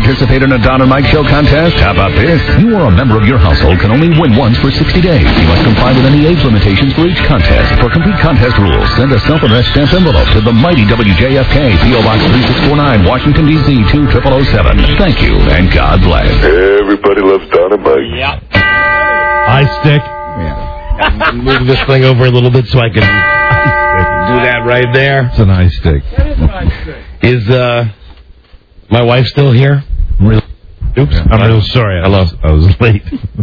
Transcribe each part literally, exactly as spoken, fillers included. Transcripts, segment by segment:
participate in a Don and Mike Show contest? How about this? You or a member of your household can only win once for sixty days. You must comply with any age limitations for each contest. For complete contest rules, send a self-addressed stamped envelope to the mighty W J F K, P O Box three six four nine, Washington, D C two zero zero zero seven. Thank you, and God bless. Everybody loves Don and Mike. Yep. Eye stick. Yeah. Move this thing over a little bit so I can do that right there. It's an eye stick. That is an eye stick. Is, uh, my wife still here? Really? Oops. Yeah. I'm real sorry. I Hello. was, I was late.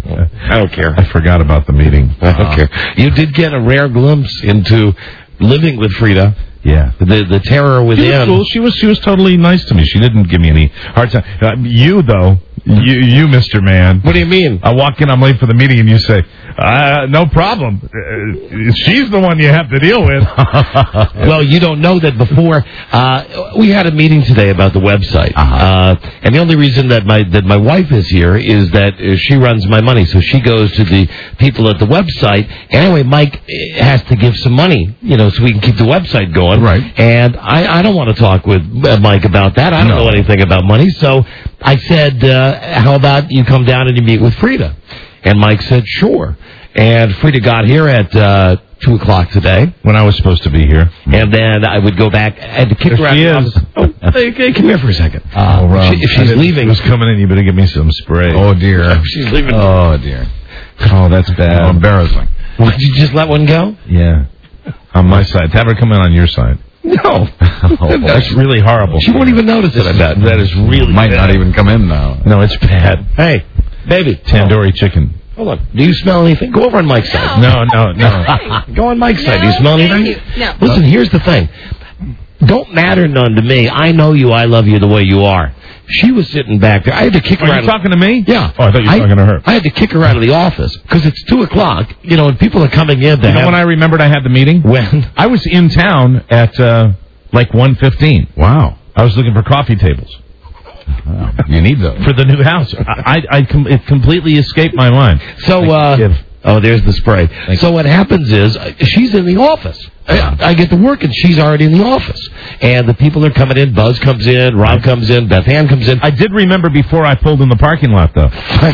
I don't care. I forgot about the meeting. I don't uh, care. You did get a rare glimpse into living with Frida. Yeah. The the terror within. She was cool. She was, she was totally nice to me. She didn't give me any hard time. Uh, you, though, you, you, Mister Man. What do you mean? I walk in, I'm late for the meeting, and you say, uh, no problem. Uh, she's the one you have to deal with. Well, you don't know that before. Uh, we had a meeting today about the website. Uh-huh. Uh, and the only reason that my that my wife is here is that uh, she runs my money. So she goes to the people at the website. Anyway, Mike has to give some money, you know, so we can keep the website going. Right. And I, I don't want to talk with uh, Mike about that. I don't No. know anything about money. So I said, uh, how about you come down and you meet with Frida? And Mike said, sure. And Frida got here at uh, two o'clock today. When I was supposed to be here. And then I would go back. I had to kick There her out. she of the is. office. Oh, hey, hey, come here for a second. Oh, Rob. If, she, if she's leaving. She was coming in, you better give me some spray. Oh, dear. If she's leaving. Oh, dear. Oh, that's bad. Oh, embarrassing. Would you just let one go? Yeah. On my side. Have her come in on your side. No. Oh, that's really horrible. She won't even notice it, I bet. That is really Might bad. not even come in now. No, it's bad. Hey, baby. Tandoori chicken. Hold on. Do you smell anything? Go over on Mike's side. No, no, no. Go on Mike's No, side. Do you smell thank anything? you. No. Listen, here's the thing. Don't matter none to me. I know you. I love you the way you are. She was sitting back there. I had to kick her Are out. you talking to me? Yeah. Oh, I thought you were talking to her. I had to kick her out of the office because it's two o'clock. You know, and people are coming in. To You know have, when I remembered I had the meeting? When? I was in town at uh, like one fifteen. Wow. I was looking for coffee tables. Wow. You need those. For the new house. I, I, I com- it completely escaped my mind. So, uh, oh, there's the spray. Thank so you. what happens is uh, she's in the office. I, I get to work and she's already in the office. And the people are coming in. Buzz comes in. Rob comes in. Beth Ann comes in. I did remember before I pulled in the parking lot, though.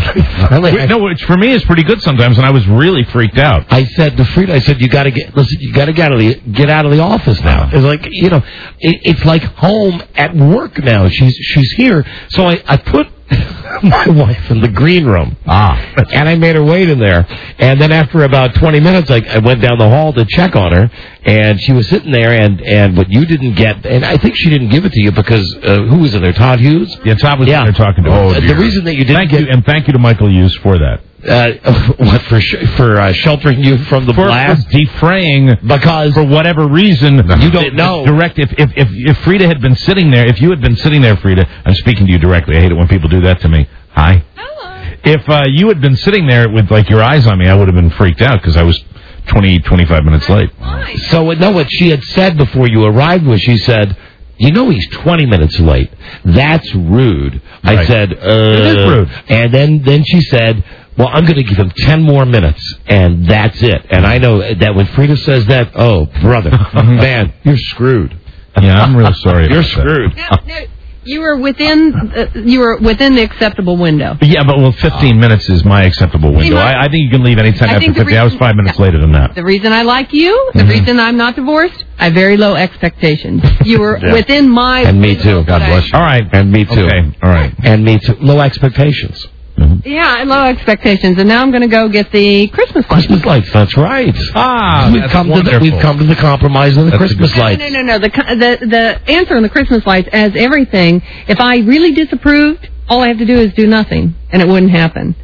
No, which for me is pretty good sometimes, and I was really freaked out. I said to Frida, I said, you got to get, listen, you got to get out of the, get out of the office now. It's like, you know, it, it's like home at work now. She's, she's here. So I, I put my wife in the green room. Ah. And I made her wait in there. And then after about twenty minutes, I, I went down the hall to check on her. And she was sitting there, and, and what you didn't get, and I think she didn't give it to you because, uh, who was in there? Todd Hughes? Yeah, Todd was Yeah. in there talking to her. Oh, the reason that you didn't thank get... you, and thank you to Michael Hughes for that. Uh, what, for sh- for uh, sheltering you from the For, blast? for defraying, Because... for whatever reason, You don't know. Direct. If, if if if Frida had been sitting there, if you had been sitting there, Frida, I'm speaking to you directly. I hate it when people do that to me. Hi. Hello. If uh, you had been sitting there with like your eyes on me, I would have been freaked out because I was twenty, twenty-five minutes late. Why? So, no, what she had said before you arrived was she said, you know he's twenty minutes late. That's rude. I Right. said, uh... It is rude. And then, then she said, well, I'm going to give him ten more minutes, and that's it. And I know that when Frida says that, oh, brother, man, you're screwed. Yeah, I'm real sorry. You're about that. screwed. No, no, you were within uh, you were within the acceptable window. Yeah, but well, fifteen minutes is my acceptable window. my- I, I think you can leave anytime I after think the fifty. I was reason- five minutes no. later than that. The reason I like you, the Mhm. reason I'm not divorced, I have very low expectations. You were Yeah. within my And me window too. of God what bless I- you. All right. And me too. Okay. All right. And me too. Low expectations. Yeah, low expectations, and now I'm going to go get the Christmas lights. Christmas lights, that's right. Ah, we've that's come to the, wonderful. we've come to the compromise of the That's a Christmas good- No, lights. no, no, no. The, co- the the answer on the Christmas lights, as everything, if I really disapproved, all I have to do is do nothing, and it wouldn't happen.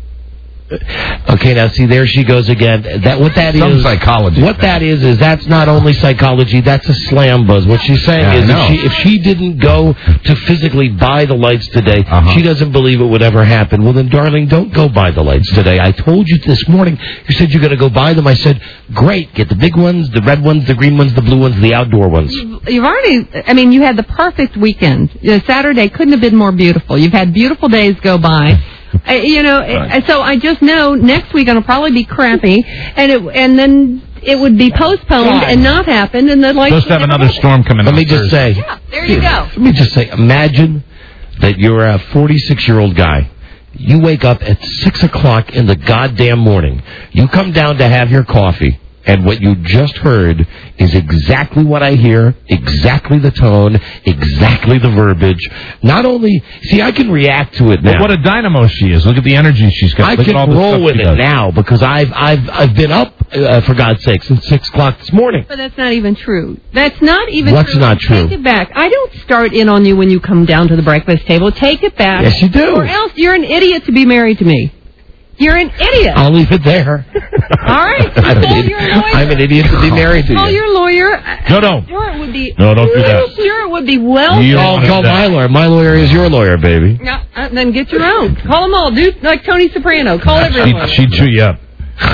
Okay, now see, there she goes again. That what that is? Some psychology. What that is is that's not only psychology. That's a slam buzz. What she's saying Yeah, I is if know. she if she didn't go to physically buy the lights today, Uh-huh. she doesn't believe it would ever happen. Well, then, darling, don't go buy the lights today. I told you this morning. You said you're going to go buy them. I said, great. Get the big ones, the red ones, the green ones, the blue ones, the outdoor ones. You've, you've already, I mean, you had the perfect weekend. You know, Saturday couldn't have been more beautiful. You've had beautiful days go by. Uh, you know, Right. so I just know next week it'll probably be crappy, and it, and then it would be postponed God. and not happen, and the lights Supposed to have would never another happen. storm coming. Let on me just Thursday. say. Yeah, there you go. Let me just say, imagine that you're a forty-six-year-old guy. You wake up at six o'clock in the goddamn morning. You come down to have your coffee, and what you just heard is exactly what I hear, exactly the tone, exactly the verbiage. Not only, see, I can react to it now. Well, what a dynamo she is. Look at the energy she's got. I Look can at all the roll stuff with she it does. now because I've I've I've been up uh, for God's sake since six o'clock this morning. But that's not even true. That's not even What's true. not true? Take it back. I don't start in on you when you come down to the breakfast table. Take it back. Yes, you do. Or else you're an idiot to be married to me. You're an idiot. I'll leave it there. All right. I'm, Call an your idiot. lawyer. I'm an idiot to be married to Call you. your lawyer. No, no. I'm sure it would be. No, don't do that. I'm sure it would be well. You Call, don't call do my that. lawyer. My lawyer is your lawyer, baby. Yeah, uh, then get your own. Call them all. Do like Tony Soprano. Call everyone. She'd chew you up.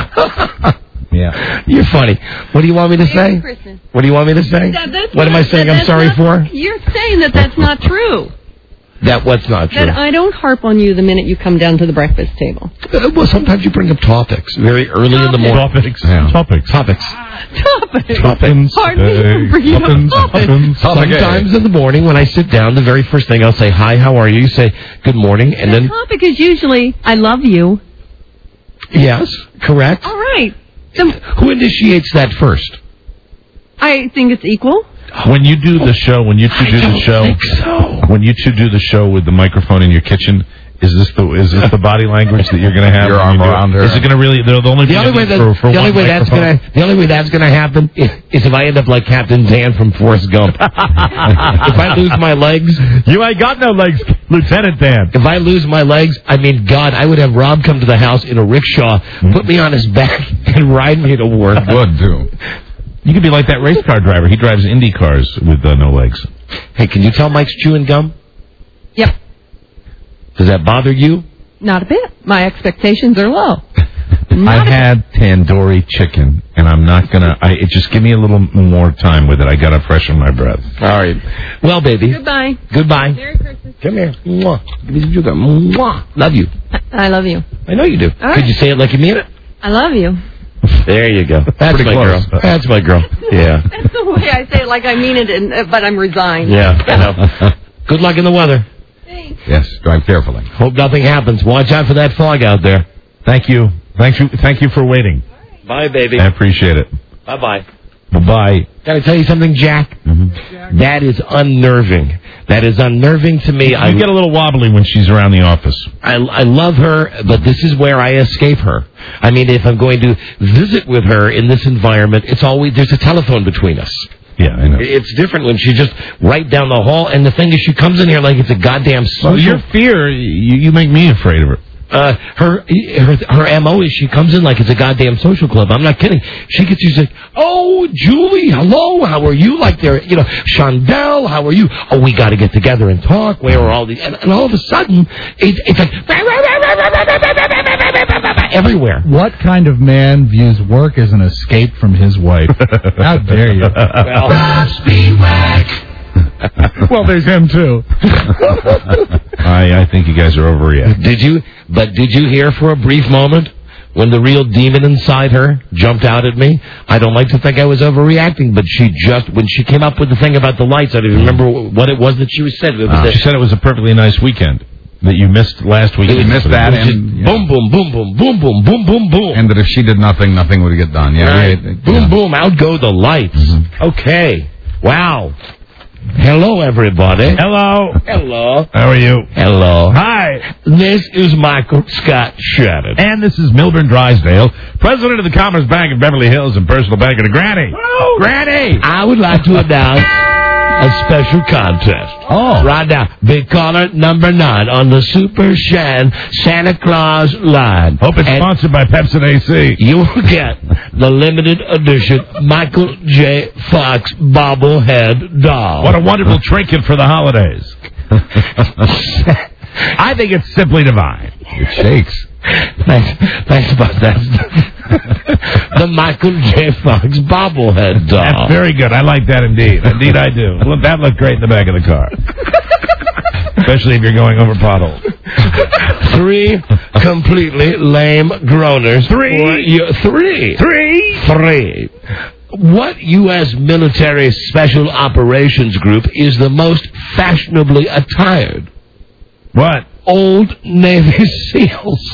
Yeah. You're funny. What do you want me to say? Merry Christmas. What do you want me to say? That- that's What am I not- saying that- I'm sorry that's for? not- You're saying that that's not true. That what's not true. That I don't harp on you the minute you come down to the breakfast table. Uh, well, sometimes you bring up topics very early in the morning. Topics. Yeah. Topics. Topics. Topics. Topics. Pardon me for bringing up Toppins, topics. toppins, Sometimes in the morning when I sit down, the very first thing I'll say, hi, how are you? You say, good morning. And The then, topic is usually, I love you. yes, correct. All right. The, Who initiates that first? I think it's equal. When you do the show, when you two I do the don't show, think so. when you two do the show with the microphone in your kitchen, is this the is this the body language that you're going to have? Your when arm you do it? around her. Is it going to really? They're the only The only way that for, for the only one way that's microphone? gonna the only way that's gonna happen is, is if I end up like Captain Dan from Forrest Gump. If I lose my legs, You ain't got no legs, Lieutenant Dan. if I lose my legs, I mean, God, I would have Rob come to the house in a rickshaw, put me on his back, and ride me to work. Would do. You could be like that race car driver. He drives Indy cars with uh, no legs. Hey, can you tell Mike's chewing gum? Yep. Does that bother you? Not a bit. My expectations are low. I Not a had tandoori chicken, and I'm not gonna. I it, just give me a little more time with it. I gotta freshen my breath. All right. Well, baby. bit. Goodbye. Goodbye. Merry Christmas. Come here. Mwah. Give me some sugar. Mwah. Love you. I love you. I know you do. All right. Could you say it like you mean it? I love you. There you go. That's Pretty my close. girl. That's my girl. Yeah. That's the way I say it, like I mean it, and, uh, but I'm resigned. Yeah. I know. Good luck in the weather. Thanks. Yes, drive carefully. Hope nothing happens. Watch out for that fog out there. Thank you. Thank you. Thank you for waiting. Bye, baby. I appreciate it. Bye-bye. Bye bye. Can I tell you something, Jack? Mm-hmm. That is unnerving. That is unnerving to me. You I get a little wobbly when she's around the office. I, I love her, but this is where I escape her. I mean, if I'm going to visit with her in this environment, it's always, there's a telephone between us. Yeah, I know. It's different when she's just right down the hall, and the thing is, she comes in here like it's a goddamn social. Well, your fear, you, you make me afraid of her. Uh, her, her, her M O is she comes in like it's a goddamn social club. I'm not kidding. She gets, she's like, oh, Julie, hello, how are you? Like they're, you know, Chandel, how are you? Oh, we got to get together and talk. Where are all the, and, and all of a sudden, it, it's like, everywhere. What kind of man views work as an escape from his wife? How dare you? Well, Well, there's him, too. I, I think you guys are overreacting. did you, but did you hear for a brief moment when the real demon inside her jumped out at me? I don't like to think I was overreacting, but she just, when she came up with the thing about the lights, I don't even remember what it was that she was said. It was Uh, that- she said it was a perfectly nice weekend that you missed last week. You missed that, It was just and- yeah. boom, boom, boom, boom, boom, boom, boom, boom, boom. And that if she did nothing, nothing would get done. Yeah. Right. yeah, Boom, yeah. boom, out go the lights. Okay. Wow. Hello, everybody. Hello. Hello. How are you? Hello. Hi. This is Michael Scott Shannon. And this is Milburn Drysdale, president of the Commerce Bank of Beverly Hills and personal banker to Granny. Oh. Granny. I would like to announce a special contest. Oh. Right now, big caller number nine on the Super Shan Santa Claus line. Hope it's And sponsored by Pepsi A C. you will get the limited edition Michael J. Fox bobblehead doll. What a wonderful trinket for the holidays. I think it's simply divine. It shakes. Thanks, thanks about that. The Michael J. Fox bobblehead doll. That's very good. I like that indeed. Indeed I do. Look, that looked great in the back of the car. Especially if you're going over potholes. Three completely lame groaners. Three. For you, three. Three. Three. What U S military special operations group is the most fashionably attired? What? Old Navy SEALs.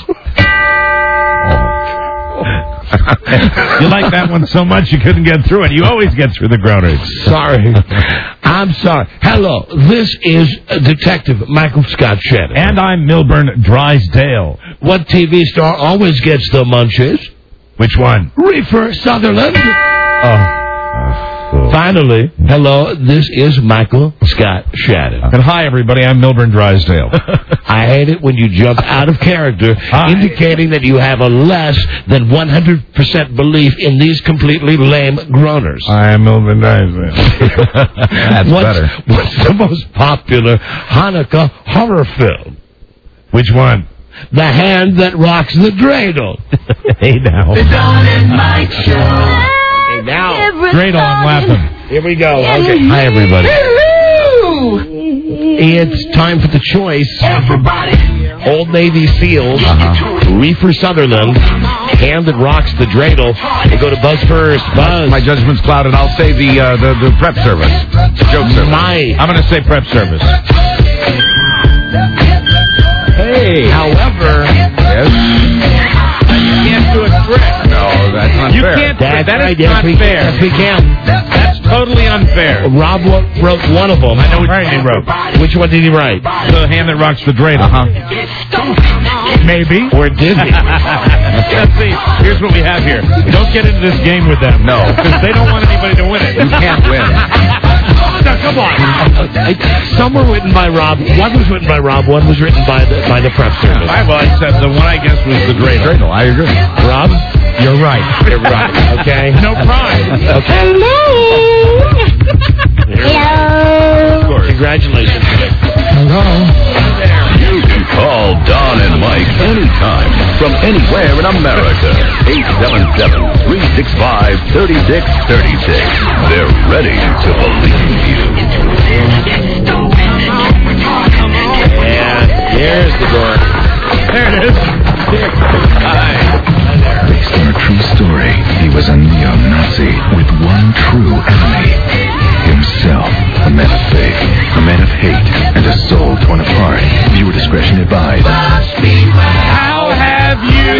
You like that one so much you couldn't get through it. You always get through the groaners. Sorry. I'm sorry. Hello. This is Detective Michael Scott Shannon. And I'm Milburn Drysdale. What T V star always gets the munches? Which one? Reefer Sutherland. Oh. Finally, hello, this is Michael Scott Shannon. And hi, everybody, I'm Milburn Drysdale. I hate it when you jump out of character, Hi. indicating that you have a less than one hundred percent belief in these completely lame groaners. I am Milburn Drysdale. That's what's, better. What's the most popular Hanukkah horror film? Which one? The Hand That Rocks the Dreidel. Hey, now. The Dawn and Mike Show. Hey, now. Great on laughing. Here we go. Okay. Hi, everybody. It's time for the choice. Everybody. Old Navy SEALs, uh-huh. Reefer Sutherland, Hand That Rocks the Dreidel. We'll go to Buzz first. Buzz. My judgment's clouded. I'll say the uh, the, the prep service. The joke service. My. I'm going to say prep service. Hey. However, Yes. You can't do a trick. No, that's not You fair. can't. that's that right. is Yes, not we, fair. yes, we can. That's totally unfair. Rob wo- wrote one of them. I know which one he wrote. Which one did he write? The Hand That Rocks the Dreidel. Uh-huh. Maybe. Or did he? Let's see. Here's what we have here. Don't get into this game with them. No. Because they don't want anybody to win it. You can't win. No, come on. Some were written by Rob. One was written by Rob. One was written by the by the prep service. All right, well, I said the one I guess was the Dreidel. Dreidel, I agree. Rob, You're right. you're right. Okay. No pride. Okay. Hello. Congratulations. You can call Don and Mike anytime from anywhere in America. eight seven seven, three six five, three six three six. They're ready to believe you. And here's the door. There it is. Based on a true story, he was a neo-Nazi with one true enemy. Himself. A man of faith, a man of hate, and a soul torn apart. Viewer discretion advised. How have you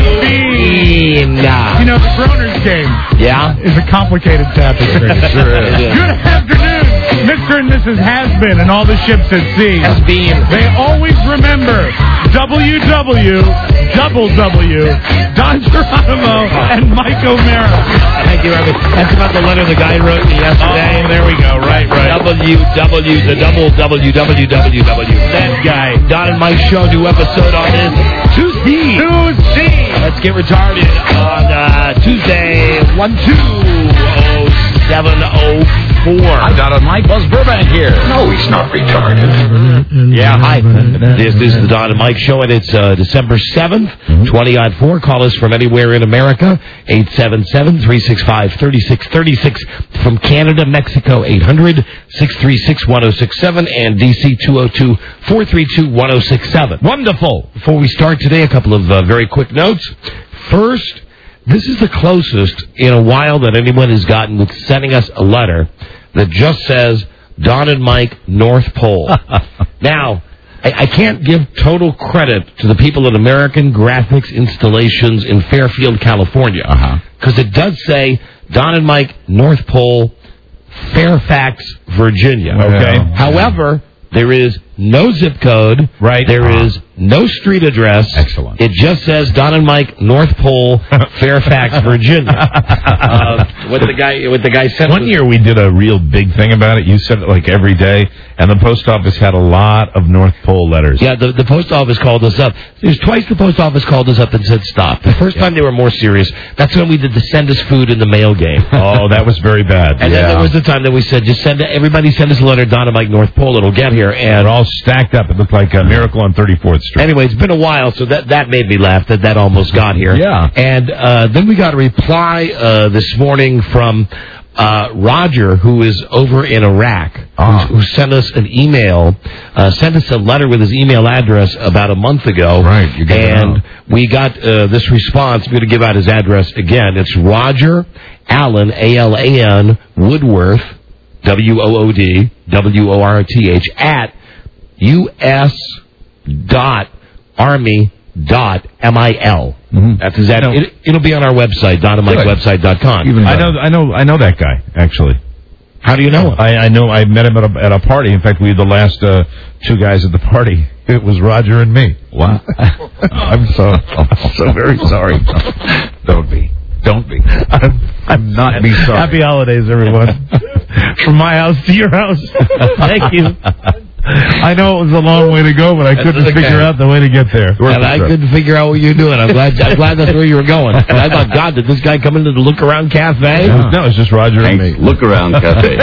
been? Nah. You know, the Groner's game Yeah? is a complicated tapestry. Sure is. Good afternoon, Mister and Missus Has-Been and all the ships at sea. Has been. They always remember W W, double W, Don Geronimo, and Mike O'Mara. Thank you, Robert. That's about the letter the guy wrote me yesterday. Oh, there we go. Right, right. W W, the double W W W W. That guy. Don and Mike show, new episode on this Tuesday. Tuesday. Let's get retarded on uh, Tuesday, one two oh seven oh four. I got a Mike Buzz Burbank here. No, he's not retarded. Yeah, hi. This, this is the Don and Mike show, and it's uh, December seventh, twenty oh four. Call us from anywhere in America, eight seven seven, three six five, three six three six. From Canada, Mexico, eight hundred, six three six, one oh six seven, and D C two oh two, four three two, one oh six seven. Wonderful. Before we start today, a couple of uh, very quick notes. First, this is the closest in a while that anyone has gotten with sending us a letter that just says, Don and Mike, North Pole. Now, I, I can't give total credit to the people at American Graphics Installations in Fairfield, California. Because uh-huh. it does say, Don and Mike, North Pole, Fairfax, Virginia. Okay. Yeah. However, there is no zip code. Right. There uh-huh. is no street address. Excellent. It just says Don and Mike, North Pole, Fairfax, Virginia. uh, what the guy, what the guy said. One was, year we did a real big thing about it. You said it like every day, and the post office had a lot of North Pole letters. Yeah, the, the post office called us up. There's twice the post office called us up and said stop. The first time they were more serious. That's when we did the send us food in the mail game. Oh, that was very bad. And yeah. then there was the time that we said, just send everybody send us a letter, Don and Mike, North Pole. It'll get here. And they're all stacked up. It looked like a Miracle on thirty-fourth Street. Anyway, it's been a while, so that, that made me laugh that that almost got here. Yeah. And uh, then we got a reply uh, this morning from uh, Roger, who is over in Iraq, Ah. who, who sent us an email, uh, sent us a letter with his email address about a month ago. Right, you gave it And out. we got uh, this response. I'm going to give out his address again. It's Roger Allen, A L A N, Woodworth, W O O D, W O R T H, at U S dot army dot mil. Mm-hmm. That's that. No. It, it'll be on our website, don and mike website dot com. I know, I know, I know that guy actually. How do you know him? I, I know. I met him at a, at a party. In fact, we were the last uh, two guys at the party. It was Roger and me. Wow. I'm so I'm so very sorry. Don't be. Don't be. I'm, I'm not be sorry. Happy holidays, everyone. From my house to your house. Thank you. I know it was a long way to go, but I couldn't okay. figure out the way to get there. And I couldn't figure out what you were doing. I'm glad. I'm glad that's where you were going. And I thought, God, did this guy come into the Look Around Cafe? No, no it's just Roger Thanks. and me. Look Around Cafe.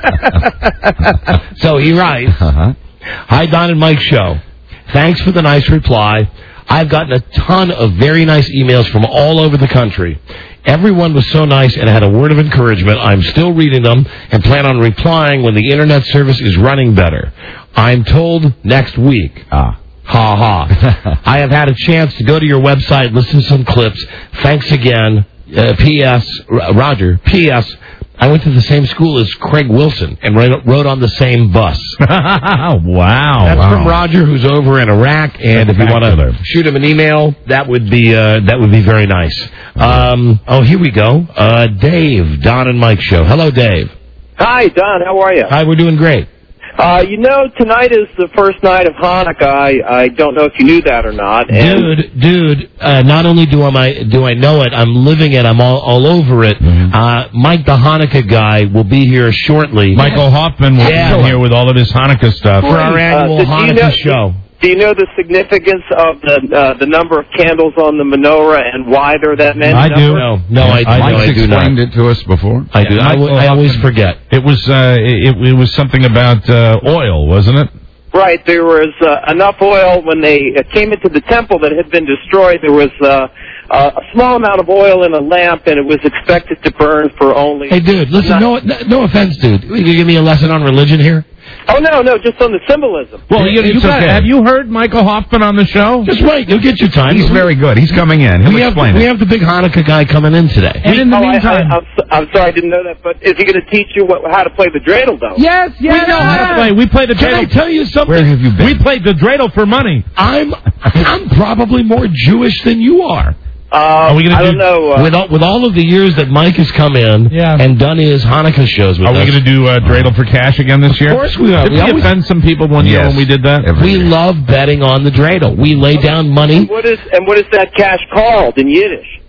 So he writes, uh-huh. Hi, Don and Mike Show. Thanks for the nice reply. I've gotten a ton of very nice emails from all over the country. Everyone was so nice and had a word of encouragement. I'm still reading them and plan on replying when the internet service is running better. I'm told next week. Ah. Ha ha. I have had a chance to go to your website, listen to some clips. Thanks again. Uh, P S. R- Roger. P S. I went to the same school as Craig Wilson and rode, rode on the same bus. wow. That's wow. from Roger, who's over in Iraq. And if you want to shoot him an email, that would be uh, that would be very nice. Um, oh, here we go. Uh, Dave, Don and Mike Show. Hello, Dave. Hi, Don. How are you? Hi, we're doing great. Uh, you know, tonight is the first night of Hanukkah. I, I don't know if you knew that or not. And Dude, dude, uh, not only do I do I know it, I'm living it. I'm all, all over it. Mm-hmm. Uh, Mike, the Hanukkah guy, will be here shortly. Michael Hoffman will Yeah. be here with all of his Hanukkah stuff. For our annual Uh, did you Hanukkah know- show. do you know the significance of the uh, the number of candles on the menorah and why they're that many? I do. No, no, I, I no, I Mike's do not. explained it to us before. I do. Yeah, I, Michael I always Hoffman. forget. It was uh, it, it was something about uh, oil, wasn't it? Right. There was uh, enough oil when they uh, came into the temple that had been destroyed. There was uh, uh, a small amount of oil in a lamp, and it was expected to burn for only... Hey, dude, listen, no, no offense, dude. You give me a lesson on religion here? Oh, no, no, just on the symbolism. Well, you, you It's got, okay. have you heard Michael Hoffman on the show? Just wait. You'll get your time. He's very good. He's coming in. He'll we have, explain we it. have the big Hanukkah guy coming in today. And in the Oh, I, meantime, I, I'm, so- I'm sorry, I didn't know that, but is he going to teach you what, how to play the dreidel, though? yes, yes, We know how to play. We play the Can I dreidel. tell you something? Where have you been? We played the dreidel for money. I'm I'm probably more Jewish than you are. Uh, Are we gonna I do- don't know. Uh, With all, with all of the years that Mike has come in Yeah. and done his Hanukkah shows with Are us, we going to do uh, dreidel for cash again this year? Of course we are. Did We we always- offend some people one year Yes. when we did that? Every we year. love betting on the dreidel. We lay down money. what is and what is that cash called in Yiddish?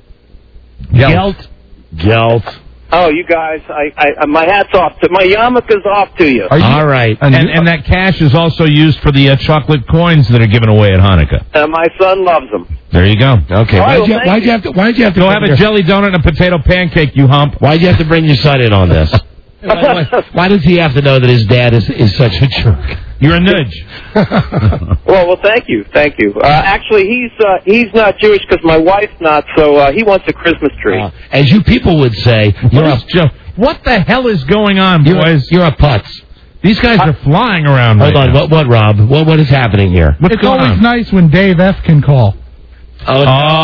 Gelt. Gelt. Oh, you guys, I, I, my hat's off to my yarmulke's off to you. Are you- All right. And, and that cash is also used for the uh, chocolate coins that are given away at Hanukkah. Uh, my son loves them. There you go. Okay. All right, Why'd you, well, why'd thank you have to? Why'd you have to Go bring have a your- jelly donut and a potato pancake, you hump. Why'd you have to bring your son in on this? why, why, why does he have to know that his dad is, is such a jerk? You're a nudge. Well, well, thank you, thank you. Uh, actually, he's uh, he's not Jewish because my wife's not, so uh, he wants a Christmas tree. Uh, as you people would say, you're a, Joe. What the hell is going on, you're, a, boys? you're a putz. These guys are flying around Hold right on. now. What, what, Rob? What, what is happening here? What's it's going always on? nice when Dave F. can call. Oh.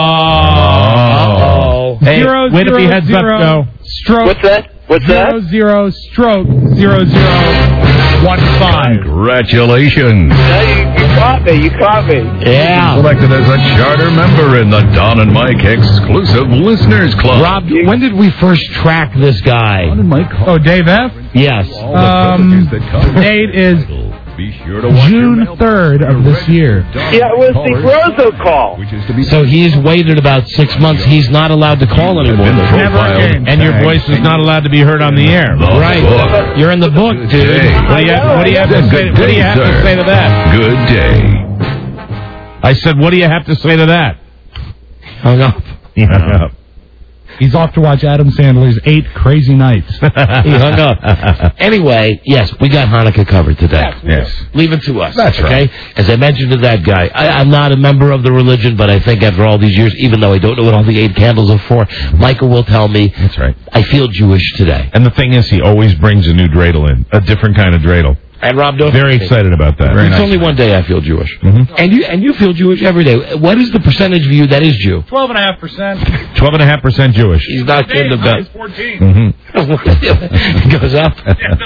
Oh. Hey, Zero, way to be zero, heads zero, up, Joe. Stroke. What's that? What's zero, that? zero, stroke, zero, zero, one, five. Congratulations. No, you, you caught me. You caught me. Yeah. Selected as a charter member in the Don and Mike Exclusive Listeners Club. Rob, when did we first track this guy? Don and Mike. Oh, Dave F. Yes. Um, date is Be sure to watch your June mailbox. third of this year. Yeah, it was the Grozo call. Which is to be So he's waited about six months. He's not allowed to call anymore. Never again. And your voice is not allowed to be heard on the air. Right. book. You're in the book, dude. Day. What do you have, what do you have to say? Good What do you day, have to sir. say to that? Good day. I said, what do you have to say to that? Hung up. He hung up. He's off to watch Adam Sandler's Eight Crazy Nights. He hung up. Anyway, yes, we got Hanukkah covered today. Yes. Leave it to us. That's okay? right. As I mentioned to that guy, I, I'm not a member of the religion, but I think after all these years, even though I don't know what all the eight candles are for, Michael will tell me. That's right. I feel Jewish today. And the thing is, he always brings a new dreidel in, a different kind of dreidel. And Rob Dove. Very excited about that. Very it's nice. Only one day I feel Jewish. Mm-hmm. And you and you feel Jewish every day. What is the percentage of you that is Jew? Twelve and a half percent. Twelve and a half percent Jewish. He's not in the best. fourteen. Mm-hmm. It goes up.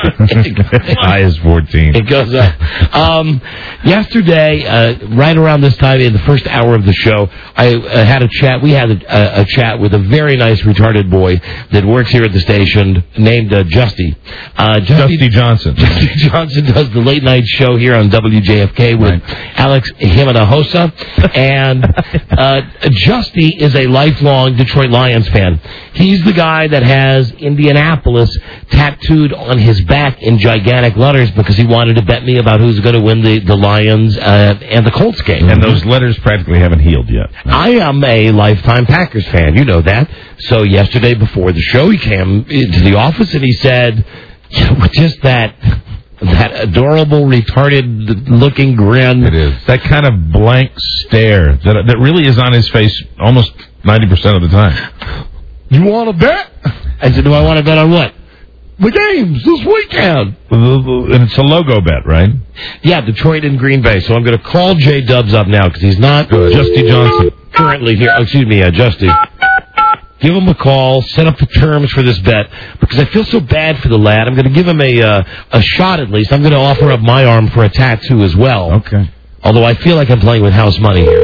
High is fourteen. It goes up. Um, yesterday, uh, right around this time in the first hour of the show, I uh, had a chat. We had a, a, a chat with a very nice retarded boy that works here at the station named uh, Justy. Uh, Justy. Justy Johnson. Justy Johnson does the late night show here on W J F K with right. Alex Himanahosa. And uh, Justy is a lifelong Detroit Lions fan. He's the guy that has Indianapolis tattooed on his back in gigantic letters because he wanted to bet me about who's going to win the, the Lions uh, and the Colts game. And those letters practically haven't healed yet. No. I am a lifetime Packers fan. You know that. So yesterday before the show, he came into the office and he said, with just that... that adorable, retarded-looking grin. It is. That kind of blank stare that that really is on his face almost ninety percent of the time. You want to bet? I said, do I want to bet on what? The games this weekend. And it's a logo bet, right? Yeah, Detroit and Green Bay. So I'm going to call J Dubs up now because he's not Good. Justy Johnson currently here. Oh, excuse me, uh, Justy. Give him a call, set up the terms for this bet, because I feel so bad for the lad. I'm going to give him a uh, a shot at least. I'm going to offer up my arm for a tattoo as well. Okay. Although I feel like I'm playing with house money here.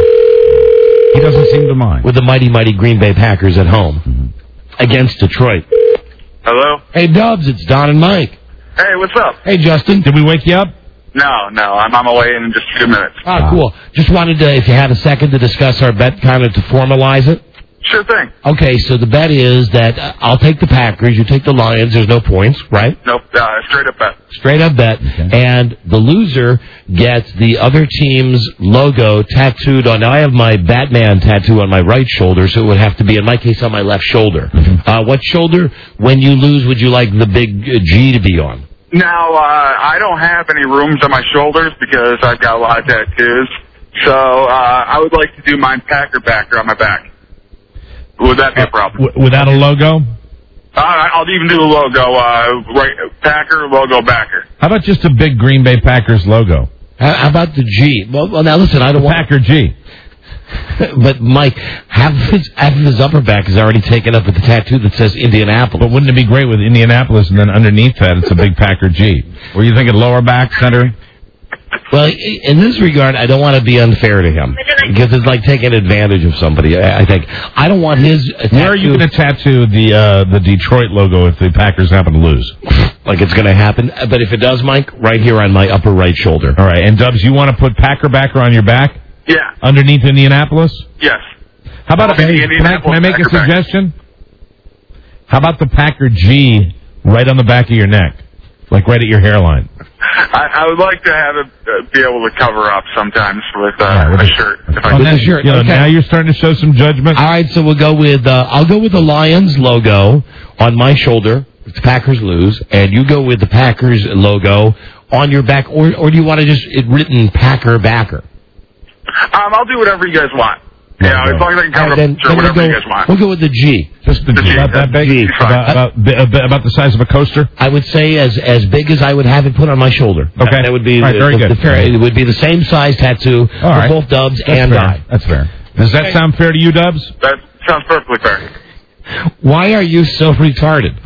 He doesn't seem to mind. With the mighty, mighty Green Bay Packers at home mm-hmm. against Detroit. Hello? Hey, Dubs, it's Don and Mike. Hey, what's up? Hey, Justin. Did we wake you up? No, no, I'm on my way in just a few minutes. Ah, cool. Just wanted to, if you had a second, to discuss our bet, kind of to formalize it. Sure thing. Okay, so the bet is that uh, I'll take the Packers, you take the Lions. There's no points, right? Nope, uh, straight up bet. Straight up bet. Okay. And the loser gets the other team's logo tattooed on. Now, I have my Batman tattoo on my right shoulder, so it would have to be, in my case, on my left shoulder. Mm-hmm. Uh, what shoulder, when you lose, would you like the big uh, G to be on? Now, uh, I don't have any rooms on my shoulders because I've got a lot of tattoos. So uh, I would like to do mine Packer backer on my back. Would that be a problem? Uh, w- without a logo? Uh, I'll even do the logo, uh, right, Packer, logo, backer. How about just a big Green Bay Packers logo? How about the G? Well, well now listen, I don't the want... Packer G. But, Mike, half of, his, half of his upper back is already taken up with the tattoo that says Indianapolis. But wouldn't it be great with Indianapolis and then underneath that it's a big Packer G? Were you thinking lower back, center? Well, in this regard, I don't want to be unfair to him because it's like taking advantage of somebody. I, I think I don't want his. Tattoo. Where are you going to tattoo the uh, the Detroit logo if the Packers happen to lose? Like it's going to happen, but if it does, Mike, right here on my upper right shoulder. All right, and Dubs, you want to put Packer backer on your back? Yeah. Underneath Indianapolis? Yes. How about? Hey, can, I, can I make a suggestion? How about the Packer G right on the back of your neck, like right at your hairline? I, I would like to have it uh, be able to cover up sometimes with, uh, yeah, with a shirt. If I with a shirt. You know, okay. Now you're starting to show some judgment. All right, so we'll go with uh, I'll go with the Lions logo on my shoulder if the Packers lose, and you go with the Packers logo on your back, or or do you want to just it written Packer backer? Um, I'll do whatever you guys want. Yeah, you know, as long as I can cover right, then, up sure, whatever we'll go, you guys want. We'll go with the G. Just the, the G. About that big? G. About, about, about the size of a coaster? I would say as as big as I would have it put on my shoulder. Okay. That would be right, the, very the, good. The fair, it would be the same size tattoo All for right. both Dubs That's and fair. I. That's fair. Does that sound fair to you, Dubs? That sounds perfectly fair. Why are you so retarded?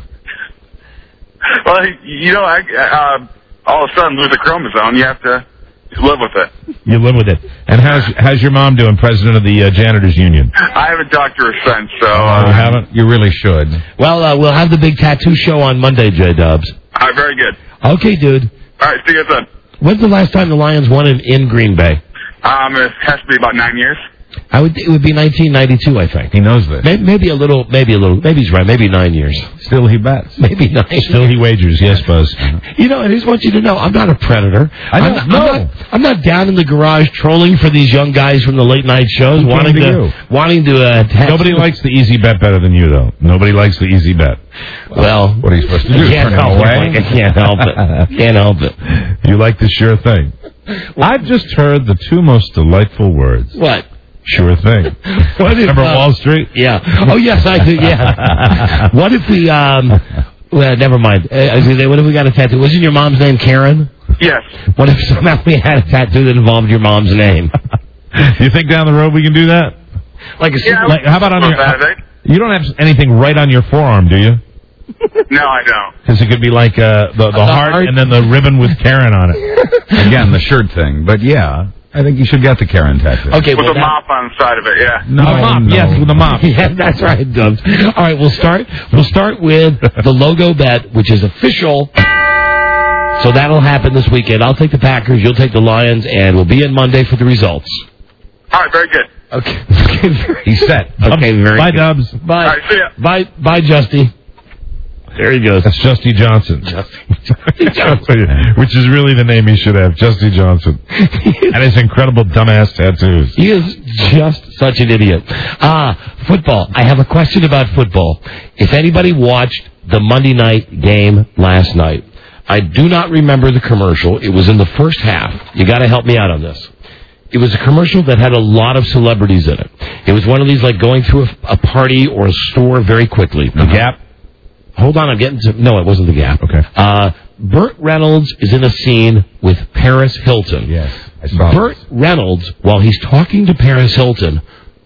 Well, you know, I, uh, all of a sudden lose a chromosome. You have to live with it. You live with it. And how's how's your mom doing, president of the uh, janitors union? I haven't talked to her since, so... Uh, you haven't? You really should. Well, uh, we'll have the big tattoo show on Monday, J-Dubs. All right, very good. Okay, dude. All right, see you then. When's the last time the Lions won in, in Green Bay? Um, it has to be about nine years. I would. It would be nineteen ninety-two, I think. He knows this. Maybe, maybe a little. Maybe a little. Maybe he's right. Maybe nine years. Still, he bets. Maybe nine. Still, he wagers. Yes, Buzz. You know, I just want you to know, I'm not a predator. I I'm know. not, No. I'm not, I'm not down in the garage trolling for these young guys from the late night shows, Who wanting came to to, you? wanting to. Uh, test Nobody likes the easy bet better than you, though. Nobody likes the easy bet. Well, what are you supposed to do? I can't Turn him help away? it. Like, I can't help it. Can't help it. You like the sure thing. I've just heard the two most delightful words. What? Sure thing. What if, Remember uh, Wall Street? Yeah. Oh, yes, I do, yeah. What if we, um, well, never mind. Uh, I was gonna say, what if we got a tattoo? Wasn't your mom's name Karen? Yes. What if somehow we had a tattoo that involved your mom's name? You think down the road we can do that? Like a Yeah, like, how about on your? Saturday. You don't have anything right on your forearm, do you? No, I don't. Because it could be like uh, the, the, the heart, heart and then the ribbon with Karen on it. Again, the shirt thing. But yeah, I think you should get the Karen tattoo. Okay, with well, a that... mop on the side of it, yeah. No, the mop, no. yes, with the mop. Yeah, that's right, Dubs. All right, we'll start. We'll start with the logo bet, which is official. So that'll happen this weekend. I'll take the Packers, you'll take the Lions, and we'll be in Monday for the results. All right, very good. Okay. He's set. Okay, very Bye, good. Dubs. Bye. All right, see ya. Bye, bye, Justy. There he goes. That's Justy Johnson. Justy Johnson. Which is really the name he should have, Justy Johnson. And his incredible dumbass tattoos. He is just such an idiot. Ah, football. I have a question about football. If anybody watched the Monday night game last night, I do not remember the commercial. It was in the first half. You got to help me out on this. It was a commercial that had a lot of celebrities in it. It was one of these like going through a, a party or a store very quickly. The Gap? Hold on, I'm getting to... No, it wasn't the Gap. Okay. Uh, Burt Reynolds is in a scene with Paris Hilton. Yes, I saw Burt this. Reynolds, while he's talking to Paris Hilton,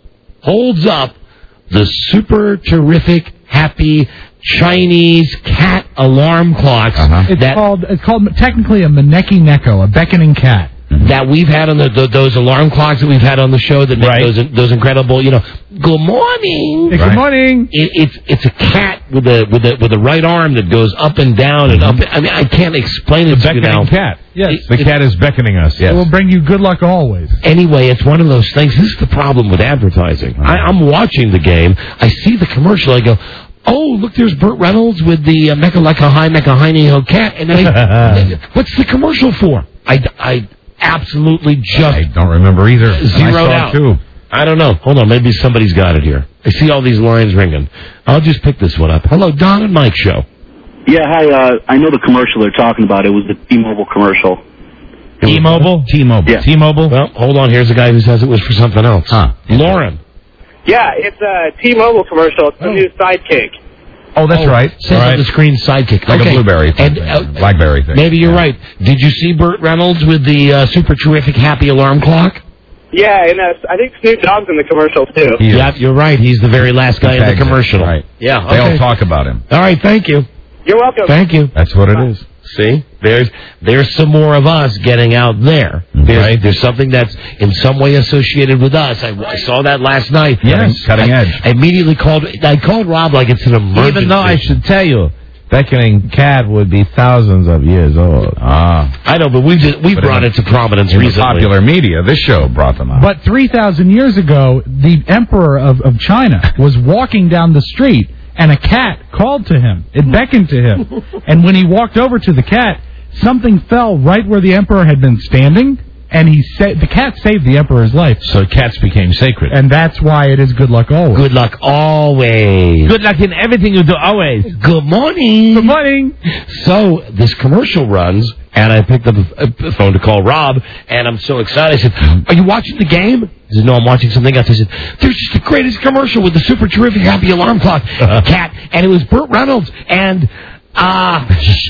holds up the super terrific, happy Chinese cat alarm clocks Uh-huh. It's that called it's called technically a Maneki Neko, a beckoning cat. that we've had on the, the those alarm clocks that we've had on the show that make Right. those those incredible, you know, good morning. Hey, good morning. It, it's it's a cat with a with a with a right arm that goes up and down and up. I mean, I can't explain it The to you beckoning now. cat. Yes. The cat is beckoning us. It will bring you good luck always. Anyway, it's one of those things. This is the problem with advertising. I, I'm watching the game. I see the commercial. I go, oh, look, there's Burt Reynolds with the uh, Mecha Like a High Mecha Heine Ho cat. And then I, what's the commercial for? I, I absolutely just I don't remember either. zeroed I saw out. it too. I don't know. Hold on. Maybe somebody's got it here. I see all these lines ringing. I'll just pick this one up. Hello, Don and Mike show. Yeah, hi. Uh, I know the commercial they're talking about. It was the T-Mobile commercial. T-Mobile? T-Mobile. Yeah. T-Mobile? Well, hold on. Here's a guy who says it was for something else. Huh. Lauren. Yeah, it's a T-Mobile commercial. It's the new Sidekick. Oh, that's Oh, right. Says on the screen sidekick. Like Okay. a blueberry And, thing. uh, Blackberry thing. Maybe you're right. Did you see Burt Reynolds with the uh, super terrific happy alarm clock? Yeah, and uh, I think Snoop Dogg's in the commercial, too. He is. Yeah, you're right. He's the very last guy in the Tags it, commercial. Right. Yeah. They okay. all talk about him. All right. Thank you. You're welcome. Thank you. That's what it is. See, there's there's some more of us getting out there. There's, Right. there's something that's in some way associated with us. I, I saw that last night. Yes. Cutting I, edge. I immediately called. I called Rob like it's an emergency. Even though I should tell you, beckoning cat would be thousands of years old. Ah. I know, but we've just, we But brought in- it to prominence In the recently. popular media, this show brought them out. But three thousand years ago, the emperor of, of China was walking down the street, and a cat called to him. It beckoned to him. And when he walked over to the cat, something fell right where the emperor had been standing, and he sa- the cat saved the emperor's life. So cats became sacred. And that's why it is good luck always. Good luck always. Good luck in everything you do, always. Good morning. Good morning. So this commercial runs, and I picked up a, a phone to call Rob, and I'm so excited. I said, "Are you watching the game?" He said, "No, I'm watching something else." I said, "There's just the greatest commercial with the super terrific happy alarm clock cat," and it was Burt Reynolds, and uh,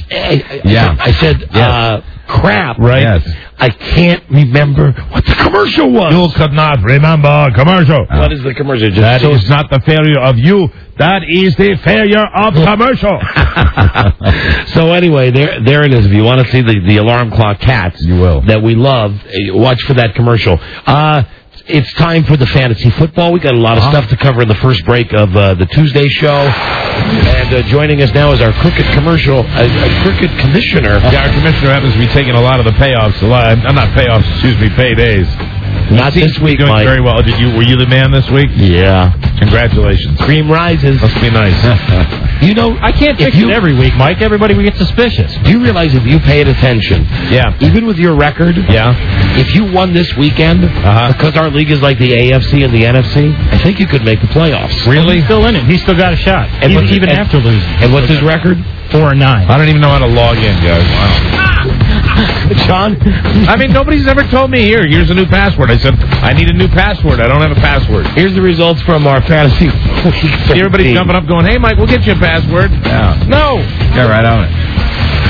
I, Yeah. I said, Yes. uh, "Crap!" Right. Yes. I can't remember what the commercial was. You could not remember commercial. What is the commercial? Just That so is not the failure of you. That is the failure of commercial. So anyway, there there it is. If you want to see the, the alarm clock cats You will. that we love, uh, watch for that commercial. Uh, it's time for the fantasy football. We got a lot of stuff to cover in the first break of uh, the Tuesday show. And uh, joining us now is our cricket commercial, uh, uh, cricket commissioner. Yeah, our commissioner happens to be taking a lot of the payoffs. A lot, I'm not payoffs, excuse me, paydays. Not He seems this to be week, doing Mike. very well. Did you? Were you the man this week? Yeah. Congratulations. Cream rises. Must be nice. You know, I can't if fix you, it every week, Mike. Everybody will get suspicious. Do you realize if you paid attention, Yeah. even with your record, Yeah. if you won this weekend, Uh-huh. because our league is like the A F C and the N F C, I think you could make the playoffs. Really? He's still in it. He's still got a shot. And even what's- even and- after losing. And what's his record? Four and nine. I don't even know how to log in, guys. Wow. John? I mean, nobody's ever told me, here, here's a new password. I said, I need a new password. I don't have a password. Here's the results from our fantasy week. Everybody's jumping up going, hey, Mike, we'll get you a password. Yeah. No. Get right on it.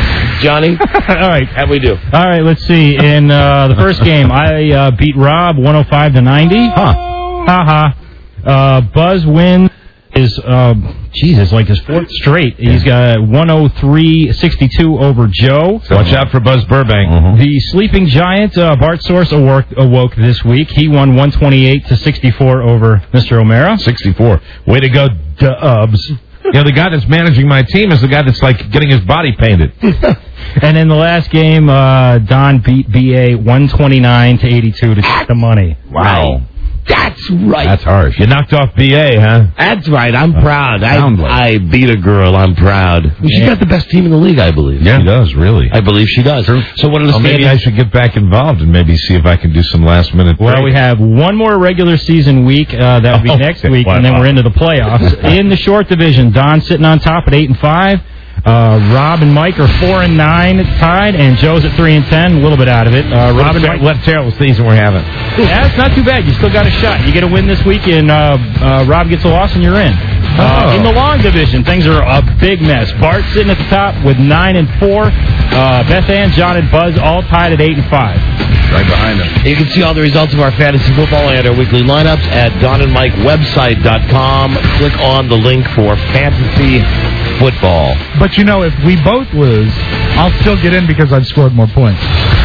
Johnny. All right. How'd we do? All right, let's see. In uh, the first game, I uh, beat Rob one oh five to ninety. Huh. Ha-ha. Uh, Buzz wins is, uh, Jesus, like his fourth straight. He's got one oh three sixty-two over Joe. Watch out for Buzz Burbank. Mm-hmm. The sleeping giant, uh, Bart Source, awoke, awoke this week. He won one twenty-eight to sixty-four over Mister O'Mara. sixty-four. Way to go, Dubs. You know, the guy that's managing my team is the guy that's, like, getting his body painted. And in the last game, uh, Don beat B A one twenty-nine to eighty-two to take the money. Wow. That's right. That's harsh. You knocked off B A, huh? That's right. I'm proud. I, Sound like. I beat a girl. I'm proud. Well, she's got the best team in the league, I believe. Yeah, she does, really. I believe she does. True. So what are the well, maybe I should get back involved and maybe see if I can do some last-minute Well, break. we have one more regular season week. Uh, that will be Oh, next okay. week, Wow. and then we're into the playoffs. In the short division, Don sitting on top at eight and five. Uh, Rob and Mike are four and nine tied, and Joe's at three and ten, a little bit out of it. Uh, Rob and Mike, what a terrible season we're having. yeah, it's not too bad. You still got a shot. You get a win this week, and uh, uh, Rob gets a loss, and you're in. Uh, Oh. In the long division, things are a big mess. Bart sitting at the top with nine and four. Uh, Beth Ann, John, and Buzz all tied at eight and five. Right behind him. You can see all the results of our fantasy football and our weekly lineups at Don and Mike Website dot com. Click on the link for fantasy football. But you know, if we both lose, I'll still get in because I've scored more points.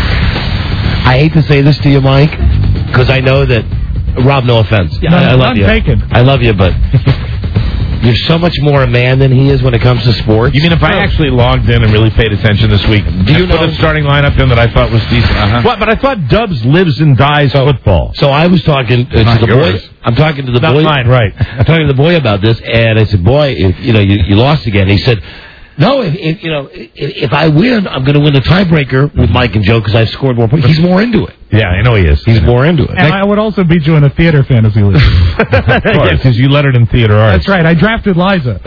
I hate to say this to you, Mike, because I know that, Rob, no offense. Yeah, I, I love none you. taken. I love you, but you're so much more a man than he is when it comes to sports. You mean if I actually logged in and really paid attention this week, Do you I put know- a starting lineup in that I thought was decent? Uh-huh. What? But I thought Dubs lives and dies football. So I was talking uh, Not to the yours. boy. I'm talking to the Not boy. mine, right. I'm talking to the boy about this, and I said, "Boy, if, you know, you, you lost again." He said, "No, if, if you know, if, if I win, I'm going to win the tiebreaker with Mike and Joe because I've scored more points." He's more into it. Yeah, I know he is. He's more into it. And I would also beat you in a theater fantasy league. Yes, because you lettered in theater arts. That's right. I drafted Liza.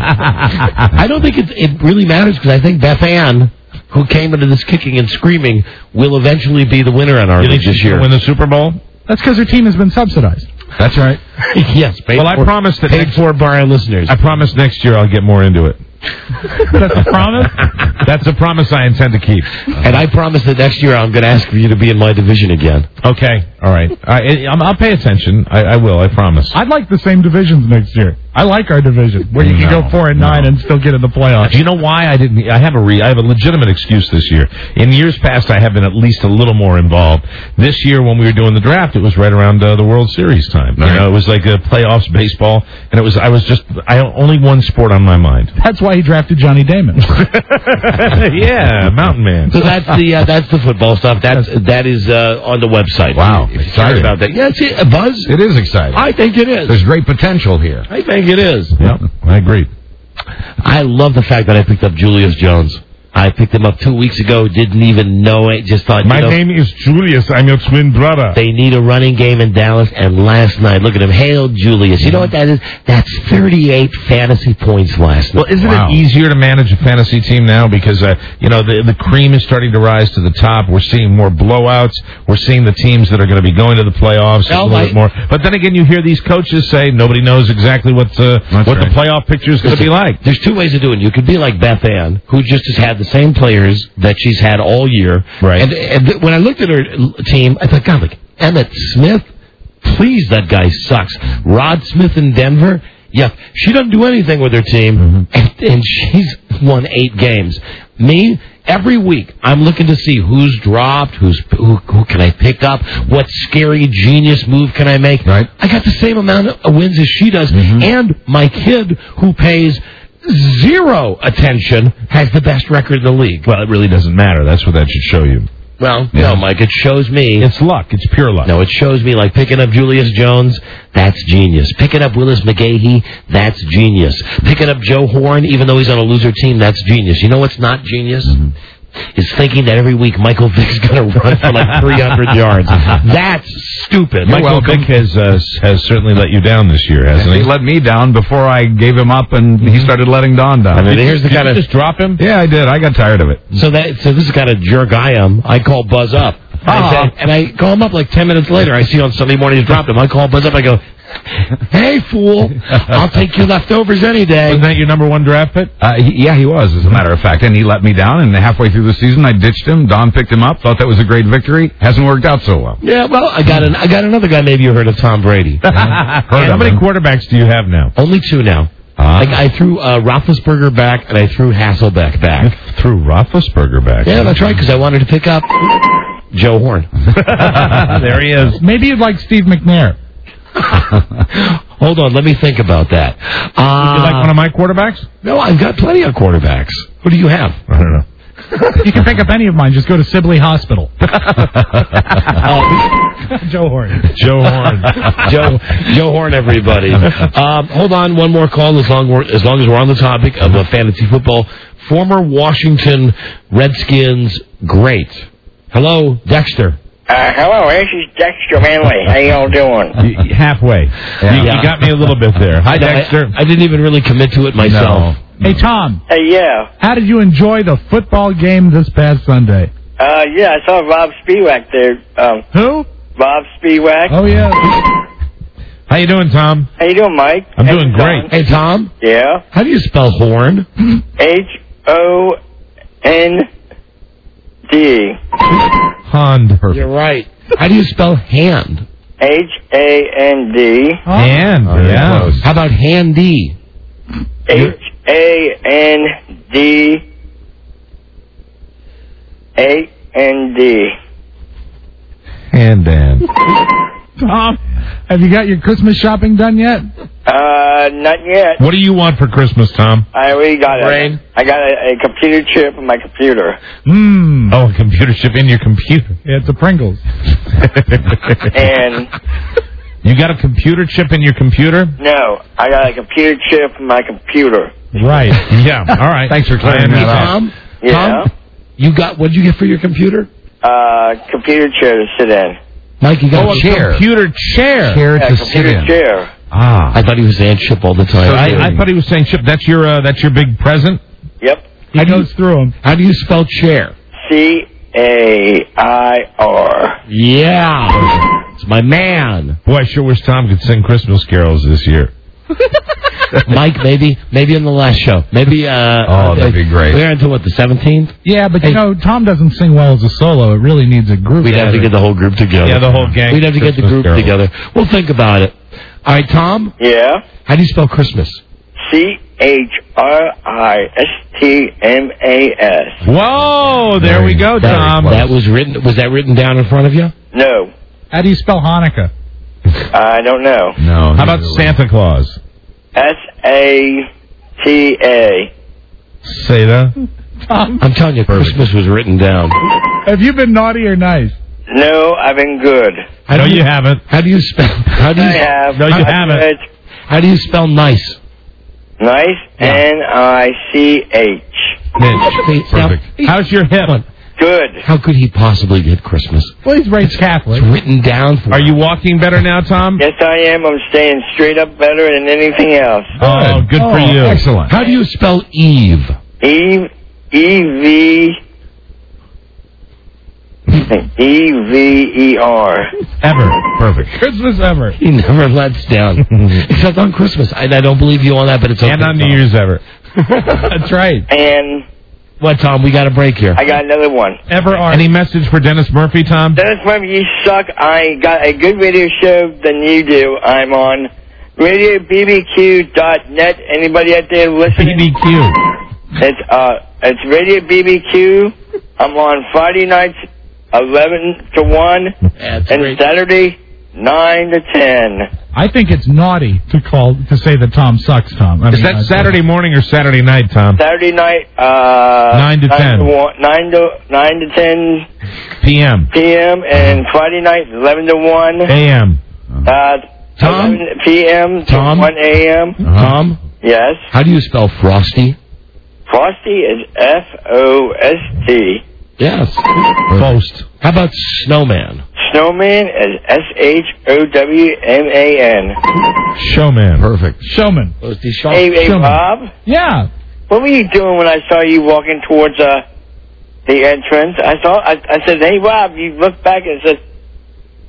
I don't think it, it really matters because I think Beth Ann, who came into this kicking and screaming, will eventually be the winner in our You league think this she's year. going to win the Super Bowl? That's because her team has been subsidized. That's right. Yes, paid Well, I for, promise that paid next- for by our listeners. I promise next year I'll get more into it. That's a promise? That's a promise I intend to keep. And I promise that next year I'm going to ask for you to be in my division again. Okay, all right. I, I'm- I'll pay attention. I, I will, I promise. I'd like the same divisions next year. I like our division, where you can No, go four and nine no. and still get in the playoffs. Do you know why I didn't? I have a re, I have a legitimate excuse this year. In years past, I have been at least a little more involved. This year, when we were doing the draft, it was right around uh, the World Series time. You know, it was like a playoffs baseball, and it was. I was just. I only one sport on my mind. That's why he drafted Johnny Damon. Yeah, Mountain Man. So that's the uh, that's the football stuff. That's that is uh, on the website. Wow, If you're exciting. curious about that. Yeah, it's a Buzz. It is exciting. I think it is. There's great potential here. I think it is. Yep, I agree. I love the fact that I picked up Julius Jones. I picked him up two weeks ago. Didn't even know it. Just thought. My you know, name is Julius. I'm your twin brother. They need a running game in Dallas, and last night, look at him. Hail Julius. You know what that is? That's thirty-eight fantasy points last night. Well, isn't Wow. it easier to manage a fantasy team now because uh, you know the the cream is starting to rise to the top. We're seeing more blowouts. We're seeing the teams that are going to be going to the playoffs a Well, little my- bit more. But then again, you hear these coaches say nobody knows exactly what uh, what right. the playoff picture is going to be like. There's two ways of doing it. You could be like Beth Ann, who just has had the same players that she's had all year. Right. And, and th- when I looked at her l- team, I thought, God, like, Emmett Smith? Please, that guy sucks. Rod Smith in Denver? Yeah, she doesn't do anything with her team, Mm-hmm. and, and she's won eight games. Me, every week, I'm looking to see who's dropped, who's who, who can I pick up, what scary genius move can I make. Right. I got the same amount of wins as she does, and my kid, who pays zero attention, has the best record in the league. Well, it really doesn't matter. That's what that should show you. Well, no, Mike, it shows me. It's luck. It's pure luck. No, it shows me like picking up Julius Jones, that's genius. Picking up Willis McGahee, that's genius. Picking up Joe Horn, even though he's on a loser team, that's genius. You know what's not genius? Is thinking that every week Michael Vick's going to run for like three hundred yards. That's stupid. Michael Michael Vick has uh, has certainly let you down this year, hasn't He he? let me down before I gave him up, and he started letting Don down. I mean, here's the Did kind you of just drop him? Yeah, I did. I got tired of it. so that so this is the kind of jerk I am. I call Buzz up, and, I say, and I call him up like ten minutes later. I see on Sunday morning he's dropped him. I call Buzz up. I go, Hey, fool! I'll take your leftovers any day. Wasn't that your number one draft pick? Uh, he, yeah, he was, as a matter of fact. And he let me down, and halfway through the season, I ditched him. Don picked him up, thought that was a great victory. Hasn't worked out so well. Yeah, well, I got an, I got another guy. Maybe you heard of Tom Brady. Heard How many him. quarterbacks do you have now? Only two now. Uh, like I threw uh, Roethlisberger back, and I threw Hasselbeck back. You threw Roethlisberger back. Yeah, that's right, because I wanted to pick up Joe Horn. There he is. Maybe you'd like Steve McNair. Hold on, let me think about that. Uh, Would you like one of my quarterbacks? No, I've got plenty of quarterbacks. Who do you have? I don't know. You can pick up any of mine. Just go to Sibley Hospital. Joe Horn. Joe Horn. Joe Joe Horn, everybody. Um, hold on, one more call as long, we're, as long as we're on the topic of uh, fantasy football. Former Washington Redskins great. Hello, Dexter. Uh, hello, this is Dexter Manley. How y'all doing? Y- halfway. Yeah. You, you got me a little bit there. Hi, no, Dexter. I, I didn't even really commit to it myself. No. Hey, Tom. Hey, yeah. How did you enjoy the football game this past Sunday? Uh, yeah, I saw Rob Spiewak there. Um, Who? Bob Spiewak. Oh, yeah. How you doing, Tom? How you doing, Mike? I'm hey, doing great. Tom. Hey, Tom. Yeah? How do you spell horn? H O N D. Hond. You're right. How do you spell hand? H A N D. Hand. Oh, yeah. Close. How about handy? H A N D. A N D. Hand-dan. Tom, have you got your Christmas shopping done yet? Uh, not yet. What do you want for Christmas, Tom? I already got it. Brain? I got a, a computer chip in my computer. Mmm. Oh, a computer chip in your computer. Yeah, it's a Pringles. And you got a computer chip in your computer? no, I got a computer chip in my computer. Right. Yeah. All right. Thanks for clearing Hey, that up. Tom. Yeah. Tom, you got what did you get for your computer? Uh, computer chair to sit in. Mike, you got Oh, a a chair. computer chair. Chair Yeah, to sit computer in. chair. Ah. I thought he was saying chip all the time. So I, I thought he was saying chip. That's your uh, that's your big present. Yep. He goes through them. How do you spell chair? C A I R. Yeah. It's my man. Boy, I sure wish Tom could sing Christmas carols this year. Mike, maybe maybe in the last show. Maybe uh Oh, that'd be great. We're until what, the seventeenth? Yeah, but Hey. you know, Tom doesn't sing well as a solo. It really needs a group. We'd have to get the whole group together. Yeah, the whole gang. We'd have to get the Christmas group carols. together. We'll think about it. All right, Tom, Yeah. how do you spell Christmas? C H R I S T M A S. Whoa, there Very, we go, very Tom. close. That was written was that written down in front of you? No. How do you spell Hanukkah? I don't know. No. How about neither way. Santa Claus? S A T A. Say that. Tom, I'm telling you, Christmas was written down. have you been naughty or nice? No, I've been good. How No, do you haven't. How do you spell how do you I have. No, you I'm haven't. good. how do you spell nice? Nice. Yeah. N I C H. Mitch, Perfect. How's your hip? Good. How could he possibly get Christmas? Well, he's raised Catholic. It's written down for Are him. you walking better now, Tom? Yes, I am. I'm staying straight up better than anything else. Oh, good for Oh, you. Excellent. How do you spell Eve? E E V E V E R. Ever. Perfect. Christmas ever. He never lets down. Except on Christmas. I, I don't believe you on that, but it's okay. And on New Tom. Year's ever. That's right. And What, Tom? We got a break here. I got another one. Ever are. Any message for Dennis Murphy, Tom? Dennis Murphy, you suck. I got a good radio show than you do. I'm on radio b b q dot net. Anybody out there listening? B B Q. It's uh, it's Radio B B Q. I'm on Friday nights, eleven to one, That's and great. Saturday, nine to ten. I think it's naughty to call to say that Tom sucks, Tom. I Is mean, that I- Saturday morning or Saturday night, Tom? Saturday night, uh, Nine to ten. to one, nine to nine to ten P M. p m and Friday night, eleven to one. A M. Uh, Tom? eleven p m to Tom? one a m. Tom? Yes. How do you spell Frosty? Frosty is F O S T. Yes. Post. How about Snowman? Snowman is S H O W M A N. Showman. Perfect. Showman. Was the show- Hey, hey, Showman. Bob. Yeah. What were you doing when I saw you walking towards uh, the entrance? I saw. I, I said, "Hey, Rob." You looked back and said,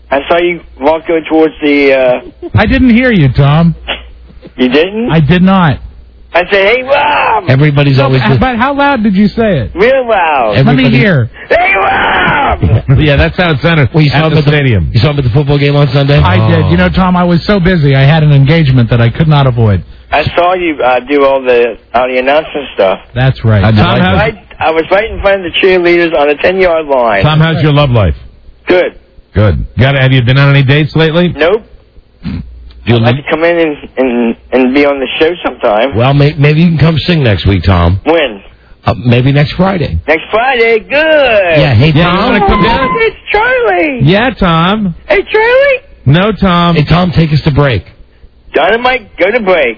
I saw you walk going towards the. Uh, I didn't hear you, Tom. you didn't? I did not. I said, "Hey, Rob." Everybody's always. But, but how loud did you say it? Real loud. Let me hear. Hey, Rob. Yeah, that's how it sounded Well, you saw at him the at the stadium. You saw him at the football game on Sunday? I did. You know, Tom, I was so busy. I had an engagement that I could not avoid. I saw you uh, do all the all the announcement stuff. That's right. Tom, I was, how's, right, I was right in front of the cheerleaders on the ten-yard line. Tom, how's your love life? Good. Good. Got? Have you been on any dates lately? Nope. You'll I'd like to come in and, and, and be on the show sometime. Well, may, maybe you can come sing next week, Tom. When? Uh, maybe next Friday. Next Friday. Good. Yeah, hey, Yeah, Tom. you want to come down? Oh, it's Charlie. Yeah, Tom. Hey, Charlie. No, Tom. Hey, Tom, take us to break. Dynamite, go to break.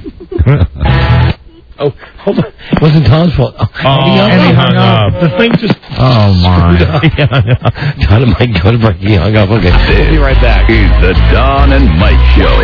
Oh, hold on. It wasn't Tom's fault. Oh, Oh, he hung up. The thing just... Oh, my. Dynamite, go to break. He hung up. Okay, we'll be right back. It's the Don and Mike Show.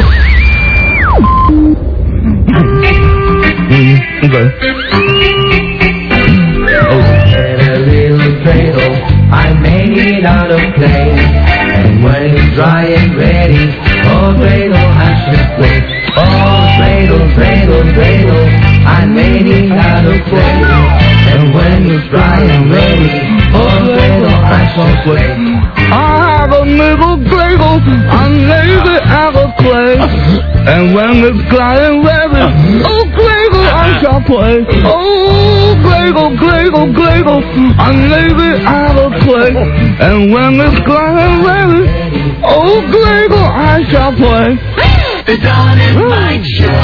A little cradle, I made it out of clay. And when it's dry and ready, oh cradle has to play. Oh cradle, cradle, cradle, I made it out of clay. And when it's dry and ready, oh cradle has to play. I have a little cradle, I made it out of clay. And when it's dry and ready, oh cradle I shall play. Oh cradle, cradle, cradle, I made it out of clay. And when it's dry and ready, oh cradle I shall play. The Don and Mike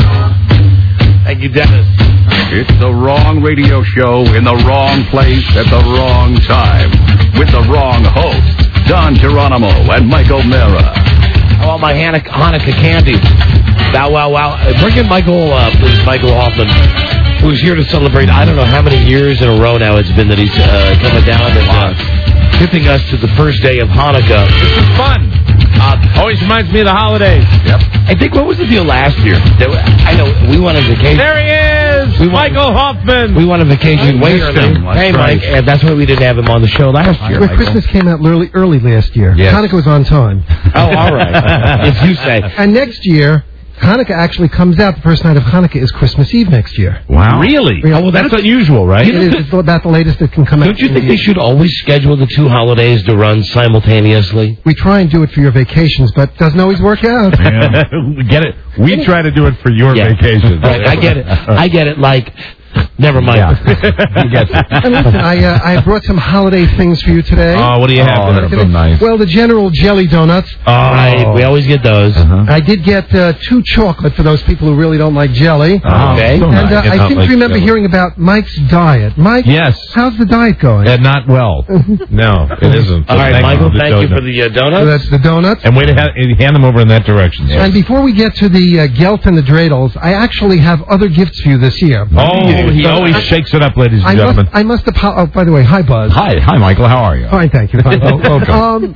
Show. Thank you, Dennis. It's the wrong radio show in the wrong place at the wrong time with the wrong hosts, Don Geronimo and Mike O'Mara. I want my Hanukkah, Hanukkah candy. Wow, wow, wow. Uh, Bring in Michael, uh, please, Michael Hoffman, who's here to celebrate, I don't know how many years in a row now it's been that he's uh, coming down and uh, tipping us to the first day of Hanukkah. This is fun. Uh, always reminds me of the holidays. Yep. I think, what was the deal last year? I know, we went on vacation. There he is, we Michael Hoffman. We went on vacation way missed early. him. Hey, Right. Mike, and that's why we didn't have him on the show last year. Well, Michael. Christmas came out early, early last year. Yes. Hanukkah was on time. Oh, all right. If you say. And next year, Hanukkah actually comes out. The first night of Hanukkah is Christmas Eve next year. Wow. Really? Yeah. Oh, well, that's unusual, right? It is. It's about the latest that can come out. Don't you think they should always schedule the two holidays to run simultaneously? We try and do it for your vacations, but it doesn't always work out. Yeah. We get it. We try to do it for your Yeah. vacation. Right, I get it. I get it. Like, never mind. He gets it. And listen, I, uh, I brought some holiday things for you today. Oh, what do you have? Oh, they're so nice. Well, the General Jelly Donuts. Oh. Right, we always get those. Uh-huh. I did get uh, two chocolate for those people who really don't like jelly. Oh, Okay. so And nice. uh, I I don't didn't like remember jelly. hearing about Mike's diet. Mike, Yes. how's the diet going? Uh, not well. No, it isn't. All right, Thank Michael, you for the thank you donut. for the uh, So donuts. that's the donuts. And wait to ha- hand them over in that direction. sir. And before we get to the uh, Gelt and the Dreidels, I actually have other gifts for you this year. Oh, he always shakes it up, ladies and I must, gentlemen. I must apo- oh, by the way, hi, Buzz. Hi, hi, Michael. How are you? Fine, thank you. Fine. Welcome. Um,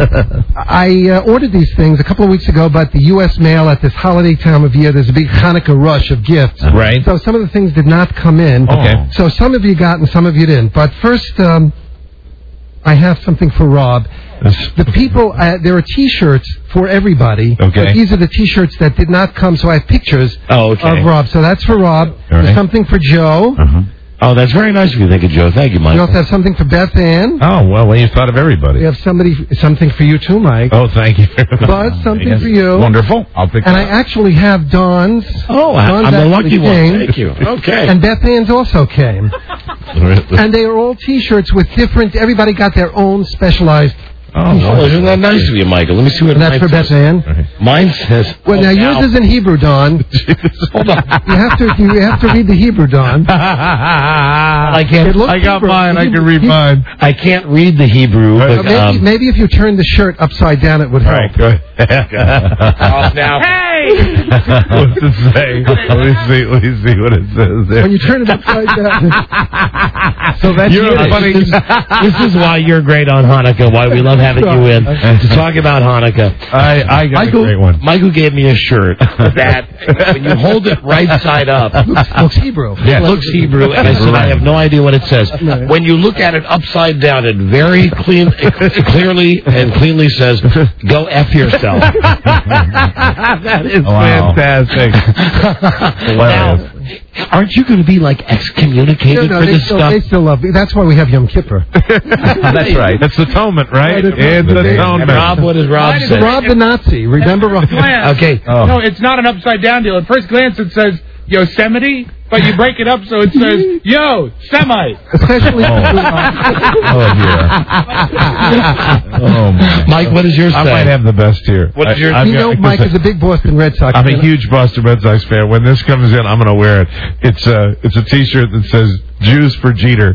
I uh, ordered these things a couple of weeks ago, but the U S mail at this holiday time of year, there's a big Hanukkah rush of gifts. Right. So some of the things did not come in. Okay. So some of you got and some of you didn't. But first, um, I have something for Rob. The people, uh, there are T-shirts for everybody. Okay. But these are the T-shirts that did not come, so I have pictures Oh, okay. of Rob. So that's for Rob. All There's right. something for Joe. Uh-huh. Oh, that's very nice of you. Thank you, Joe. Thank you, We Michael. also have something for Beth Ann. Oh, well, well, you thought of everybody. We have somebody, something for you too, Mike. Oh, thank you. Buzz, something Yes. for you. Wonderful. I'll pick And that I up. actually have Dawn's. Oh, I- Dawn's I'm a actually lucky one. came. Thank you. Okay. And Beth Ann's also came. And they are all T-shirts with different, everybody got their own specialized. Oh, well, isn't that nice of you, Michael? Let me see what And that's mine for says. Beth Ann. Mine says. Well, oh, now yours is in Hebrew, Dawn. Hold on. You have to, you have to read the Hebrew, Dawn. I can't. It looks I got Hebrew. mine. I can read mine. I can't read the Hebrew, Uh, but maybe, um, maybe if you turn the shirt upside down, it would All help. right, go ahead. off now. Hey! What's it say? Let me see. Let me see what it says there. When you turn it upside down. So that's You're it. funny. This is, this is why you're great on Hanukkah. Why we love having you in to talk about Hanukkah. I I got Michael, a great one. Michael gave me a shirt that when you hold it right side up, looks, looks Hebrew. it looks Hebrew, and I said I have no idea what it says. No. When you look at it upside down, it very clean, it clearly and cleanly says, "Go f yourself." That is Wow. fantastic. Now, aren't you going to be like excommunicated No, no, for they this still, stuff? they still love me. That's why we have Yom Kippur. That's right. That's atonement, right? Right, It's it's- atonement. And Rob, what does Rob It's say? Rob the Nazi. Remember Rob? Okay. Oh. No, it's not an upside down deal. At first glance, it says Yosemite, but you break it up so it says Yo Semite. Especially. Oh, dear. Oh, my. Mike, what does yours I say? might have the best here. What is I- yours? I've You got- know, because Mike I- is a big Boston Red Sox I'm fan. a huge Boston Red Sox fan. When this comes in, I'm going to wear it. It's a it's a T-shirt that says "Jews for Jeter."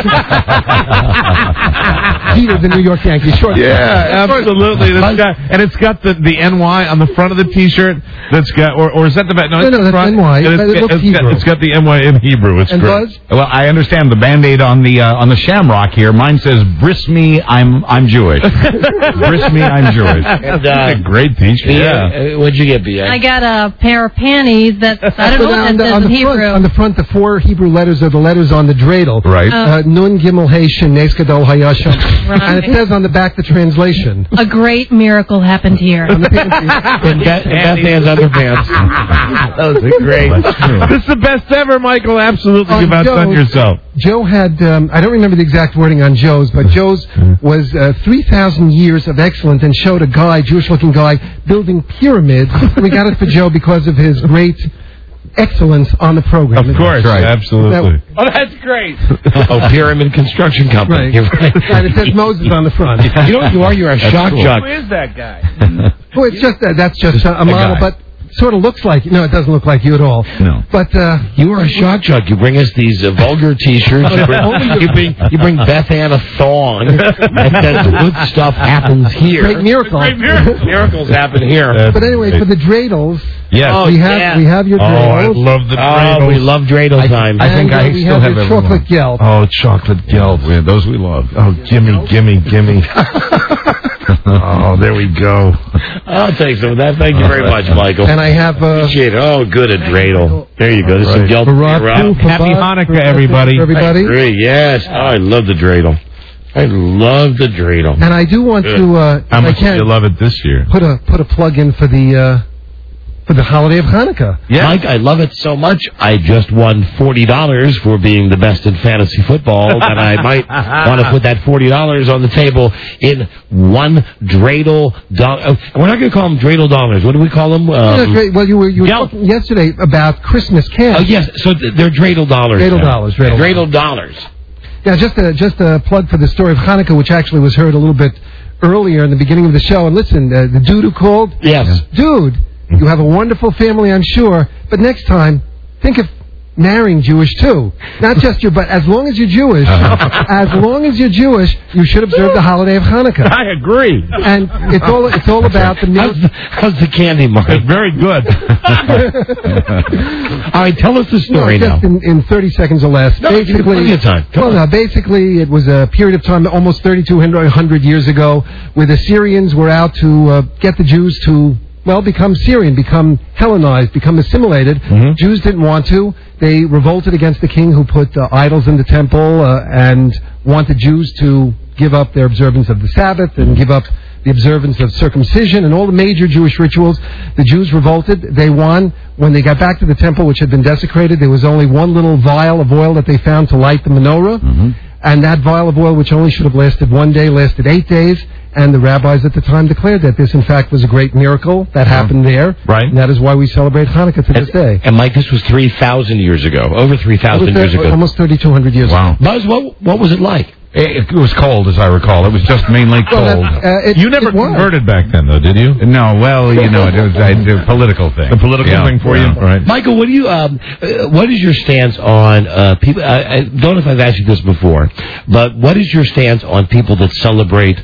Peter, the New York Yankees. Short. Yeah, absolutely. It's got, and it's got the, the N Y on the front of the T-shirt. That's got, or, or is that the back? No, it's no, the that's front. N Y, And it's but it got- looks it's got, Hebrew. it's got the N Y in Hebrew. It's And great. Buzz? Well, I understand the Band-Aid on the uh, on the Shamrock here. Mine says "Bris me, I'm I'm Jewish." Bris me, I'm Jewish. And, uh, It's a great T-shirt. B A, Yeah. uh, what'd you get, B A? I got a pair of panties that I don't know what on, that the, says on, in the Hebrew. front, on the front, the four Hebrew letters are the letters on the dreidel. Right. Uh, Nun Gimel Hey Shin Nes Gadol Hayasham. Right. And it says on the back the translation. A great miracle happened here. On the panties. In Beth Beth Ann's underpants. Those are great. This is the best ever, Michael. Absolutely, On you've outdone Joe's- yourself. Joe had, um, I don't remember the exact wording on Joe's, but Joe's was uh, three thousand years of excellence and showed a guy, Jewish-looking guy, building pyramids. And we got it for Joe because of his great excellence on the program. Of course, right. absolutely. Oh, that's great. Oh, Pyramid Construction Company. Right. You're right. And it says Moses on the front. You know what you are? You're a shock cool. jock. Who is that guy? Well, it's just uh, that's just a, a model, guy. but sort of looks like. No, it doesn't look like you at all. No. But uh, You are a shock jock. You bring us these uh, vulgar T-shirts. You bring, you bring you bring Beth Ann a thong that says good stuff happens here. great miracle. Great miracle. Miracles happen here. That's But anyway, great. for the dreidels, Yes. Oh, we have yeah. we have your Oh, I dreidels. love the Oh, dreidels. we love dreidel time. I think and, uh, I we still have have your everyone. chocolate gelt. Oh, chocolate gelt. Yeah, those we love. Oh, gimme, gimme, gimme. Oh, there we go. I'll take some of that. Thank you very much, Michael. And I have uh, Appreciate it. Oh, good, a dreidel. There you go. There's some Right. gelt for for Rob, you, too, Rob. for Happy Bob, Hanukkah, for- everybody. for everybody. Great, yes. Oh, I love the dreidel. I love the dreidel. And I do want Good. to, uh, How if I much do can, you love it this year? put a put a plug in for the uh, for the holiday of Hanukkah. Mike, I love it so much. I just won forty dollars for being the best in fantasy football, and I might want to put that forty dollars on the table in one dreidel dollar. Uh, we're not going to call them dreidel dollars. What do we call them? Yeah, Um, great. Well, you were you were Gelt. talking yesterday about Christmas camp. oh, yes. So th- they're dreidel dollars. Dreidel now. dollars, dreidel Dreidel dollars. Yeah, just a just a plug for the story of Hanukkah, which actually was heard a little bit earlier in the beginning of the show. And listen, uh, the dude who called, Yes. dude, you have a wonderful family, I'm sure. But next time, think of marrying Jewish too. Not just you, but as long as you're Jewish, as long as you're Jewish, you should observe the holiday of Hanukkah. I agree. And it's all it's all about the meal. How's the, how's the candy, Mark? Very good. All right, tell us the story no, now. just in, in thirty seconds or less. No, you have plenty of time. Come well, on. no, basically, it was a period of time, almost thirty-two hundred years ago, where the Syrians were out to uh, get the Jews to, well, become Syrian, become Hellenized, become assimilated. Mm-hmm. Jews didn't want to. They revolted against the king who put uh, idols in the temple uh, and wanted Jews to give up their observance of the Sabbath and give up the observance of circumcision and all the major Jewish rituals. The Jews revolted. They won. When they got back to the temple, which had been desecrated, there was only one little vial of oil that they found to light the menorah. Mm-hmm. And that vial of oil, which only should have lasted one day, lasted eight days. And the rabbis at the time declared that this, in fact, was a great miracle that happened there. Right. And that is why we celebrate Hanukkah to this day. And Mike, this was three thousand years ago, over three thousand years ago. Almost thirty-two hundred years Wow. ago. Buzz, what, what was it like? It, it was cold, as I recall. It was just mainly Well, cold. that, uh, it, You never it was. converted back then, though, did you? No, well, you know, it was a, a political thing. The political Yeah, thing for yeah. you, right? Michael, what do you? Um, uh, what is your stance on uh, people? I, I don't know if I've asked you this before, but what is your stance on people that celebrate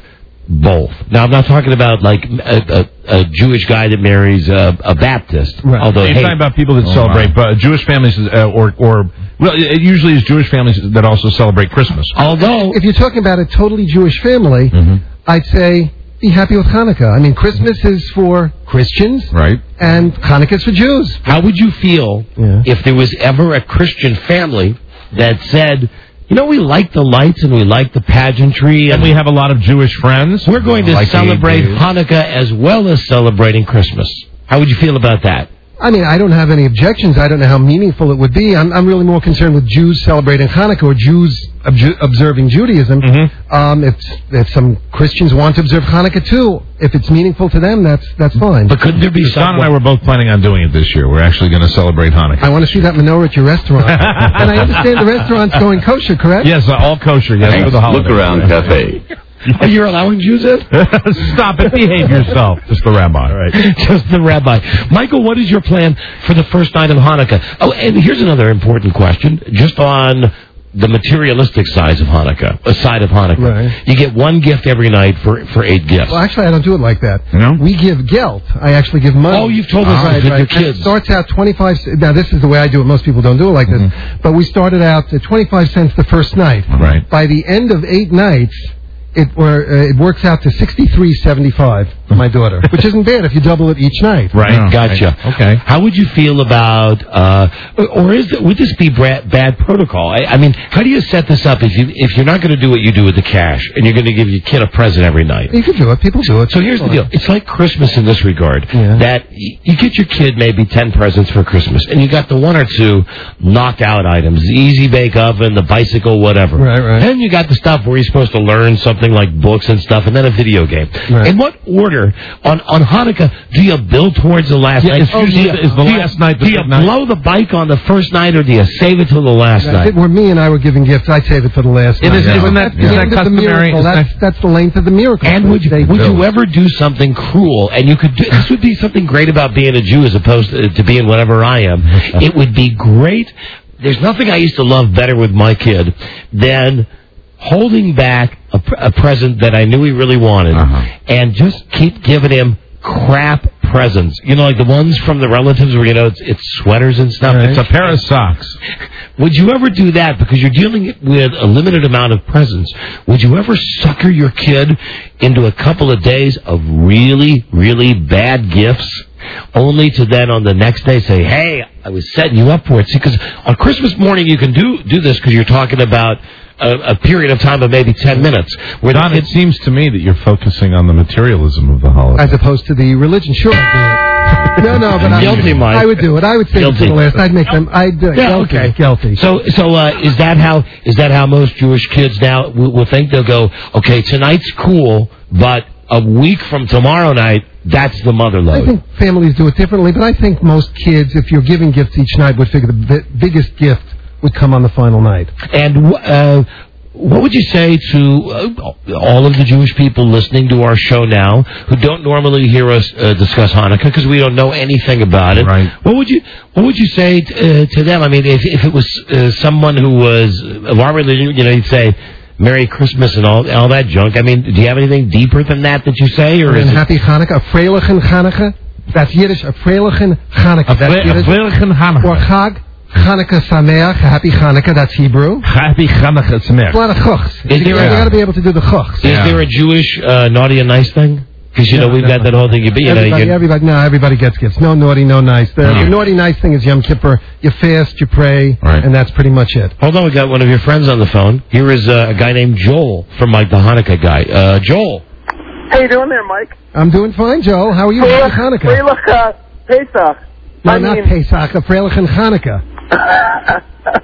both. Now, I'm not talking about like a, a, a Jewish guy that marries a, a Baptist. Right. Although, You're hey, talking about people that Oh, celebrate my. uh, Jewish families, uh, or or well, it usually is Jewish families that also celebrate Christmas. Although, if you're talking about a totally Jewish family, I'd say be happy with Hanukkah. I mean, Christmas is for Christians, right? And Hanukkah is for Jews. How would you feel if there was ever a Christian family that said, you know, we like the lights and we like the pageantry, and, we have a lot of Jewish friends. We're going to Like the celebrate Jews. Hanukkah as well as celebrating Christmas. How would you feel about that? I mean, I don't have any objections. I don't know how meaningful it would be. I'm, I'm really more concerned with Jews celebrating Hanukkah or Jews obju- observing Judaism. Um, if if some Christians want to observe Hanukkah too, if it's meaningful to them, that's that's fine. But couldn't there be Don and I were both planning on doing it this year. We're actually going to celebrate Hanukkah. I want to see that menorah at your restaurant. And I understand the restaurant's going kosher, correct? Yes, uh, all kosher. Yes, for the holiday. Look Around Cafe. Oh, you're allowing Jews in? Stop it. Behave yourself. Just the rabbi. All right. Just the rabbi. Michael, what is your plan for the first night of Hanukkah? Oh, and here's another important question. Just on the materialistic side of Hanukkah, a side of Hanukkah. Right. You get one gift every night for, for eight gifts. Well, actually, I don't do it like that. No? We give gelt. I actually give money. Oh, you've told us right, this with right. your kids. It starts out twenty-five. Now, this is the way I do it. Most people don't do it like this. But we started out at twenty-five cents the first night. Right. By the end of eight nights, it were uh, it works out to sixty-three seventy-five for my daughter, which isn't bad if you double it each night. Right, gotcha. Okay. How would you feel about, uh, or is it, would this be bad, bad protocol? I, I mean, how do you set this up if you if you're not going to do what you do with the cash and you're going to give your kid a present every night? You can do it. People do it. So here's the deal. It's like Christmas in this regard. That y- you get your kid maybe ten presents for Christmas, and you got the one or two knocked out items, the easy bake oven, the bicycle, whatever. Right, right. Then you got the stuff where you're supposed to learn something like books and stuff, and then a video game. Right. In what order on on Hanukkah do you build towards the last Yeah, night? it's usually- do you, is the do you- last night the Do you big night? blow the bike on the first night, or do you save it till the last If night? it were me and I were giving gifts, I'd save it for the last It night. is- isn't That's that- the isn't end that of the customary? miracle. Isn't That's, that's the length of the miracle. And would you, They would do. you ever do something cruel? And you could do, this would be something great about being a Jew as opposed to, to being whatever I am. It would be great. There's nothing I used to love better with my kid than holding back a, pr- a present that I knew he really wanted and just keep giving him crap presents. You know, like the ones from the relatives where, you know, it's, it's sweaters and stuff. It's a pair of socks. Would you ever do that? Because you're dealing with a limited amount of presents. Would you ever sucker your kid into a couple of days of really, really bad gifts, only to then on the next day say, hey, I was setting you up for it? See, because on Christmas morning you can do do this because you're talking about a, a period of time of maybe ten minutes. Where Don, it seems to me that you're focusing on the materialism of the holiday. As opposed to the religion. Sure, I'd do it. No, no, but I, Guilty, Mike. I would do it. I would save it for Guilty. the last. I'd make them. I'd do it. Yeah, guilty, okay. Guilty. So, so uh, is that how is that how most Jewish kids now will, will think? They'll go, okay, tonight's cool, but a week from tomorrow night, that's the mother I load. think families do it differently, but I think most kids, if you're giving gifts each night, would figure the bi- biggest gift would come on the final night. And uh, what would you say to uh, all of the Jewish people listening to our show now who don't normally hear us uh, discuss Hanukkah because we don't know anything about it? Right. What would you What would you say t- uh, to them? I mean, if if it was uh, someone who was of our religion, you know, you'd say Merry Christmas and all all that junk. I mean, do you have anything deeper than that that you say, or And is it? Happy Hanukkah, a Freilichen Hanukkah. That's Yiddish, a Freilichen Hanukkah. That's Fre- Yiddish. Freilichen Hanukkah. Or Chag, Hanukkah Sameach, Happy Hanukkah. That's Hebrew. Happy Hanukkah A Sameach. lot of chuchs. Is You, there a- got to be able to do the chuchs. Is there a Jewish uh, naughty and nice thing? Because you know we've got that whole thing. You, be- you know, you Everybody, get, everybody, no, everybody gets gifts. No naughty, no nice. The, the naughty, nice thing is Yom Kippur. You fast, you pray, Right. and that's pretty much it. Hold on, we got one of your friends on the phone. Here is uh, a guy named Joel from Mike the Hanukkah guy. Uh, Joel. How you doing there, Mike? I'm doing fine, Joel. How are you? Happy Hanukkah. Freilich uh, Pesach. No, I not mean, Pesach, a Freilichen Hanukkah.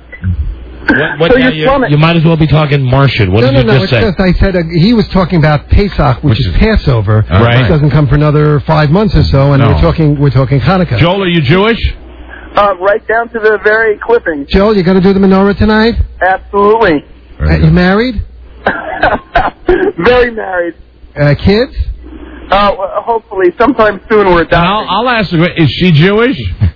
What, what So now, you're you, from it. you might as well be talking Martian. What no, did no, you no. just It's say? just I said uh, he was talking about Pesach, which, Which is, is- Passover. Right. It doesn't come for another five months or so, and No. we're talking we're talking Hanukkah. Joel, are you Jewish? uh, right down to the very clipping. Joel, you got to do the menorah tonight. Absolutely. Uh, you married? Very married. Uh, kids? Uh, well, hopefully, sometime soon we're And I'll, adopting. I'll ask her, is she Jewish?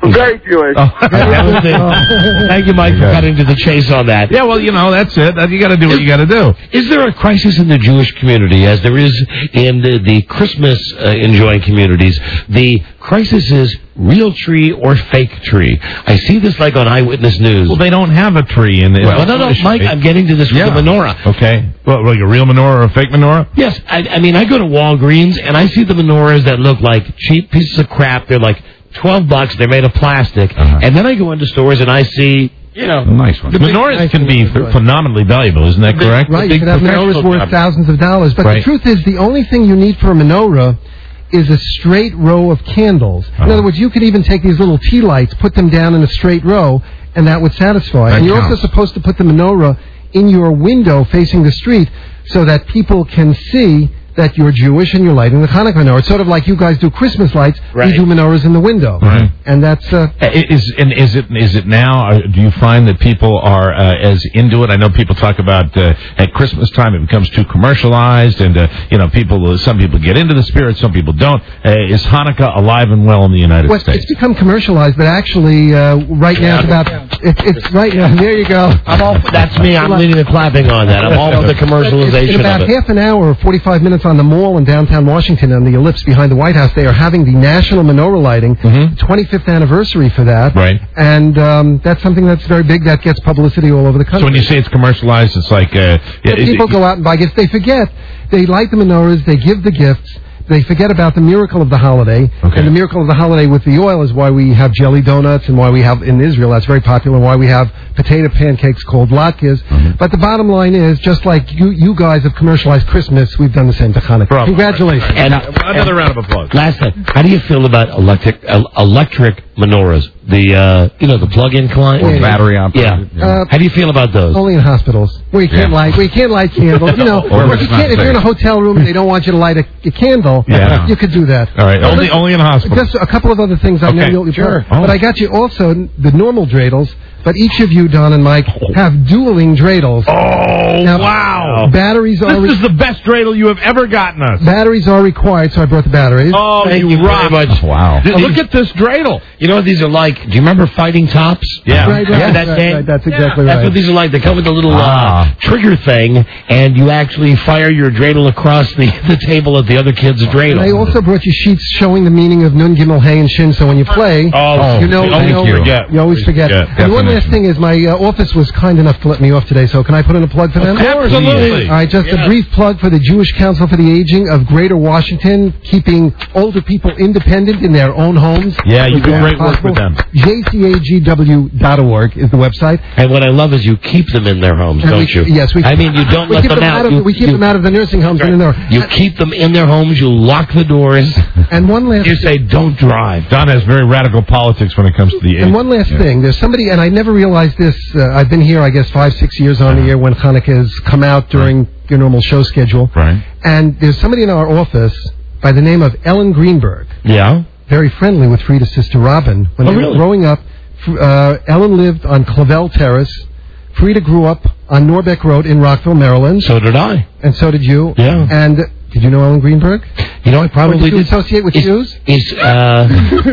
Very Jewish. Oh, that was it. Thank you, Mike, for cutting to the chase on that. Yeah, well, you know, that's it. You got to do what you got to do. Is there a crisis in the Jewish community, as there is in the, the Christmas uh, enjoying communities? The crisis is real tree or fake tree. I see this like on Eyewitness News. Well, they don't have a tree in there. Well, no, no, Mike, I'm getting to this with yeah. the menorah. Okay. Well, like a real menorah or a fake menorah? Yes. I, I mean, I go to Walgreens, and I see the menorahs that look like cheap pieces of crap. They're like twelve bucks. They're made of plastic. Uh-huh. And then I go into stores, and I see... You know, nice one. The menorahs nice can be f- phenomenally valuable, isn't that correct? Right, you can have menorahs worth thousands of dollars. But right. the truth is, the only thing you need for a menorah is a straight row of candles. Uh-huh. In other words, you could even take these little tea lights, put them down in a straight row, and that would satisfy. That and you're counts. also supposed to put the menorah in your window facing the street so that people can see that you're Jewish and you're lighting the Hanukkah menorah. It's sort of like you guys do Christmas lights. Right. We do menorahs in the window. Right. And that's... Uh, is, and is it is it now, or do you find that people are uh, as into it? I know people talk about uh, at Christmas time it becomes too commercialized, and, uh, you know, people. some people get into the spirit, some people don't. Uh, is Hanukkah alive and well in the United well, States? It's become commercialized, but actually uh, right now it's about... It's, it's right now. There you go. I'm all, that's me. I'm leading the clapping on that. I'm all for the commercialization in about of it. half an hour or forty-five minutes on the mall in downtown Washington on the ellipse behind the White House, they are having the national menorah lighting, mm-hmm. twenty-fifth anniversary for that. Right. And um, that's something that's very big that gets publicity all over the country. So when you say it's commercialized, it's like... Uh, yeah, people it, go out and buy gifts. They forget. They light the menorahs. They give the gifts. They forget about the miracle of the holiday. Okay. And the miracle of the holiday with the oil is why we have jelly donuts and why we have, in Israel, that's very popular, why we have potato pancakes called latkes. Mm-hmm. But the bottom line is, just like you you guys have commercialized Christmas, we've done the same to Hanukkah. Bravo. Congratulations. Right, right. And, Another and round of applause. Last thing. How do you feel about electric uh, electric menorahs? The, uh, you know, the plug-in client? Or battery operated. Yeah. Uh, How do you feel about those? Only in hospitals. Where you can't Yeah. light, where you can't light candles. You know, Or if, you can't, if you're in a hotel room and they don't want you to light a, a candle, Yeah. you could do that. All right. But Only listen, only in hospitals. Just a couple of other things I know Okay. you'll Sure. But Oh. I got you also the normal dreidels, but each of you, Don and Mike, have dueling dreidels. Oh, Now, wow. Batteries are... This is the best dreidel you have ever gotten us. Batteries are required, so I brought the batteries. Oh, Thank you, you very rock. much. Wow. Th- Look at this dreidel. You know what these are like? Do you remember Fighting Tops? Yeah. Right, right, Yeah, right, that right, game? right, that's Yeah. exactly That's right. what these are like. They come with a little Ah. uh, trigger thing, and you actually fire your dreidel across the, the table at the other kid's dreidel. And I also brought you sheets showing the meaning of Nun, Gimel, Hey, and Shin, so when you play, Oh, you know, you you, always know forget. you always forget. Forget. And one last Definition. thing is my uh, office was kind enough to let me off today, so can I put in a plug for them? Absolutely. All right, just Yes. a brief plug for the Jewish Council for the Aging of Greater Washington, keeping older people independent in their own homes. Yeah, you as do long as great work with possible. them. J C A G W dot org is the website. And what I love is you keep them in their homes, And don't we- you? Yes, we. I mean, you don't we let keep them, them out. of, You, we keep you, them out of the nursing homes and in there. you keep them in their homes. You lock the doors. And one last. You say, "Don't drive." Don has very radical politics when it comes to the age. And one last Yeah. thing, there's somebody, and I never realized this. Uh, I've been here, I guess, five, six years on the air when Hanukkah has come out during your normal show schedule. Right. And there's somebody in our office by the name of Ellen Greenberg, Yeah. very friendly with Frida's sister Robin. When Oh, they were really? growing up, F- uh, Ellen lived on Clavel Terrace. Frida grew up on Norbeck Road in Rockville, Maryland. So did I. And so did you. Yeah. And did you know Ellen Greenberg? You know, I probably Or did you did. associate with Is- Jews? Is uh.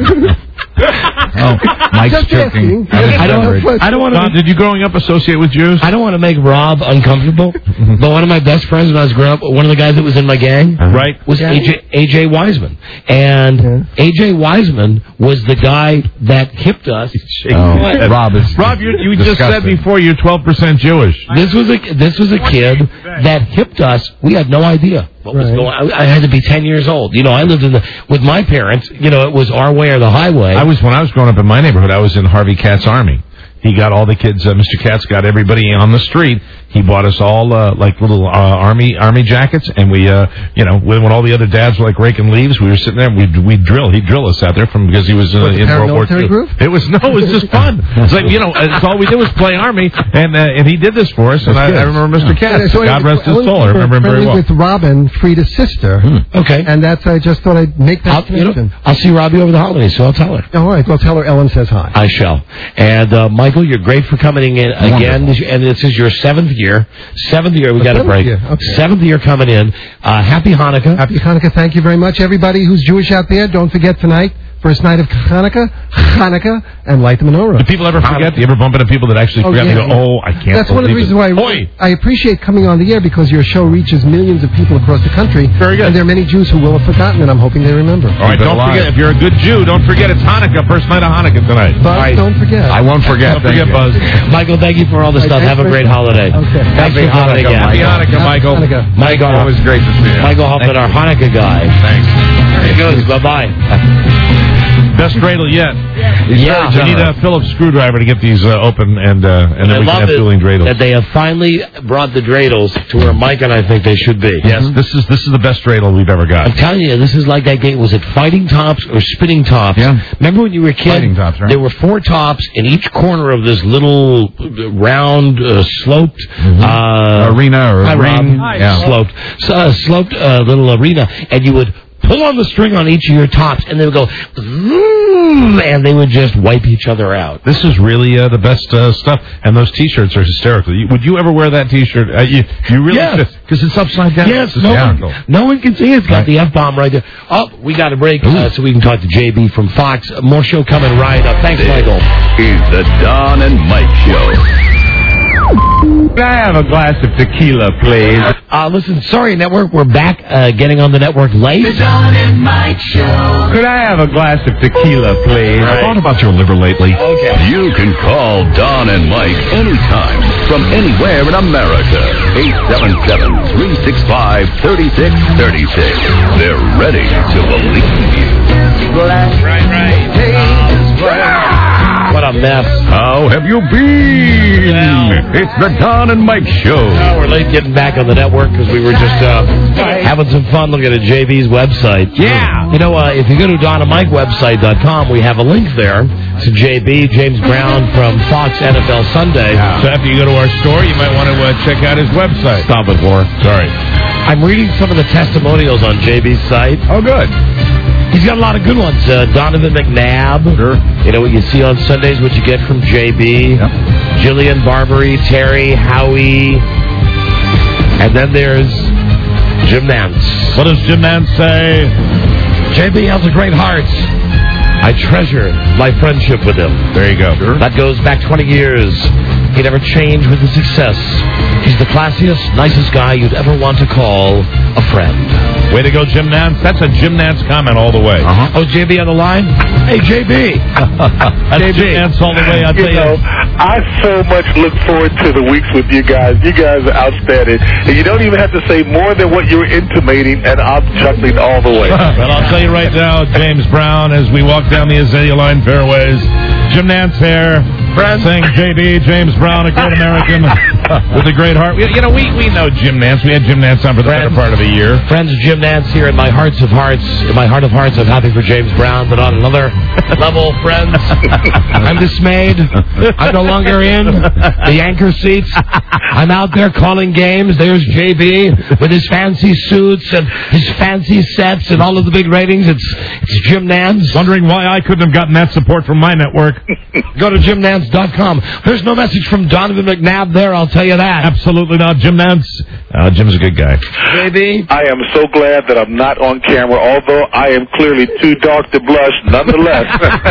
Oh, Mike's Just joking. asking. I don't. I don't want to. Don, did you growing up associate with Jews? I don't want to make Rob uncomfortable, but one of my best friends when I was growing up, one of the guys that was in my gang, Right. was A J A J Wiseman, and A J Wiseman was the guy that hipped us. Oh, Rob is Rob, you, you just said disgusting. before you're twelve percent Jewish. This was a this was a kid that hipped us. We had no idea what was Right. going on. I, I had to be ten years old. You know, I lived in the with my parents. You know, it was our way or the highway. I was when I was growing up in my neighborhood. I was in Harvey Katz's army. He got all the kids. Uh, Mister Katz got everybody on the street. He bought us all uh, like little uh, army army jackets, and we, uh, you know, when, when all the other dads were like raking leaves, we were sitting there. We'd we'd drill. He'd drill us out there from because he was uh, What, the in World War paramilitary Two. group? It was no, it was just fun. It's like you know, it's all we did was play army, and uh, and he did this for us. And I, I remember Mister Katz. So God anyway, rest his Ellen soul. I remember him very friendly well. with Robin, Frida's sister. Okay. And that's, I just thought I'd make that I'll, you connection. know, I'll see Robbie over the holidays, so I'll tell her. All right, well, tell her Ellen says hi. I shall. And uh, Michael, you're great for coming in again. This, and this is your seventh year. Seventh year. We Oh, got a seventh break. year, okay. Seventh year coming in. Uh, happy Hanukkah. Happy Hanukkah. Thank you very much, everybody who's Jewish out there. Don't forget tonight, first night of Hanukkah, Hanukkah, and light the menorah. Do people ever forget? Do you ever bump into people that actually Oh, forget yeah, and go, yeah. oh, I can't That's one of the believe reasons it. why I, I appreciate coming on the air, because your show reaches millions of people across the country. Very good. And there are many Jews who will have forgotten, and I'm hoping they remember. All right, don't forget, if you're a good Jew, don't forget it's Hanukkah, first night of Hanukkah tonight. Buzz, All right. don't forget. I won't forget. Don't forget, Buzz. Michael, thank you for all the stuff. Have a great holiday. Okay. Thanks Happy for coming Hanukkah, again. Michael. Happy Hanukkah, Michael. Hanukkah. Michael, Always great to see you. Michael Huffman, our Hanukkah guy. Thanks. There he goes. Bye-bye. Best dreidel yet. Yeah. We need a Phillips screwdriver to get these uh, open, and uh, and then I we can love have it dueling dreidels. that they have finally brought the dreidels to where Mike and I think they should be. Yes, this is this is the best dreidel we've ever got. I'm telling you, this is like that game. Was it Fighting Tops or Spinning Tops? Yeah. Remember when you were a kid? Fighting Tops, right? There were four tops in each corner of this little uh, round, uh, sloped uh, Arena or hi, Rob. ring. Yeah. sloped, uh, sloped uh, little arena, and you would pull on the string on each of your tops, and they would go, "Vroom," and they would just wipe each other out. This is really uh, the best uh, stuff, and those T-shirts are hysterical. You, would you ever wear that T-shirt? Uh, you, you really Yes. because it's upside down. Yes, it's no hysterical. one, no one can see it. It's got Right. the F-bomb right there. Oh, we got a break uh, so we can talk to J B from Fox. More show coming right up. Thanks, Michael. Is the Don and Mike Show. Can I have a glass of tequila, please? Uh, listen, sorry, network, we're back uh, getting on the network late. The Don and Mike Show. Could I have a glass of tequila, please? I thought about your liver lately. Okay. You can call Don and Mike anytime from anywhere in America. eight seven seven, three six five, three six three six. They're ready to believe you. Right, right. What a mess. How have you been? It's the Don and Mike Show. Oh, we're late getting back on the network because we were just uh, having some fun looking at J B's website. Yeah. You know, uh, if you go to don and mike website dot com, we have a link there to J B, James Brown from Fox N F L Sunday. So after you go to our store, you might want to uh, check out his website. Stop it, War. Sorry. I'm reading some of the testimonials on J B's site. Oh, good. He's got a lot of good ones. Uh, Donovan McNabb. Sure. You know what you see on Sundays, what you get from J B. Yep. Jillian Barbary, Terry, Howie. And then there's Jim Nance. What does Jim Nance say? J B has a great heart. I treasure my friendship with him. There you go. Sure. That goes back twenty years. He never changed with his success. He's the classiest, nicest guy you'd ever want to call a friend. Way to go, Jim Nance. That's a Jim Nance comment all the way. Uh-huh. Oh, J B on the line? Hey, J B. That's J B. Jim Nance all the way. I'll You tell know, you. I so much look forward to the weeks with you guys. You guys are outstanding. And you don't even have to say more than what you're intimating, and I'm chuckling all the way. Well, I'll tell you right now, James Brown, as we walk down the Azalea Line fairways, Jim Nance here, saying J B, James Brown, a great American with a great heart. You know, we, we know Jim Nance. We had Jim Nance on for the better part of a year. Friends, Jim Nance here in my hearts of hearts. In my heart of hearts, I'm happy for James Brown, but on another level, friends, I'm dismayed. I'm no longer in the anchor seats. I'm out there calling games. There's J B with his fancy suits and his fancy sets and all of the big ratings. It's it's Jim Nance. Wondering why I couldn't have gotten that support from my network. Go to jim nance dot com. There's no message from Donovan McNabb there, I'll tell you that. Absolutely not. Jim Nance. Uh, Jim's a good guy. J B? I am so glad that I'm not on camera, although I am clearly too dark to blush nonetheless.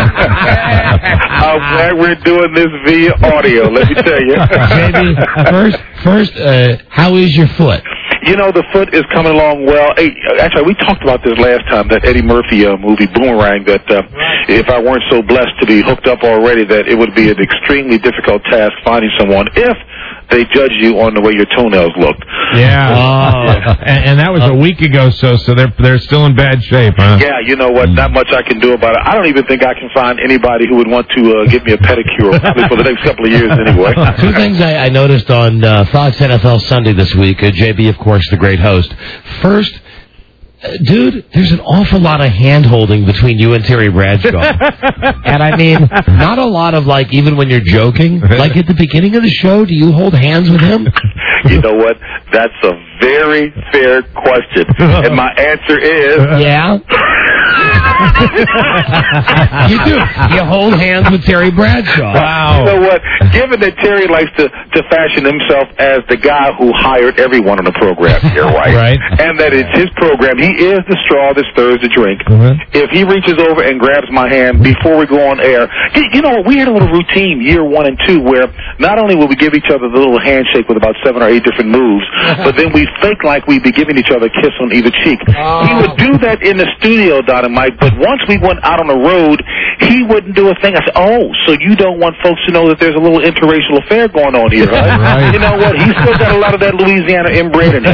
I'm glad we're doing this via audio, let me tell you. J B, first, first uh, how is your foot? You know, the foot is coming along well. Hey, actually, we talked about this last time, that Eddie Murphy uh, movie, Boomerang, that uh, if I weren't so blessed to be hooked up already, that it would be an extremely difficult task finding someone if they judge you on the way your toenails looked. Yeah. Oh. and, and that was a week ago, so so they're they're still in bad shape, huh? Yeah, you know what? Not much I can do about it. I don't even think I can find anybody who would want to uh, give me a pedicure probably for the next couple of years anyway. Two things I, I noticed on uh, Fox N F L Sunday this week. Uh, J B, of course, the great host. First, uh, dude, there's an awful lot of hand-holding between you and Terry Bradshaw. And I mean, not a lot of, like, even when you're joking. Like, at the beginning of the show, do you hold hands with him? You know what? That's a very fair question. And my answer is... Yeah? You do. You hold hands with Terry Bradshaw. You know what? Given that Terry likes to, to fashion himself as the guy who hired everyone on the program here, right? Right. And that it's his program. He is the straw that stirs the drink. Mm-hmm. If he reaches over and grabs my hand before we go on air, you, you know, we had a little routine year one and two where not only would we give each other the little handshake with about seven or eight different moves, but then we fake like we'd be giving each other a kiss on either cheek. Oh. He would do that in the studio, Don and Mike, but once we went out on the road, he wouldn't do a thing. I said, oh, so you don't want folks to know that there's a little interracial affair going on here, right? Right. You know what? He's still got a lot of that Louisiana inbred in him.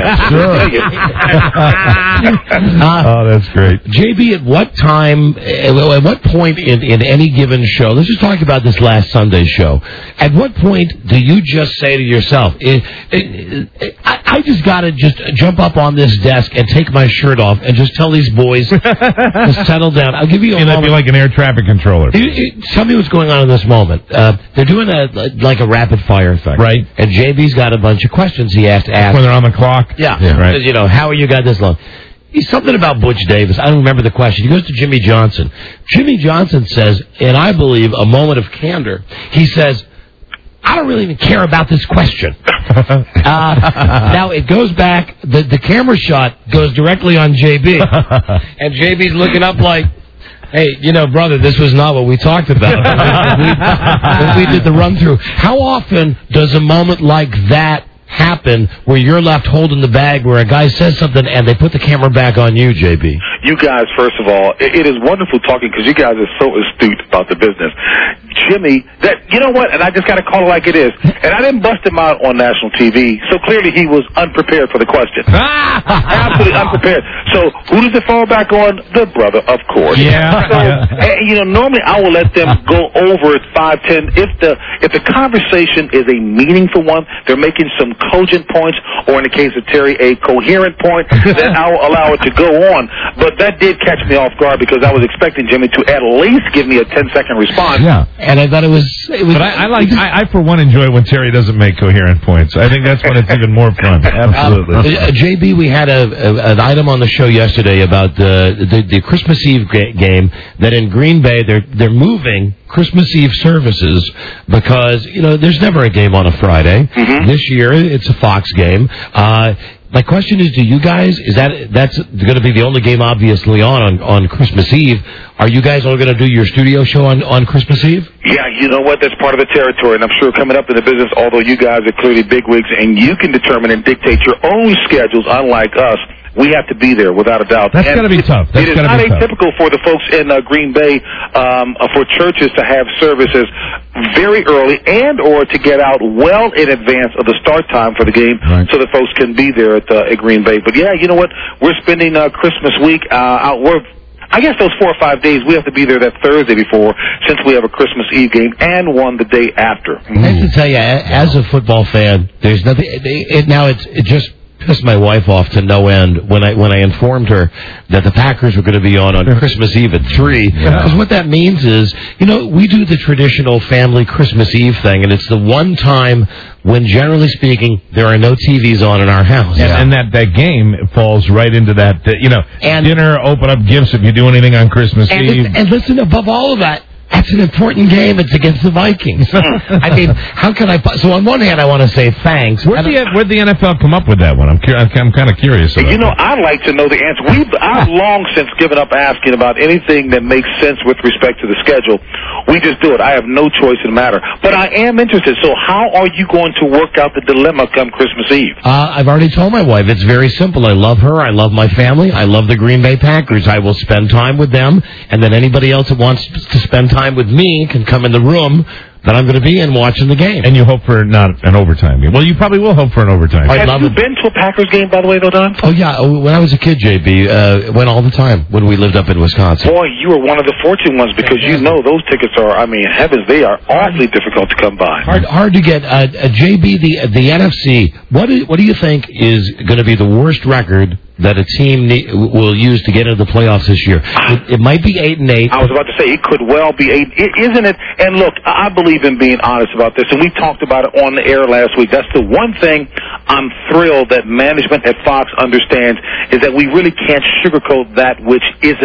Oh, that's great. J B, at what time, at what point in, in any given show, let's just talk about this last Sunday show, at what point do you just say to yourself, it, it, it, I, I just got to just jump up on this desk and take my shirt off and just tell these boys to settle down. I'll give you a And that'd moment. be like an air traffic controller. It- it- Tell me what's going on in this moment. Uh, they're doing a like a rapid fire thing, Right. And J B's got a bunch of questions he has to ask. When they're on the clock. Yeah, Yeah, right. You know, how you got this long? He's something about Butch Davis. I don't remember the question. He goes to Jimmy Johnson. Jimmy Johnson says, and I believe a moment of candor, he says, I don't really even care about this question. uh, now, it goes back, the, the camera shot goes directly on J B. And J B's looking up like, hey, you know, brother, this was not what we talked about when we, we did the run-through. How often does a moment like that happen where you're left holding the bag where a guy says something and they put the camera back on you, J B? You guys, first of all, it, it is wonderful talking because you guys are so astute about the business. Jimmy, that you know what, and I just got to call it like it is. And I didn't bust him out on national T V, so clearly he was unprepared for the question. Absolutely unprepared. So who does it fall back on? The brother, of course. Yeah. So, Yeah. and, you know, normally I will let them go over at five ten if the if the conversation is a meaningful one, they're making some cogent points, or in the case of Terry, a coherent point, then I will allow it to go on. But that did catch me off guard because I was expecting Jimmy to at least give me a ten second response. Yeah. And I thought it was... It was But I, I like, I, I for one enjoy when Terry doesn't make coherent points. I think that's when it's even more fun. Absolutely. Uh, J B, we had a, a an item on the show yesterday about the the, the Christmas Eve ga- game that in Green Bay they're they're moving Christmas Eve services because you know there's never a game on a Friday. Mm-hmm. This year it's a Fox game. Uh, my question is, do you guys, is that, that's going to be the only game obviously on, on, on Christmas Eve. Are you guys all going to do your studio show on, on Christmas Eve? Yeah, you know what? That's part of the territory, and I'm sure coming up in the business, although you guys are clearly bigwigs and you can determine and dictate your own schedules, unlike us, we have to be there without a doubt. That's And got to be it- tough. That's it is gotta not be tough. atypical for the folks in uh, Green Bay um, uh, for churches to have services very early and or to get out well in advance of the start time for the game so that folks can be there at, uh, at Green Bay. But, yeah, you know what? We're spending uh, Christmas week uh, out. We're I guess those four or five days, we have to be there that Thursday before, since we have a Christmas Eve game and one the day after. I have to tell you, a- as a football fan, there's nothing. It, it, now it's it just pissed my wife off to no end when I when I informed her that the Packers were going to be on on Christmas Eve at three. Because what that means is, you know, we do the traditional family Christmas Eve thing, and it's the one time when, generally speaking, there are no T Vs on in our house. And, and that, that game falls right into that, uh, you know, dinner, open up gifts if you do anything on Christmas And, Eve. listen, and listen, above all of that, that's an important game. It's against the Vikings. I mean, how can I... So on one hand, I want to say thanks. Where'd the, where'd the N F L come up with that one? I'm, cur- I'm, I'm kind of curious about You know, that. I'd like to know the answer. We've, I've long since given up asking about anything that makes sense with respect to the schedule. We just do it. I have no choice in the matter. But I am interested. So how are you going to work out the dilemma come Christmas Eve? Uh, I've already told my wife it's very simple. I love her. I love my family. I love the Green Bay Packers. I will spend time with them, and then anybody else that wants to spend time with me can come in the room that I'm going to be in watching the game. And you hope for not an overtime game. Well, you probably will hope for an overtime game. Have you been to a Packers game, by the way, though, Don? Oh, yeah. Oh, when I was a kid, J B, uh, went all the time when we lived up in Wisconsin. Boy, you are one of the fortunate ones because you know those tickets are, I mean, heavens, they are awfully difficult to come by. Hard, hard to get. Uh, uh, J B, the the N F C. What do, what do you think is going to be the worst record that a team ne- will use to get into the playoffs this year? It, it might be eight and eight. I was about to say it could well be eight, it, isn't it? And look, I believe in being honest about this, and we talked about it on the air last week. That's the one thing I'm thrilled that management at Fox understands is that we really can't sugarcoat that which isn't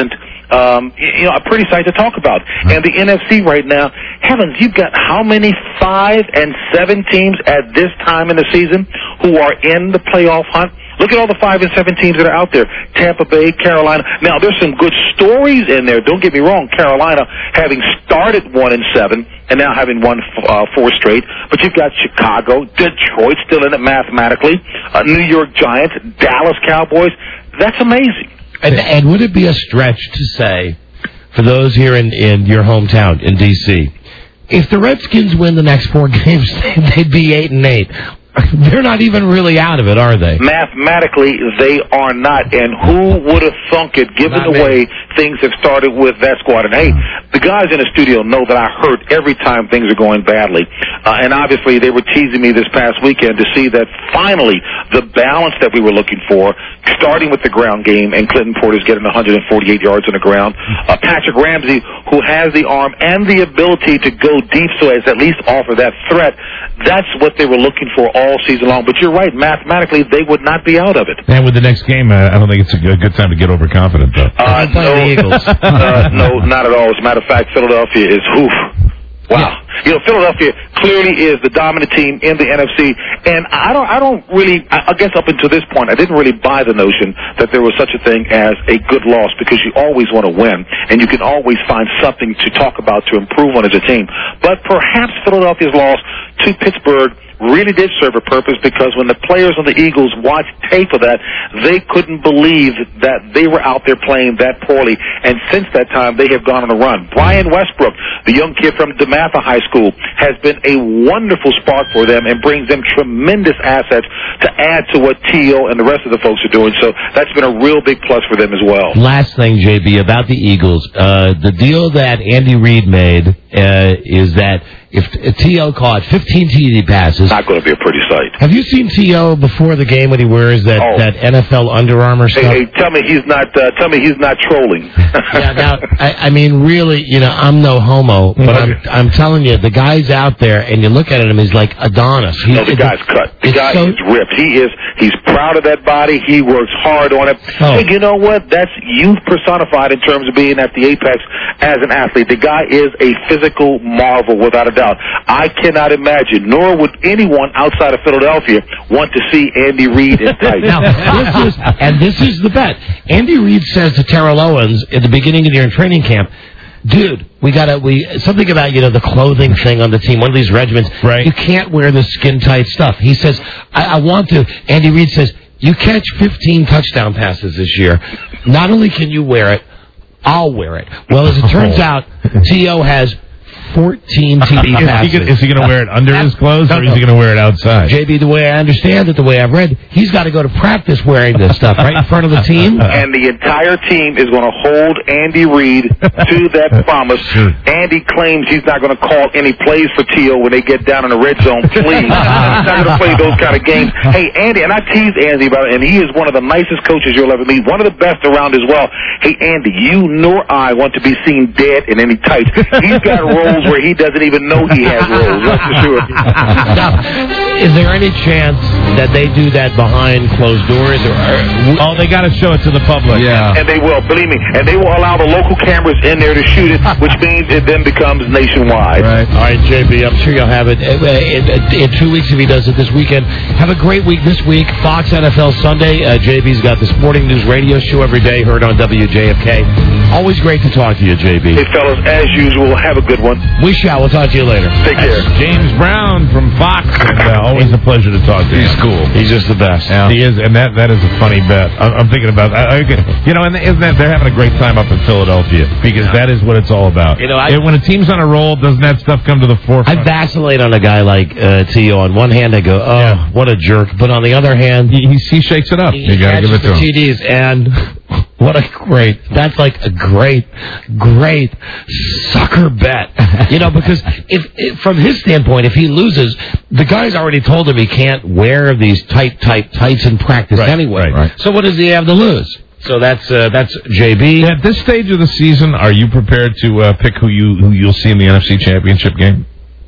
um, you know, a pretty sight to talk about. And the N F C right now, heavens, you've got how many five and seven teams at this time in the season who are in the playoff hunt? Look at all the five and seven teams that are out there. Tampa Bay, Carolina. Now, there's some good stories in there. Don't get me wrong. Carolina having started one and seven and now having won uh, four straight. But you've got Chicago, Detroit still in it mathematically, uh, New York Giants, Dallas Cowboys. That's amazing. And, and would it be a stretch to say, for those here in, in your hometown, in D C, if the Redskins win the next four games, they'd be eight and eight. They're not even really out of it, are they? Mathematically, they are not. And who would have thunk it, given Not the me. way things have started with that squad? And, hey, the guys in the studio know that I hurt every time things are going badly. Uh, and, obviously, they were teasing me this past weekend to see that, finally, the balance that we were looking for, starting with the ground game, and Clinton Porter's getting one hundred forty-eight yards on the ground. Uh, Patrick Ramsey, who has the arm and the ability to go deep so as at least offer that threat, that's what they were looking for all season long. But you're right, mathematically, they would not be out of it. And with the next game, uh, I don't think it's a good, good time to get overconfident, though. Uh, no, the Eagles. uh, no, not at all. As a matter of fact, Philadelphia is, oof, wow. You know, Philadelphia clearly is the dominant team in the N F C, and I don't, I don't really, I guess up until this point, I didn't really buy the notion that there was such a thing as a good loss, because you always want to win, and you can always find something to talk about to improve on as a team. But perhaps Philadelphia's loss to Pittsburgh really did serve a purpose, because when the players on the Eagles watched tape of that, they couldn't believe that they were out there playing that poorly. And since that time, they have gone on a run. Brian Westbrook, the young kid from DeMatha High School, has been a wonderful spark for them and brings them tremendous assets to add to what T O and the rest of the folks are doing. So that's been a real big plus for them as well. Last thing, J B, about the Eagles. Uh, the deal that Andy Reid made uh, is that if T O caught fifteen T D passes... Not going to be a pretty sight. Have you seen T O before the game when he wears that, oh. that N F L Under Armour stuff? Hey, hey, tell me he's not. Uh, tell me he's not trolling. yeah, now, I, I mean, really, you know, I'm no homo, but I'm, I'm telling you, the guy's out there, and you look at him, he's like Adonis. He's, no, the guy's cut. The guy so, is ripped. He is. He's proud of that body. He works hard on it. Oh. Hey, you know what? That's youth personified in terms of being at the apex as an athlete. The guy is a physical marvel, without a doubt. I cannot imagine, nor would anyone outside of Philadelphia want to see Andy Reid in tights. Now, this is, and this is the bet. Andy Reid says to Terrell Owens at the beginning of the year in training camp, dude, we gotta, we, something about, you know, the clothing thing on the team, one of these regiments. Right. You can't wear the skin tight stuff. He says, I, I want to. Andy Reid says, you catch fifteen touchdown passes this year. Not only can you wear it, I'll wear it. Well, as it turns out, T O has fourteen T D passes. Is he going to wear it under his clothes, or is he going to wear it outside? J B, the way I understand it, the way I've read, he's got to go to practice wearing this stuff right in front of the team. And the entire team is going to hold Andy Reid to that promise. Andy claims he's not going to call any plays for T O when they get down in the red zone. Please. He's not going to play those kind of games. Hey, Andy, and I tease Andy about it, and he is one of the nicest coaches you'll ever meet, one of the best around as well. Hey, Andy, you nor I want to be seen dead in any tights. He's got roles where he doesn't even know he has roles, that's for sure. Now, is there any chance that they do that behind closed doors? Or, or oh, they got to show it to the public. Yeah. And they will, believe me. And they will allow the local cameras in there to shoot it, which means it then becomes nationwide. Right. All right, J B, I'm sure you'll have it in, in, in two weeks if he does it this weekend. Have a great week this week. Fox N F L Sunday. Uh, J B's got the Sporting News radio show every day, heard on W J F K. Always great to talk to you, J B. Hey, fellas, as usual, have a good one. We shall. We'll talk to you later. Take care. James Brown from Fox. And, uh, always a pleasure to talk to him. He's cool. He's just the best. Yeah. He is, and that that is a funny bet. I'm, I'm thinking about, I, I, you know, and isn't that they're having a great time up in Philadelphia, because yeah. that is what it's all about. You know, I, when a team's on a roll, doesn't that stuff come to the forefront? I vacillate on a guy like uh, T O. On one hand, I go, oh, yeah. what a jerk. But on the other hand, he, he, he shakes it up. He you got to give it to the him. T Ds, and what a great, that's like a great, great sucker bet. You know, because if, if from his standpoint, if he loses, the guy's already told him he can't wear these tight, tight tights in practice right, anyway. Right, right. So what does he have to lose? So that's uh, that's J B. At this stage of the season, are you prepared to uh, pick who you who you'll see in the N F C Championship game?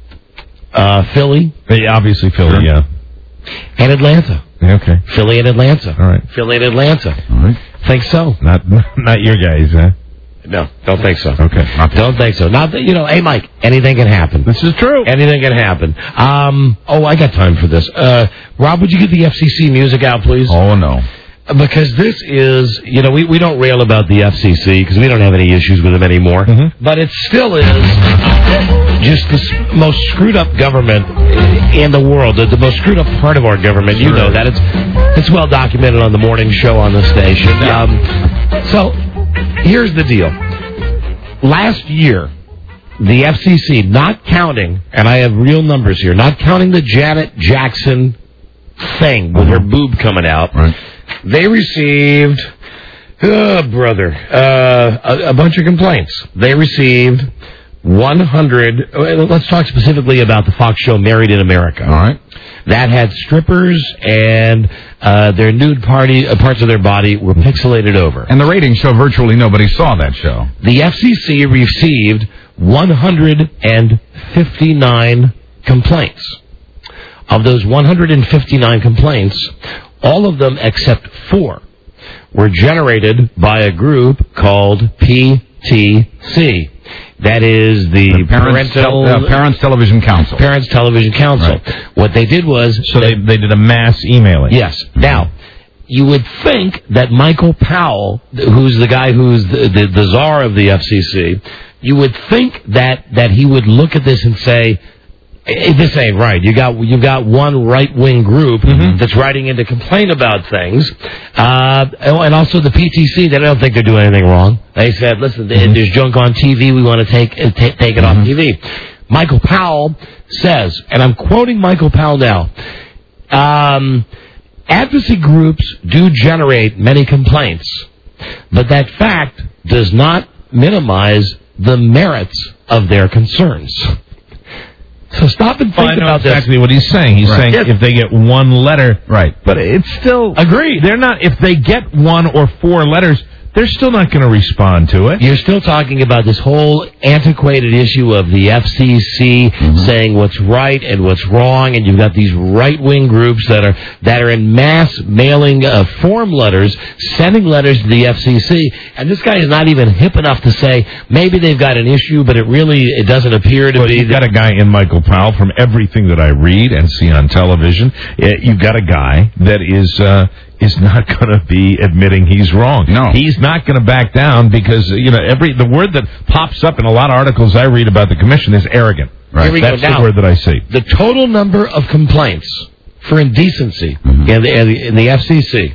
Uh, Philly. Yeah, obviously Philly, sure. yeah. And Atlanta. Okay. Philly and Atlanta. All right. Philly and Atlanta. All right. Think so. Not not your guys, huh? No, don't think so. Okay. Don't think so. Now, you know, hey, Mike, anything can happen. This is true. Anything can happen. Um, oh, I got time for this. Uh, Rob, would you get the F C C music out, please? Oh, no. Because this is, you know, we, we don't rail about the F C C because we don't have any issues with them anymore. Mm-hmm. But it still is just the s- most screwed up government in the world, the, the most screwed up part of our government. You know that. It's it's well documented on the morning show on the station. Um, so here's the deal. Last year, the F C C, not counting, and I have real numbers here, not counting the Janet Jackson thing with her boob coming out, Right. they received, oh, brother, uh, a, a bunch of complaints. They received one hundred, let's talk specifically about the Fox show Married in America. All right. That had strippers and uh, their nude party uh, parts of their body were pixelated over. And the ratings show virtually nobody saw that show. The F C C received one hundred fifty-nine complaints. Of those one hundred fifty-nine complaints, all of them except four were generated by a group called P T C. That is the, the Parents, Parental... Tel- uh, Parents Television Council. Parents Television Council. Right. What they did was... So they, they did a mass emailing. Yes. Now, you would think that Michael Powell, who's the guy who's the, the, the czar of the F C C, you would think that, that he would look at this and say, "Hey, this ain't right. You got you got one right wing group Mm-hmm. that's writing in to complain about things, uh, and also the P T C. They don't think they're doing anything wrong. They said, "Listen, mm-hmm. there's junk on T V. We want to take uh, t- take it mm-hmm. off T V." Michael Powell says, and I'm quoting Michael Powell now. Um, Advocacy groups do generate many complaints, but that fact does not minimize the merits of their concerns. So stop and think well, I know about exactly this. what he's saying. He's Right. saying Yes. if they get one letter, right? But it's still agreed. They're not. If they get one or four letters, they're still not going to respond to it. You're still talking about this whole antiquated issue of the F C C mm-hmm. saying what's right and what's wrong, and you've got these right-wing groups that are that are in mass mailing uh, form letters, sending letters to the F C C, and this guy is not even hip enough to say maybe they've got an issue, but it really it doesn't appear to well, be. You've got a guy in Michael Powell. From everything that I read and see on television, it, you've got a guy that is. Uh, is not going to be admitting he's wrong. No. He's not going to back down because, you know, every the word that pops up in a lot of articles I read about the commission is arrogant. Right. Here we That's go. Now, the word that I see. The total number of complaints for indecency mm-hmm. in, the, in, the, in the F C C,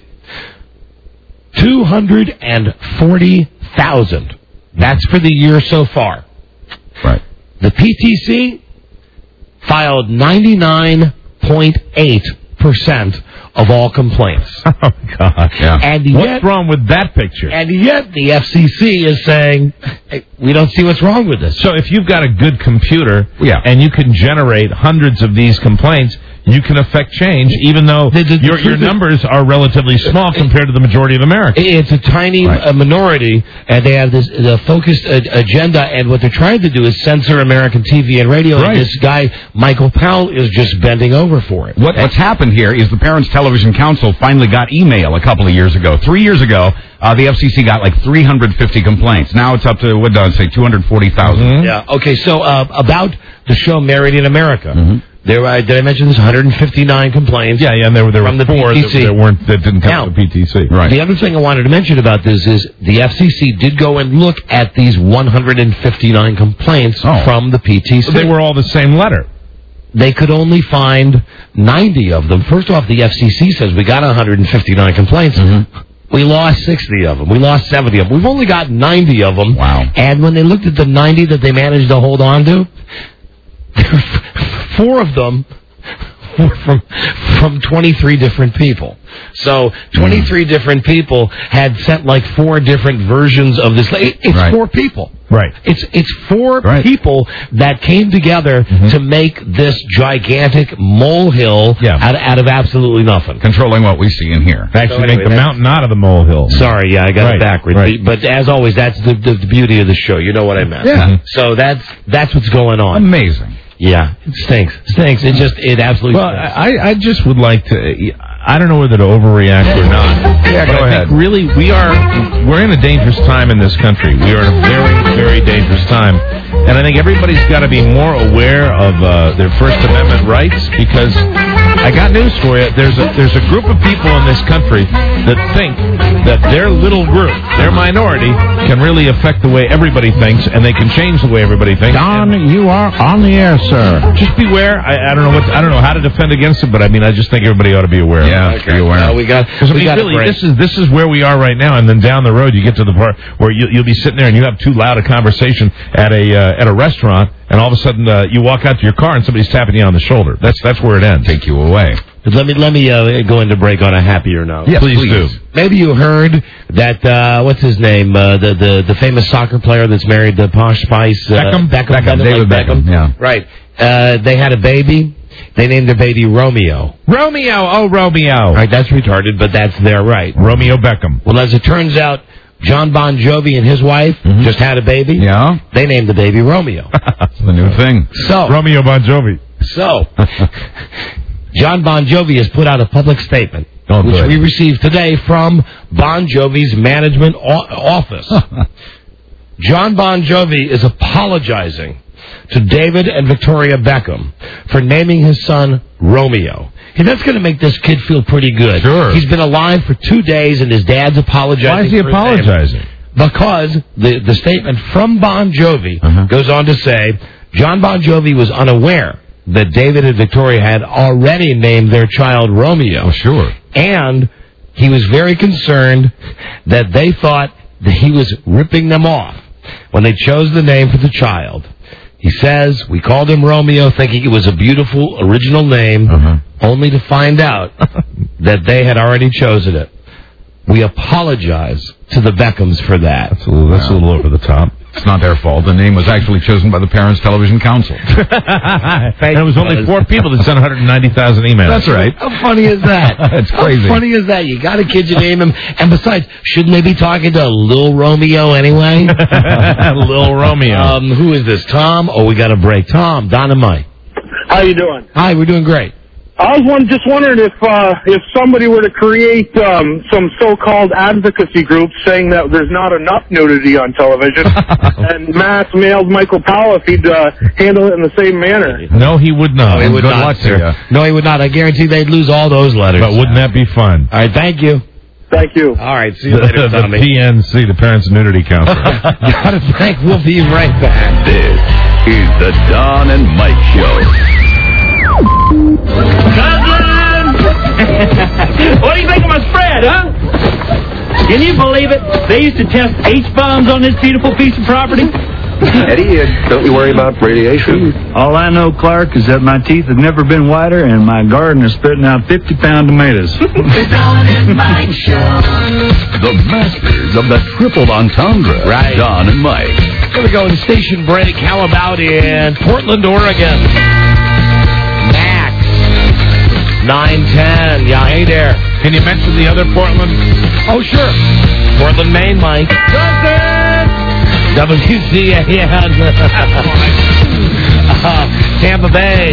two hundred forty thousand. That's for the year so far. Right. The P T C filed ninety-nine point eight percent of all complaints. Oh, God. Yeah. And what's yet, wrong with that picture? And yet the F C C is saying, hey, we don't see what's wrong with this. So if you've got a good computer yeah. and you can generate hundreds of these complaints, you can affect change, even though the, the, your, your numbers are relatively small compared to the majority of Americans. It's a tiny right. uh, minority, and they have this the focused uh, agenda, and what they're trying to do is censor American T V and radio, right. and this guy, Michael Powell, is just bending over for it. What, what's happened here is the Parents Television Council finally got email a couple of years ago. Three years ago, uh, the F C C got like three hundred fifty complaints. Now it's up to, what did I say, two hundred forty thousand. Mm-hmm. Yeah. Okay, so uh, about the show Married in America. Mm-hmm. There, uh, did I mention this? one hundred fifty-nine complaints. Yeah, yeah, and there were, there from were the four P T C. That, that weren't that didn't come now, from the P T C. Right. The other thing I wanted to mention about this is the F C C did go and look at these one hundred fifty-nine complaints oh. from the P T C. So they were all the same letter. They could only find ninety of them. First off, the F C C says we got one hundred fifty-nine complaints. Mm-hmm. We lost sixty of them. We lost seventy of them. We've only got ninety of them. Wow. And when they looked at the ninety that they managed to hold on to, four of them were from from twenty-three different people. So twenty-three mm. different people had sent like four different versions of this. It's right. four people. Right. It's it's four right. people that came together mm-hmm. to make this gigantic molehill yeah. out, out of absolutely nothing. Controlling what we see and hear. Actually so anyway, make the mountain out of the molehill. Sorry, yeah, I got right. it backwards. Right. But as always, that's the, the, the beauty of the show. You know what I meant. Yeah. Mm-hmm. So that's that's what's going on. Amazing. Yeah, it stinks. Stinks. It just, it absolutely well, stinks. I, I just would like to, I don't know whether to overreact or not. Yeah, but go I ahead. think really, we are we're in a dangerous time in this country. We are in a very, very dangerous time. And I think everybody's got to be more aware of uh, their First Amendment rights, because I got news for you. There's a there's a group of people in this country that think that their little group, their minority, can really affect the way everybody thinks, and they can change the way everybody thinks. Don, you are on the air, sir. Just beware. I, I don't know what I don't know how to defend against it, but I mean, I just think everybody ought to be aware. Yeah, of it. be aware. Well, we got. Because I we mean, got a really, break. this is this is where we are right now, and then down the road, you get to the part where you, you'll be sitting there and you have too loud a conversation at a uh, at a restaurant, and all of a sudden uh, you walk out to your car and somebody's tapping you on the shoulder. That's that's where it ends. Take you away. But let me let me uh, go into break on a happier note. Yes, please, please. do. Maybe you heard that uh, what's his name, uh, the the the famous soccer player that's married to Posh Spice, uh, Beckham? Beckham, Beckham, Beckham, David like Beckham, yeah. Right. Uh, they had a baby. They named their baby Romeo. Romeo, oh Romeo, All right, that's retarded, but that's their right. Romeo Beckham. Well, as it turns out, John Bon Jovi and his wife just had a baby. Yeah, They named the baby Romeo. it's the new thing. So Romeo Bon Jovi. So, John Bon Jovi has put out a public statement, Oh, which good. we received today from Bon Jovi's management o- office. John Bon Jovi is apologizing to David and Victoria Beckham for naming his son Romeo. Hey, that's going to make this kid feel pretty good. Sure. He's been alive for two days, and his dad's apologizing. Why is he for his name. apologizing? Because the, the statement from Bon Jovi Uh-huh. goes on to say, John Bon Jovi was unaware that David and Victoria had already named their child Romeo. Oh, sure. And he was very concerned that they thought that he was ripping them off when they chose the name for the child. He says, we called him Romeo thinking it was a beautiful original name, Uh-huh. only to find out that they had already chosen it. We apologize to the Beckhams for that. That's a little, that's a little over the top. It's not their fault. The name was actually chosen by the Parents Television Council. And it was only four people that sent one hundred ninety thousand emails. That's right. How funny is that? It's crazy. How funny is that? You got a kid, you name him. And besides, shouldn't they be talking to Lil Romeo anyway? Lil Romeo. Um, who is this? Tom? Oh, we got a break. Tom, Don and Mike. How you doing? Hi, we're doing great. I was one, just wondering if uh, if somebody were to create um, some so-called advocacy group saying that there's not enough nudity on television, and mass mailed Michael Powell if he'd uh, handle it in the same manner. No, he would not. No, he would Good not, luck to sir. you. No, he would not. I guarantee they'd lose all those letters. But wouldn't that be fun? All right, thank you. Thank you. All right, see you The, later, the Tommy. P N C, the Parents Nudity Council. Gotta thank. We'll be right back. This is the Don and Mike Show. What do you think of my spread, huh? Can you believe it? They used to test H-bombs on this beautiful piece of property. Eddie, uh, don't you worry about radiation. All I know, Clark, is that my teeth have never been whiter and my garden is spitting out fifty-pound tomatoes. The Don and Mike Show. The masters of the triple entendre. Right. Don and Mike. We're going to station break. How about in Portland, Oregon? Max. nine ten. Yeah, hey there. Can you mention the other Portland? Oh, sure. Portland, Maine, Mike. W C A N. uh, Tampa Bay.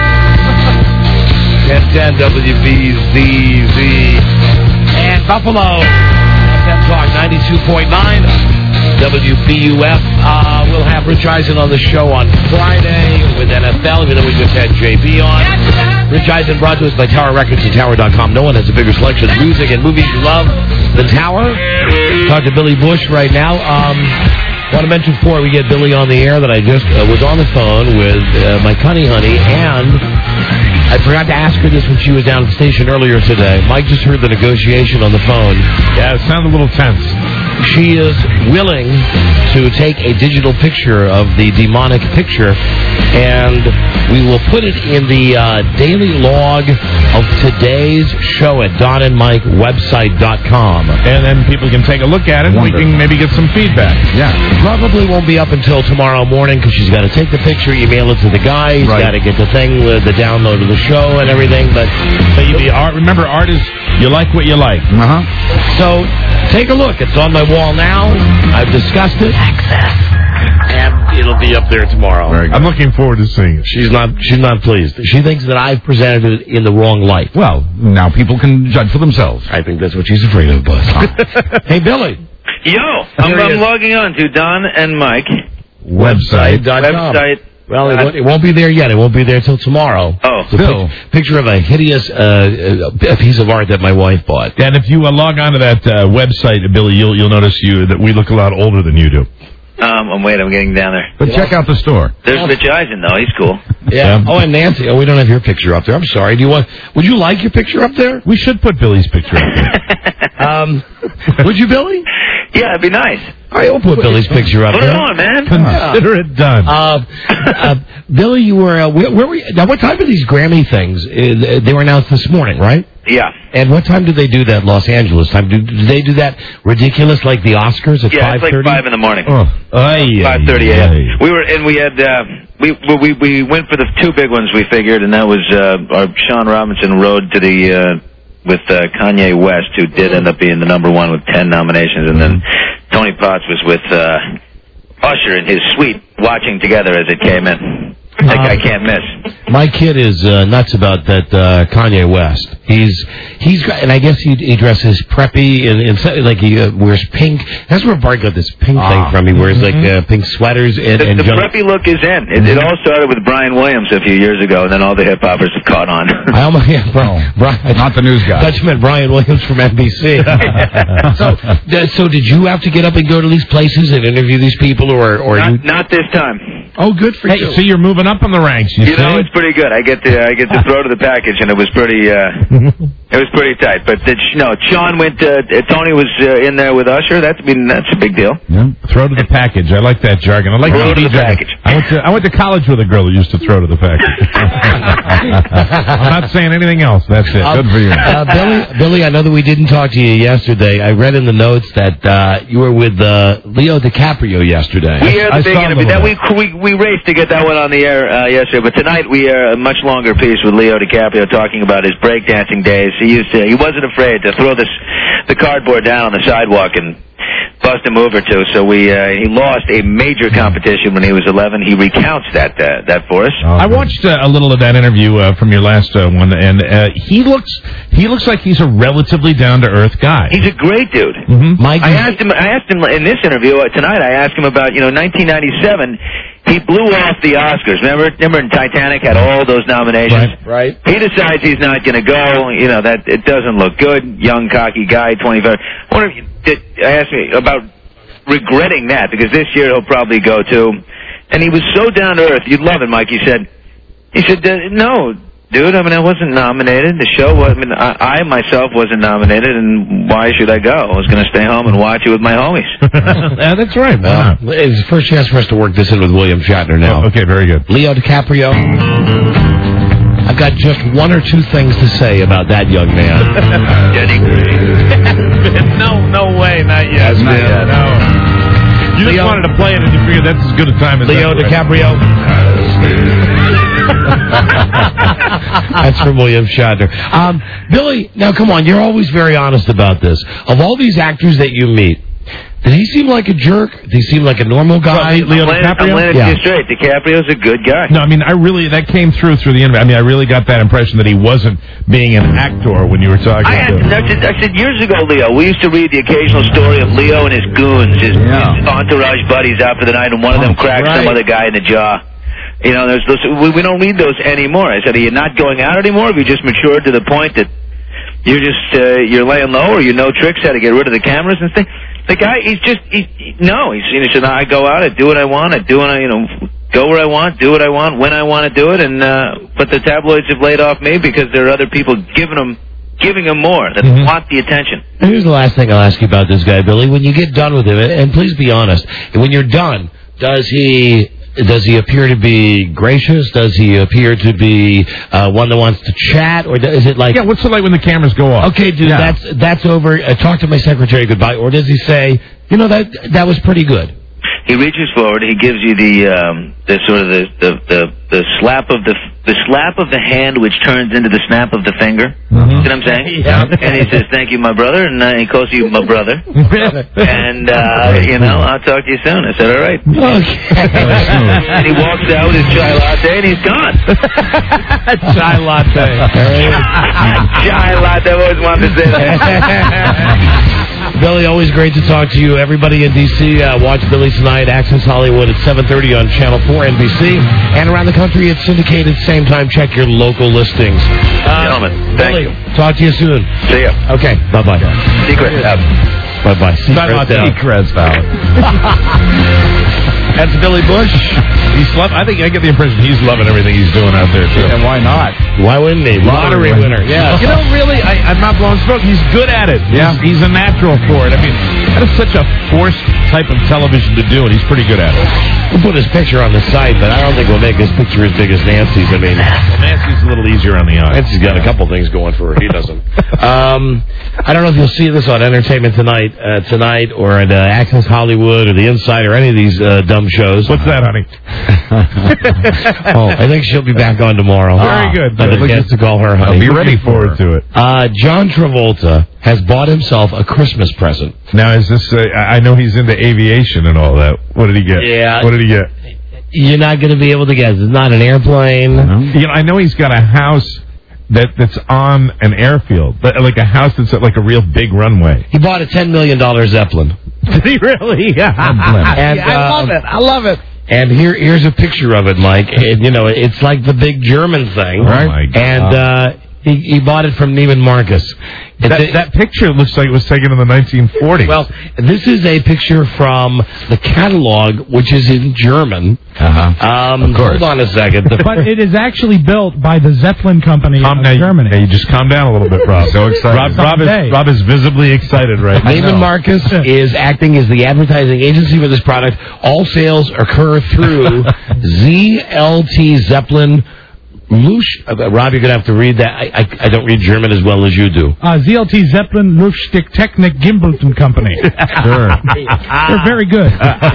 ten ten W B Z Z. And Buffalo. F M Talk ninety-two point nine. W B U F. Uh, we'll have Rich Eisen on the show on Friday with N F L, even though we just had J B on. Rich Eisen brought to us by Tower Records and Tower dot com. No one has a bigger selection of music and movies you love than Tower. Talk to Billy Bush right now. Um... I want to mention before we get Billy on the air that I just uh, was on the phone with uh, my cunny honey, and I forgot to ask her this when she was down at the station earlier today. Mike just heard the negotiation on the phone. Yeah, it sounded a little tense. She is willing to take a digital picture of the demonic picture, and we will put it in the uh, daily log of today's show at Don and Mike Website dot com. And then people can take a look at it, and we can maybe get some feedback. Yeah. Probably won't be up until tomorrow morning because she's got to take the picture, email it to the guy. He's Right. got to get the thing with the download of the show and everything. But so you be art. Remember, art is you like what you like. Uh huh. So take a look. It's on my wall now. I've discussed it. Access. and it'll be up there tomorrow. I'm looking forward to seeing it. She's not. She's not pleased. She thinks that I've presented it in the wrong light. Well, now people can judge for themselves. I think that's what she's afraid of, Buzz. Hey, Billy. Yo, I'm, I'm logging on to Don and Mike. Website. Website. Well, it won't, it won't be there yet. It won't be there till tomorrow. Oh, it's a Bill. pic- picture of a hideous uh, a piece of art that my wife bought. And if you uh, log on to that uh, website, Billy, you'll you'll notice you that we look a lot older than you do. Um, I'm wait, I'm getting down there. But check out the store. There's Rich Eisen, though. He's cool. Yeah. Oh, and Nancy. Oh, we don't have your picture up there. I'm sorry. Do you want? Would you like your picture up there? We should put Billy's picture up there. um, would you, Billy? Yeah, it'd be nice. All right, we'll put Billy's picture up Put there. it on, man. Consider it done. Uh, uh, Billy, you were uh, where, where were you? Now, what time are these Grammy things? Uh, they were announced this morning, right? Yeah. And what time do they do that? Los Angeles time? Do, do they do that ridiculous like the Oscars at Yeah, five it's like thirty? five in the morning. Oh, aye, Five thirty aye, a.m. aye. We were and we had uh, we we we went for the two big ones we figured, and that was uh, our Sean Robinson Road to the uh, with uh, Kanye West, who did end up being the number one with ten nominations, and then Tony Potts was with uh, Usher in his suite, watching together as it came in. That guy can't miss. My kid is uh, nuts about that uh, Kanye West. He's he's got, and I guess he, he dresses preppy and, and so- like he uh, wears pink. That's where Bart got this pink Ah. thing from. He wears like uh, pink sweaters and, The, and the junk- preppy look is in. It, it all started with Brian Williams a few years ago, and then all the hip hoppers have caught on. I almost yeah, Brian, Brian, not the news guy. I thought you meant Brian Williams from N B C. so, uh, so did you have to get up and go to these places and interview these people, or or not, you? not this time. Oh, good for Hey, you. so you're moving up on the ranks, you, You see? know, it's pretty good. I get to I get to throw to the package, and it was pretty uh, it was pretty tight. But the, no, Sean went. Uh, Tony was uh, in there with Usher. That's I mean that's a big deal. Yeah. Throw to the package. I like that jargon. I like Throw the to the jargon. package. I went to I went to college with a girl who used to throw to the package. I'm not saying anything else. That's it. Um, Good for you. Uh, Billy, Billy, I know that we didn't talk to you yesterday. I read in the notes that uh, you were with uh, Leo DiCaprio yesterday. We aired the I big saw interview. them That all. we, we we raced to get that one on the air uh, yesterday, but tonight we air a much longer piece with Leo DiCaprio talking about his breakdancing days. He used to, he wasn't afraid to throw this the cardboard down on the sidewalk and bust a move or two. So we uh, he lost a major competition when he was eleven. He recounts that uh, that for us. I watched uh, a little of that interview uh, from your last uh, one, and uh, he looks he looks like he's a relatively down to earth guy. He's a great dude. Mm-hmm. Mike, I asked him. I asked him in this interview uh, tonight. I asked him about you know nineteen ninety-seven. He blew off the Oscars. Remember, remember, in Titanic had all those nominations. Right. He decides he's not going to go. You know that it doesn't look good. Young, cocky guy, twenty-five. I wonder if you did. I asked me about regretting that because this year he'll probably go too. And he was so down to earth. You'd love it, Mike. He said. He said, uh, "No, dude. I mean, I wasn't nominated. The show was. I mean, I, I myself wasn't nominated, and why should I go? I was going to stay home and watch it with my homies." Yeah, that's right. Why Uh, not? it's the first chance for us to work this in with William Shatner now. Oh, okay, very good. Leo DiCaprio. I've got just one or two things to say about that young man. Denny no, no way, not yet. Not yet. No. You Leo- just wanted to play it, and you figured that's as good a time as Leo that, right? DiCaprio. That's from William Shatner. Um, Billy, now come on, you're always very honest about this. Of all these actors that you meet, did he seem like a jerk? Did he seem like a normal guy? Well, Leo I'm laying, DiCaprio? I'm laying it Yeah. to you straight. DiCaprio's a good guy. No, I mean, I really, that came through through the interview. I mean, I really got that impression that he wasn't being an actor when you were talking I, to had, him. I, said, I said years ago, Leo, we used to read the occasional story of Leo and his goons, his, Yeah. his entourage buddies out for the night, and one of them cracked right. some other guy in the jaw. You know, there's those, we, we don't read those anymore. I said, are you not going out anymore? Have you just matured to the point that you're just, uh, you're laying low, or you know tricks how to get rid of the cameras and things? The guy, he's just, he, he, no, he's, he said, I go out, I do what I want, I do what I, you know, go where I want, do what I want, when I want to do it, and, uh, but the tabloids have laid off me because there are other people giving them, giving them more, that Mhm. want the attention. Here's the last thing I'll ask you about this guy, Billy. When you get done with him, and please be honest, when you're done, does he does he appear to be gracious? Does he appear to be uh, one that wants to chat, or is it like, Yeah, what's it like when the cameras go off? okay, dude, Yeah. that's that's over. Uh, talk to my secretary goodbye, or does he say, you know, that that was pretty good? He reaches forward, he gives you the, um, the sort of the, the, the, the slap of the the slap of the hand which turns into the snap of the finger. Mm-hmm. You know what I'm saying? Yeah. And he says, thank you, my brother, and uh, he calls you my brother. And, uh, you know, I'll talk to you soon. I said, all right. And he walks out with his chai latte, and he's gone. Chai latte. Chai latte. I've always wanted to say that. Billy, always great to talk to you. Everybody in D C, uh, watch Billy tonight, Access Hollywood at seven thirty on Channel four N B C. And around the country, it's syndicated. Same time, check your local listings. Uh, Gentlemen, thank Billy, you. talk to you soon. See ya. Okay, bye-bye. Secret out. Bye-bye. Secrets out. That's Billy Bush. He's love, I think I get the impression he's loving everything he's doing out there, too. And why not? Why wouldn't he? Lottery winner. Yeah. You know, really, I, I'm not blowing smoke. He's good at it. Yeah. He's, he's a natural for it. I mean, that is such a forced type of television to do, and he's pretty good at it. We'll put his picture on the site, but I don't think we'll make his picture as big as Nancy's. I mean, Well, Nancy's a little easier on the eye. Nancy's got a couple things going for her. He doesn't. um, I don't know if you'll see this on Entertainment Tonight, uh, tonight, or at uh, Access Hollywood, or The Inside, or any of these uh, dumb shows. What's that, honey? Oh, I think she'll be back on tomorrow. Very good. I didn't get to call her honey. I'll be ready forward to it. Uh, John Travolta has bought himself a Christmas present. Now, is this? Uh, I I know he's into aviation and all that. What did he get? Yeah. What did he get? You're not going to be able to guess. It's not an airplane. You know, I know he's got a house that that's on an airfield, but like a house that's at like a real big runway. He bought a ten million dollars Zeppelin. Did he really? Yeah. And, I love um, it. I love it. And here, here's a picture of it, Mike. And, you know, it's like the big German thing, Oh, my God. And uh, he, he bought it from Neiman Marcus. That, It's a- that picture looks like it was taken in the nineteen forties. Well, this is a picture from the catalog, which is in German. Uh-huh. Um, Of course. Hold on a second. The- But it is actually built by the Zeppelin Company Calm of down, Germany. Hey, you just calm down a little bit, Rob. So excited. Rob, Rob, Someday. is, Rob is visibly excited right now. Neiman Marcus is acting as the advertising agency for this product. All sales occur through Z L T Zeppelin. Lush, uh, Rob, you're going to have to read that. I, I, I don't read German as well as you do. Uh, Z L T Zeppelin Luftstick Technik Gimbelton Company. Sure. They're very good.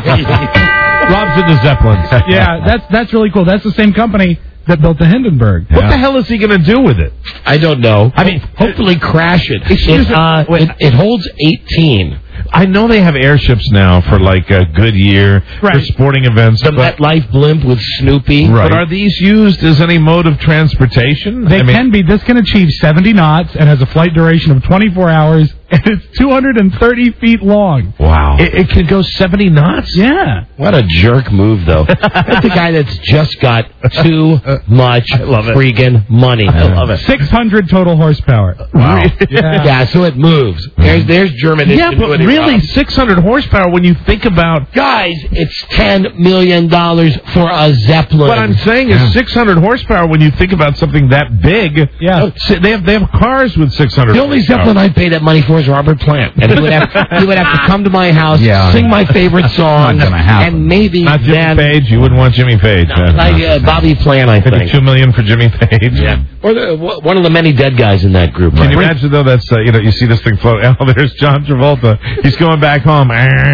Rob's into Zeppelins. Yeah, that's that's really cool. That's the same company that built the Hindenburg. What the hell is he going to do with it? I don't know. I mean, hopefully crash it. Excuse It, me. uh, Wait. it, it holds eighteen. I know they have airships now for like a Goodyear, for Right. sporting events. The but, MetLife blimp with Snoopy. but are these used as any mode of transportation? They I mean, can be. This can achieve seventy knots and has a flight duration of twenty-four hours, and it's two hundred thirty feet long. Wow. It, it could go seventy knots? Yeah. What a jerk move, though. That's a guy that's just got too much freaking money. I love it. six hundred total horsepower. Wow. Yeah. Yeah, so it moves. There's, there's German. Yeah, but ingenuity, really, Rob. six hundred horsepower when you think about... Guys, it's ten million dollars for a Zeppelin. What I'm saying is six hundred horsepower when you think about something that big. Yeah. Si- They have they have cars with six hundred The only horsepower. Zeppelin I'd pay that money for is Robert Plant. And he would have, he would have to come to my house, Yeah. sing my favorite song, Not gonna happen. and maybe Not Jimmy then... Page. You wouldn't want Jimmy Page. No, like, uh, Bobby Plant, I think. Fifty-two million for Jimmy Page. Yeah. Or the, w- one of the many dead guys in that group. Can you Right? imagine though? That's uh, you know you see this thing float. Oh, there's John Travolta. He's going back home.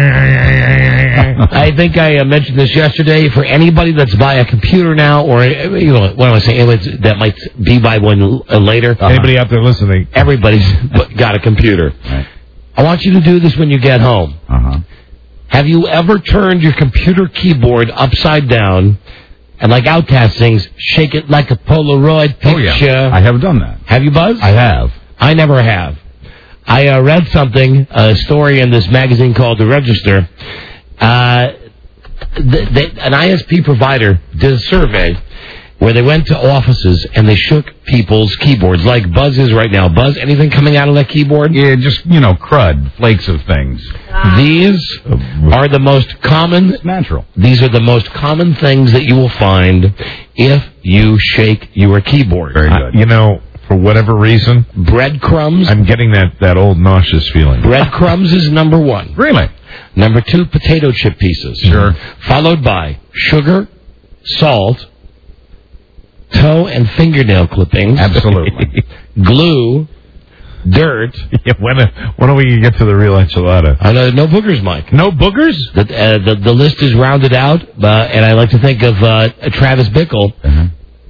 I think I uh, mentioned this yesterday. For anybody that's by a computer now, or uh, you know, what am I saying? Anyways, that might be by one uh, later. Anybody out there listening? Everybody's got a computer. Right. I want you to do this when you get home. Uh-huh. Have you ever turned your computer keyboard upside down and, like Outcast sings, shake it like a Polaroid Oh, picture? yeah. I have done that. Have you, Buzz? I have. I never have. I uh, read something, a story in this magazine called The Register. Uh, th- th- an I S P provider did a survey where they went to offices and they shook people's keyboards, like Buzz is right now. Buzz, anything coming out of that keyboard? Yeah, just, you know, crud, flakes of things. These are the most common. It's natural. These are the most common things that you will find if you shake your keyboard. Very Uh, good. you know, for whatever reason, Breadcrumbs. I'm getting that that old nauseous feeling. Breadcrumbs is number one. Really? Number two, potato chip pieces. Sure. Followed by sugar, salt, toe and fingernail clippings. Absolutely. Glue, dirt. Yeah, when when are we gonna get to the real enchilada? Uh, no, no boogers, Mike. No boogers? The, uh, the the list is rounded out, uh, and I like to think of uh, Travis Bickle Uh-huh.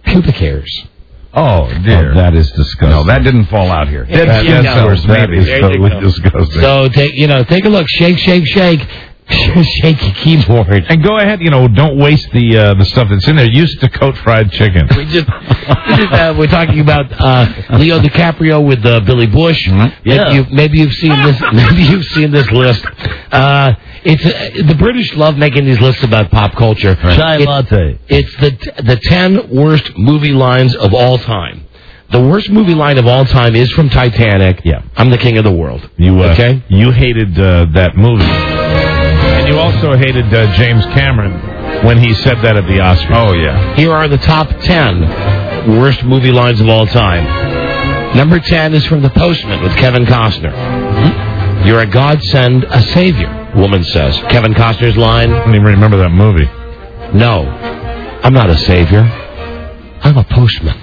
pubic hairs. Oh, dear. Oh, that is disgusting. No, that didn't fall out here. There That, you that go. sounds That maybe. is There you totally go. disgusting. So take you know take a look, shake, shake, shake, shake your keyboard. And go ahead, you know, don't waste the uh, the stuff that's in there. Use it to coat fried chicken. We just, we just uh, we're talking about uh, Leo DiCaprio with uh, Billy Bush. Mm-hmm. Maybe, Yeah. you, maybe you've seen this. Maybe you've seen this list. Uh, it's uh, the British love making these lists about pop culture. Chai It- latte. It's the the ten worst movie lines of all time. The worst movie line of all time is from Titanic. Yeah. I'm the king of the world. You uh, Okay. You hated uh, that movie, and you also hated uh, James Cameron when he said that at the Oscars. Oh, yeah. Here are the top ten worst movie lines of all time. Number ten is from The Postman with Kevin Costner. Mm-hmm. You're a godsend, a savior, woman says. Kevin Costner's line. I don't even remember that movie. No, I'm not a savior. I'm a postman.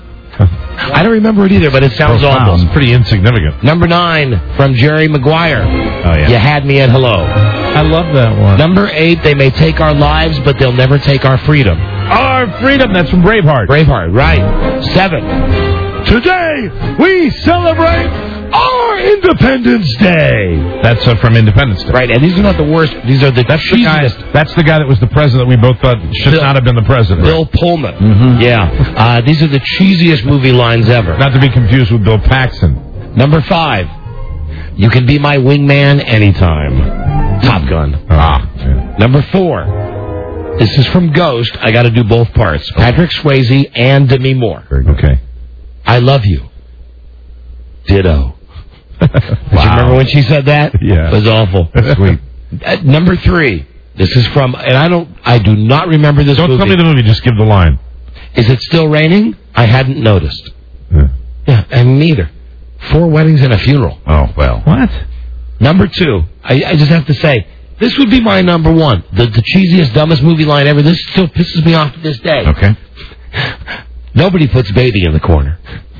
I don't remember it either, but it sounds Profound. awful. Pretty insignificant. Number nine from Jerry Maguire. Oh, yeah. You had me at hello. I love that one. Number eight, they may take our lives, but they'll never take our freedom. Our freedom, that's from Braveheart. Braveheart, right. Seven. Today, we celebrate our Independence Day. That's uh, from Independence Day. Right, and these are not the worst. These are the That's the guy. cheesiest. That's the guy that was the president. We both thought should Bill- not have been the president. Bill Pullman. Mhm. Yeah. Uh, these are the cheesiest movie lines ever. Not to be confused with Bill Paxton. Number five. You can be my wingman anytime. Top Gun. Ah. Yeah. Number four. This is from Ghost. I got to do both parts. Patrick Swayze and Demi Moore. Okay. I love you. Ditto. Did you remember when she said that? Yeah. It was awful. Sweet. Uh, number three. This is from, and I don't, I do not remember this Don't movie. tell me the movie. Just give the line. Is it still raining? I hadn't noticed. Yeah. Yeah, and neither. Four weddings and a funeral. Oh, well. What? Number two. I, I just have to say, this would be my number one. The, the cheesiest, dumbest movie line ever. This still pisses me off to this day. Okay. Nobody puts baby in the corner.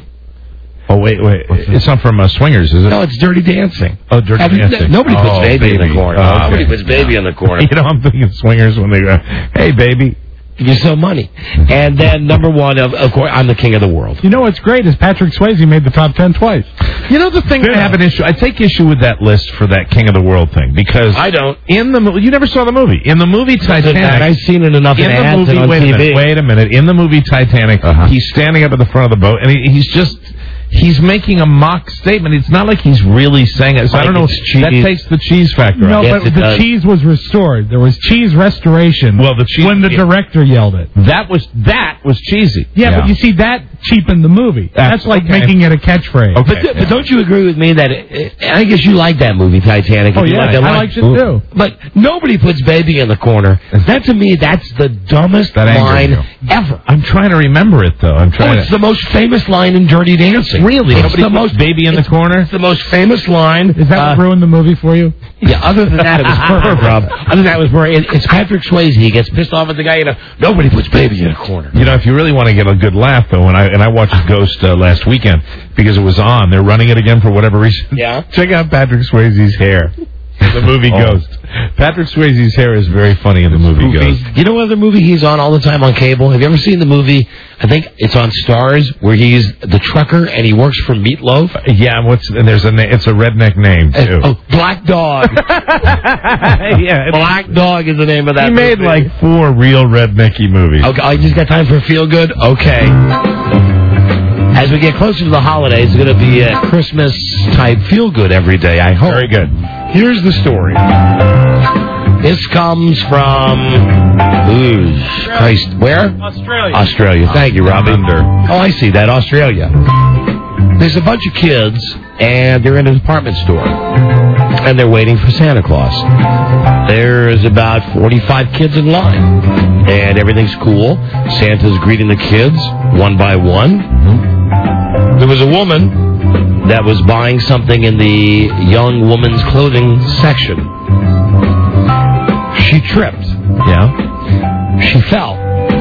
Oh wait, wait. It's not from uh, Swingers, is it? No, it's Dirty Dancing. Oh, Dirty Have you- Dancing. Nobody puts Oh, baby, in baby. the corner. Oh, okay. Nobody puts baby in the corner. You know, I'm thinking Swingers when they go, "Hey, baby." You're so money. And then number one, of, of course, I'm the king of the world. You know what's great is Patrick Swayze made the top ten twice. You know the thing I have an issue. I take issue with that list for that King of the World thing because I don't. In the mo- you never saw the movie. In the movie Titanic, I've seen it enough in, in the ads movie. and on Wait T a V. minute. Wait a minute. In the movie Titanic, Uh-huh. he's standing up at the front of the boat and he, he's just. He's making a mock statement. It's not like he's really saying it. So I don't know. It's cheese. That takes the cheese factor No, out. Yes, but it the does. cheese was restored. There was cheese restoration. Well, the cheese when the yeah. director yelled it. That was that was cheesy. Yeah, but you see that cheapened the movie. That's That's like okay. making it a catchphrase. Okay. But, but don't you agree with me that it, I guess you like that movie, Titanic? Oh if you yeah, like that I line. liked it too. But nobody puts baby in the corner. That to me, that's the dumbest That angers line you. ever. I'm trying to remember it though. I'm Oh, trying. it's to... the most famous line in Dirty Dancing. Really? It's Nobody the puts most baby in the it's- corner? It's the most famous line. Is that Uh, what ruined the movie for you? Yeah, other than that, it was perfect, Rob. Other than that, it was perfect. It, it's Patrick Swayze. He gets pissed off at the guy. You know, nobody puts baby in a corner. You know, if you really want to get a good laugh, though, and I and I watched Ghost uh, last weekend because it was on. They're running it again for whatever reason. Yeah. Check out Patrick Swayze's hair. The movie Oh. Ghost. Patrick Swayze's hair is very funny in the movie Ghost. You know what other movie he's on all the time on cable? Have you ever seen the movie? I think it's on Stars, where he's the trucker and he works for Meatloaf. Yeah, and what's and there's a na- it's a redneck name too. Oh, Black Dog. yeah, Black Dog is the name of that. he made movie. like four real rednecky movies. Okay, I just got time for feel good. Okay. As we get closer to the holidays, it's going to be a Christmas type feel good every day. I hope. Very good. Here's the story. This comes from ooh, Christ, where? Australia. Australia. Thank you, Robbie. Oh, I see that. Australia. There's a bunch of kids, and they're in a department store, and they're waiting for Santa Claus. There's about forty-five kids in line, and everything's cool. Santa's greeting the kids one by one. There was a woman that was buying something in the young woman's clothing section. She tripped. Yeah. She fell.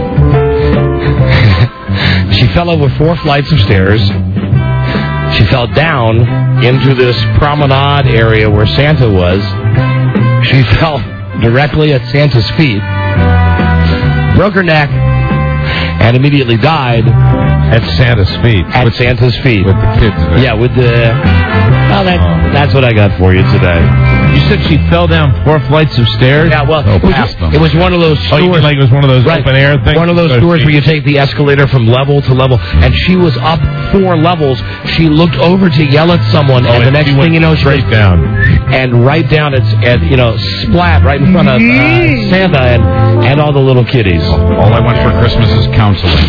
She fell over four flights of stairs. She fell down into this promenade area where Santa was. She fell directly at Santa's feet, broke her neck, and immediately died at Santa's feet. At with, Santa's feet with the kids. There. Yeah, with the. Well, that, that's what I got for you today. You said she fell down four flights of stairs? Yeah, well, oh, it, was, past them. it was one of those stores. Oh, you mean like it was one of those right, open air things? One of those so stores she, where you take the escalator from level to level, and she was up four levels. She looked over to yell at someone, oh, and the next thing you know, she straight down, and right down, it's and you know, splat right in front of uh, Santa and and all the little kiddies. All I want for Christmas is counseling.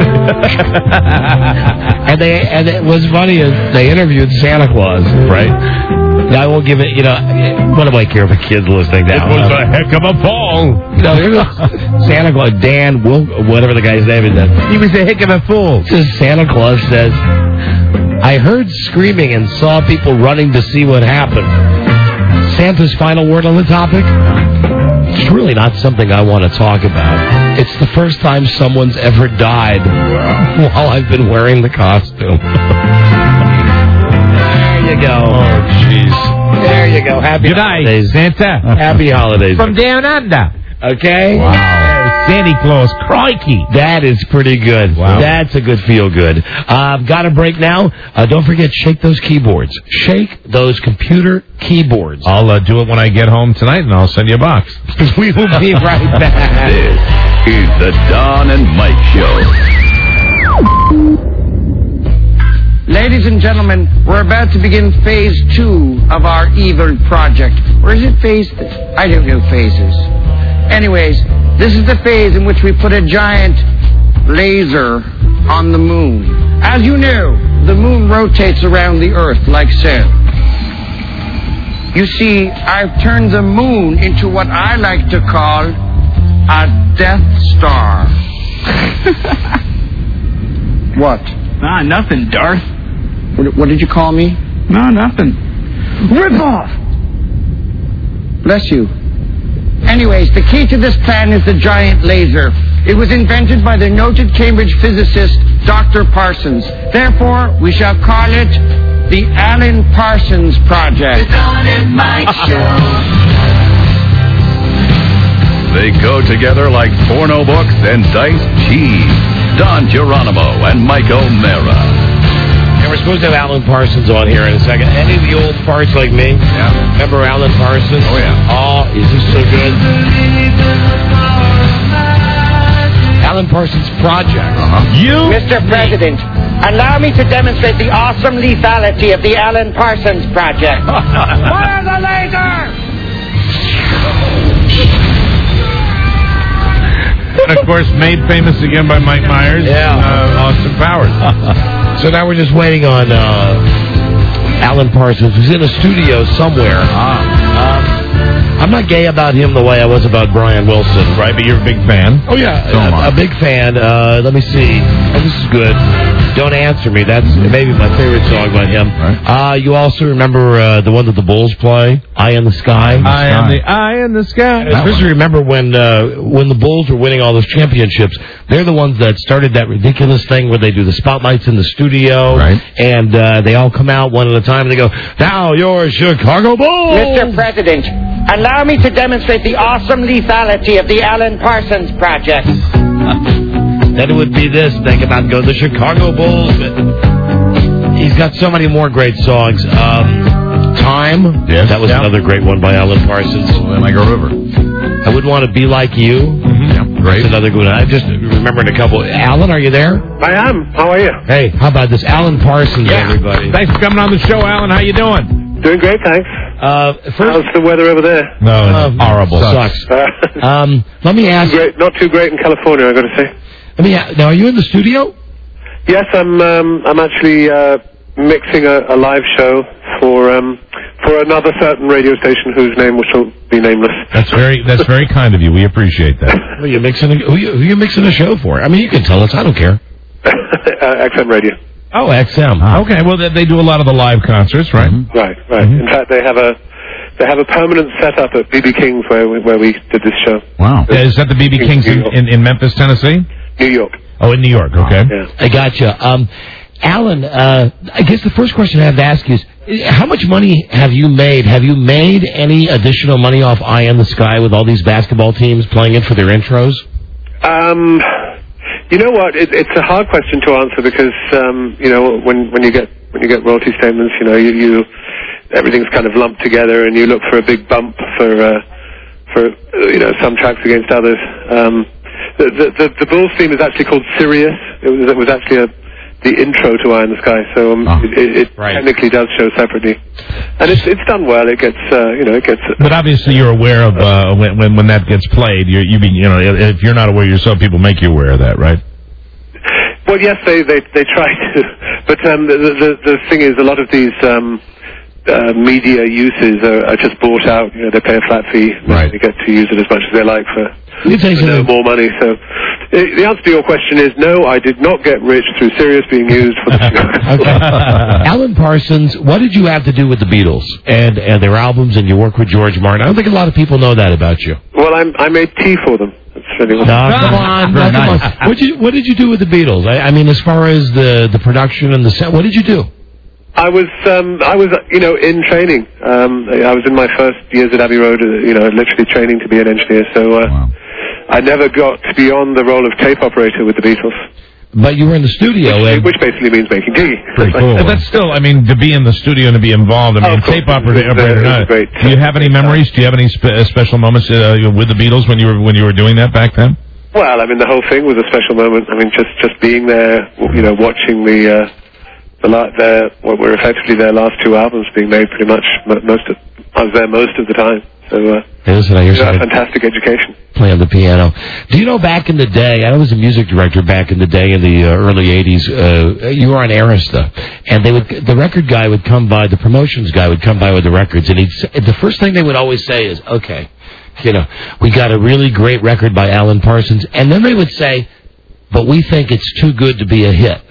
and they and it was funny is they interviewed Santa Claus, right? Now, I won't give it, you know, what do I care if a kid's listening now? It was a heck of a fall. No, here goes Santa Claus, Dan, Wil- whatever the guy's name is. He was a heck of a fool. Santa Claus says, I heard screaming and saw people running to see what happened. Santa's final word on the topic? It's really not something I want to talk about. It's the first time someone's ever died while I've been wearing the costume. There you go. Oh, jeez. There you go. Happy Good holidays. night, Santa. Happy holidays. From down under. Okay? Wow. Santa Claus. Crikey. That is pretty good. Wow. That's a good feel good. Uh, got a break now. Uh, don't forget, shake those keyboards. Shake those computer keyboards. I'll uh, do it when I get home tonight, and I'll send you a box. We will be right back. This is the Don and Mike Show. Ladies and gentlemen, we're about to begin phase two of our evil project. Or is it phase th- I don't know phases. Anyways, this is the phase in which we put a giant laser on the moon. As you know, the moon rotates around the Earth like so. You see, I've turned the moon into what I like to call a Death Star. What? Nah, nothing, Darth. What, what did you call me? No, nothing. Rip off! Bless you. Anyways, the key to this plan is the giant laser. It was invented by the noted Cambridge physicist Doctor Parsons. Therefore, we shall call it the Alan Parsons Project. The Don and Mike Show. They go together like porno books and diced cheese. Don Geronimo and Mike O'Mara. And we're supposed to have Alan Parsons on here in a second. Any of the old farts like me? Yeah. Remember Alan Parsons? Oh, yeah. Oh, is he so good? Alan Parsons Project. Uh-huh. You? Mister President, allow me to demonstrate the awesome lethality of the Alan Parsons Project. Fire the laser! And, of course, made famous again by Mike Myers Yeah. and uh, Austin Powers. So now we're just waiting on uh, Alan Parsons, who's in a studio somewhere. Ah. Uh, I'm not gay about him the way I was about Brian Wilson. Right, but you're a big fan. Oh, yeah, So am I. a, a big fan. Uh, let me see. Oh, this is good. Don't Answer Me. That's maybe my favorite song by him. Right. Uh, you also remember uh, the one that the Bulls play, Eye in the Sky? I am the eye in the sky. I especially remember when uh, when the Bulls were winning all those championships. They're the ones that started that ridiculous thing where they do the spotlights in the studio, Right. and uh, they all come out one at a time and they go, "Now you're Chicago Bulls." Mister President, allow me to demonstrate the awesome lethality of the Alan Parsons Project. Then it would be this thing about go the Chicago Bulls. He's got so many more great songs. Um, Time. Yes. That was Yeah. another great one by Alan Parsons. Then I go River. I Wouldn't Want to Be Like You. Mm-hmm. Yeah, great. That's another good one. I just remembered a couple. Alan, are you there? I am. How are you? Hey, how about this? Alan Parsons, Yeah. everybody. Thanks for coming on the show, Alan. How you doing? Doing great, thanks. Uh, first, How's the weather over there? No, it's Um, horrible. Sucks. Uh, Um, let me ask. great, not too great in California, I got to say. Let me. a- Now, are you in the studio? Yes, I'm. Um, I'm actually uh, mixing a, a live show for um, for another certain radio station whose name will shall be nameless. That's very that's very kind of you. We appreciate that. Who are you mixing? A, who, you, who you mixing a show for? I mean, you can tell us. I don't care. uh, X M Radio. Oh, X M. Okay, well they, they do a lot of the live concerts, right? Mm-hmm. Right, right. In fact, they have a they have a permanent setup at B B King's where we, where we did this show. Wow. Yeah, is that the B B King's in, in, in Memphis, Tennessee? New York. Oh, in New York. Okay. Yeah. I gotcha. Um, Alan, uh, I guess the first question I have to ask you is, how much money have you made? Have you made any additional money off Eye in the Sky with all these basketball teams playing it for their intros? Um, You know what? It, it's a hard question to answer because um, you know when when you get when you get royalty statements, you know you, you everything's kind of lumped together, and you look for a big bump for uh, for uh, you know some tracks against others. Um, the, the the the Bulls theme is actually called Sirius. It was it was actually a, the intro to Eye in the Sky, so um, oh. it, it right. technically does show separately, and it's it's done well. It gets uh, you know it gets. But obviously, you're aware of uh, when, when when that gets played. You you be you know if you're not aware yourself, people make you aware of that, right? Well, yes, they they they try to, but um, the, the the thing is, a lot of these um, uh, media uses are, are just bought out. You know, they pay a flat fee, and right. they get to use it as much as they like for, for no more money. So, uh, the answer to your question is no. I did not get rich through Sirius being used for the. Alan Parsons, what did you have to do with the Beatles and and their albums, and you work with George Martin? I don't think a lot of people know that about you. Well, I'm, I made tea for them. That's really no, come on, no, come on. What did you What did you do with the Beatles? I, I mean, as far as the the production and the set, what did you do? I was, um, I was, you know, in training. Um, I was in my first years at Abbey Road, uh, you know, literally training to be an engineer. So uh, wow. I never got beyond the role of tape operator with the Beatles. But you were in the studio, which, and... which basically means making tea. Pretty cool. But that's still, I mean, to be in the studio and to be involved. I mean, oh, tape operator. operator uh, not, do you have any memories? Do you have any spe- uh, special moments uh, with the Beatles when you were when you were doing that back then? Well, I mean, the whole thing was a special moment. I mean, just just being there, you know, watching the uh, the la- their what were effectively their last two albums being made. Pretty much most of I was there most of the time. So, uh, hey, listen, I hear you know, a fantastic education. Playing the piano. Do you know back in the day, I was a music director back in the day in the uh, early eighties, uh, you were on Arista, and they would, the record guy would come by, the promotions guy would come by with the records, and he'd, the first thing they would always say is, okay, you know, we got a really great record by Alan Parsons, and then they would say, but we think it's too good to be a hit.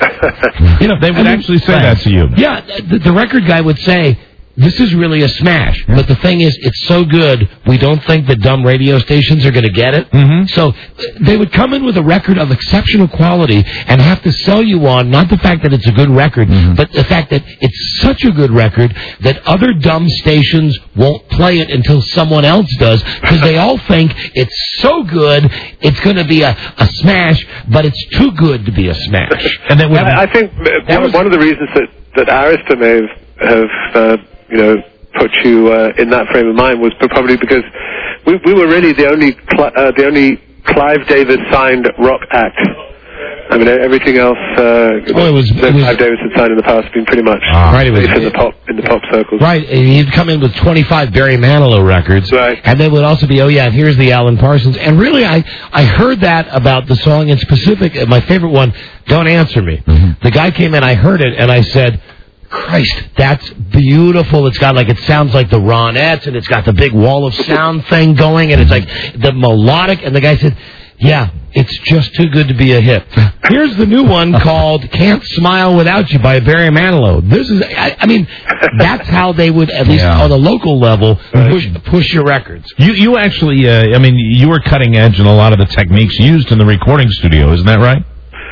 You know, they would actually say that to you. Yeah, the, the record guy would say, this is really a smash, yeah. But the thing is, it's so good, we don't think that dumb radio stations are going to get it. Mm-hmm. So they would come in with a record of exceptional quality and have to sell you on, not the fact that it's a good record, mm-hmm. but the fact that it's such a good record that other dumb stations won't play it until someone else does, because they all think it's so good, it's going to be a, a smash, but it's too good to be a smash. And then I, I think one, was, one of the reasons that, that Arista may have... have uh, you know, put you uh, in that frame of mind was probably because we we were really the only Cl- uh, the only Clive Davis signed rock act. I mean, everything else uh, oh, it was, that it was, Clive Davis had signed in the past has been pretty much uh, right, it was, in the pop in the pop circles. Right, and he'd come in with twenty-five Barry Manilow records, right, and they would also be, oh yeah, here's the Alan Parsons. And really, I I heard that about the song in specific. My favorite one, Don't Answer Me. Mm-hmm. The guy came in, I heard it, and I said, Christ, that's beautiful. It's got like, it sounds like the Ronettes, and it's got the big wall of sound thing going, and it's like the melodic, and the guy said, yeah, it's just too good to be a hit. Here's the new one called Can't Smile Without You by Barry Manilow. This is, I, I mean, that's how they would, at least yeah. on a local level, push, push your records. You you actually, uh, I mean, you were cutting edge in a lot of the techniques used in the recording studio, isn't that right?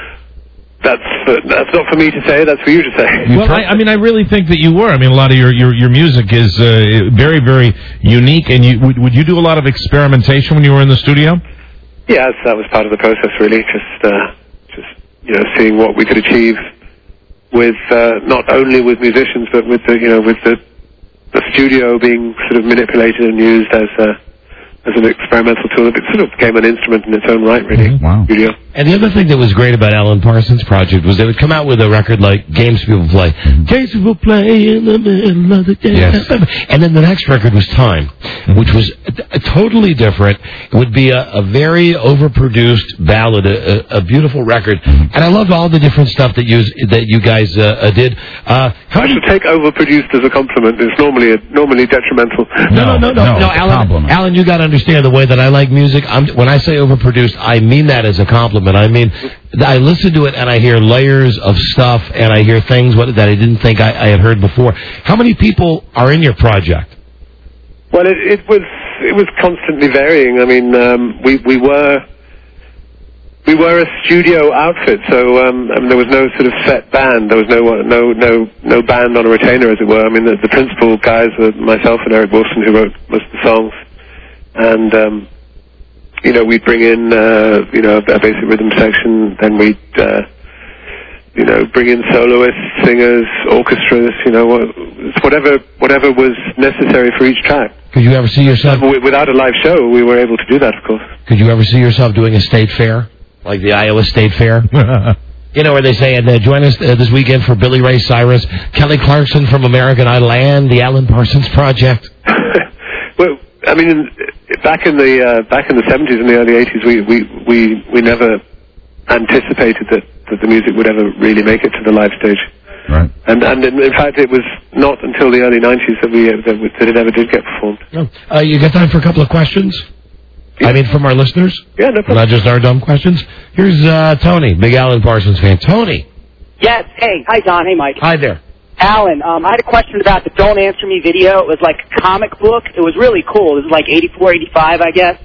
That's uh, that's not for me to say. That's for you to say. Well, I, I mean, I really think that you were. I mean, a lot of your your, your music is uh, very, very unique. And you would, would you do a lot of experimentation when you were in the studio? Yes, that was part of the process. Really, just uh, just you know, seeing what we could achieve with uh, not only with musicians, but with the you know with the the studio being sort of manipulated and used as a as an experimental tool. It sort of became an instrument in its own right, really. Mm-hmm. Wow. Studio. And the other thing that was great about Alan Parsons' project was they would come out with a record like Games People Play. Mm-hmm. Games People Play in the middle of the day. Yes. And then the next record was Time, mm-hmm. which was a, a totally different. It would be a, a very overproduced ballad, a, a, a beautiful record. Mm-hmm. And I loved all the different stuff that you that you guys uh, uh, did. Uh, how I should take overproduced as a compliment. It's normally a, normally detrimental. No, no, no, no, no, no Alan. Alan, you got to understand the way that I like music. I'm, when I say overproduced, I mean that as a compliment. I mean, I listen to it and I hear layers of stuff and I hear things what, that I didn't think I, I had heard before. How many people are in your project? Well, it, it was it was constantly varying. I mean, um, we we were we were a studio outfit, so um, I mean, there was no sort of set band. There was no no no no band on a retainer, as it were. I mean, the, the principal guys were myself and Eric Wilson, who wrote most of the songs, and um, you know, we'd bring in, uh, you know, a basic rhythm section, then we'd, uh, you know, bring in soloists, singers, orchestras, you know, whatever whatever was necessary for each track. Could you ever see yourself... Without a live show, we were able to do that, of course. Could you ever see yourself doing a state fair? Like the Iowa State Fair? You know, where they say, uh, join us uh, this weekend for Billy Ray Cyrus, Kelly Clarkson from American Idol, and the Alan Parsons Project. Well, I mean, in, back in the uh, back in the seventies and the early eighties, we, we, we, we never anticipated that, that the music would ever really make it to the live stage. Right. And and in, in fact, it was not until the early nineties that we that, we, that it ever did get performed. Oh. Uh, you got time for a couple of questions? Yeah. I mean, from our listeners? Yeah, no problem. Not just our dumb questions. Here's uh, Tony, big Alan Parsons fan. Tony. Yes. Hey. Hi, Don. Hey, Mike. Hi there. Alan, um, I had a question about the Don't Answer Me video. It was like a comic book. It was really cool. It was like eighty-four, eighty-five, I guess.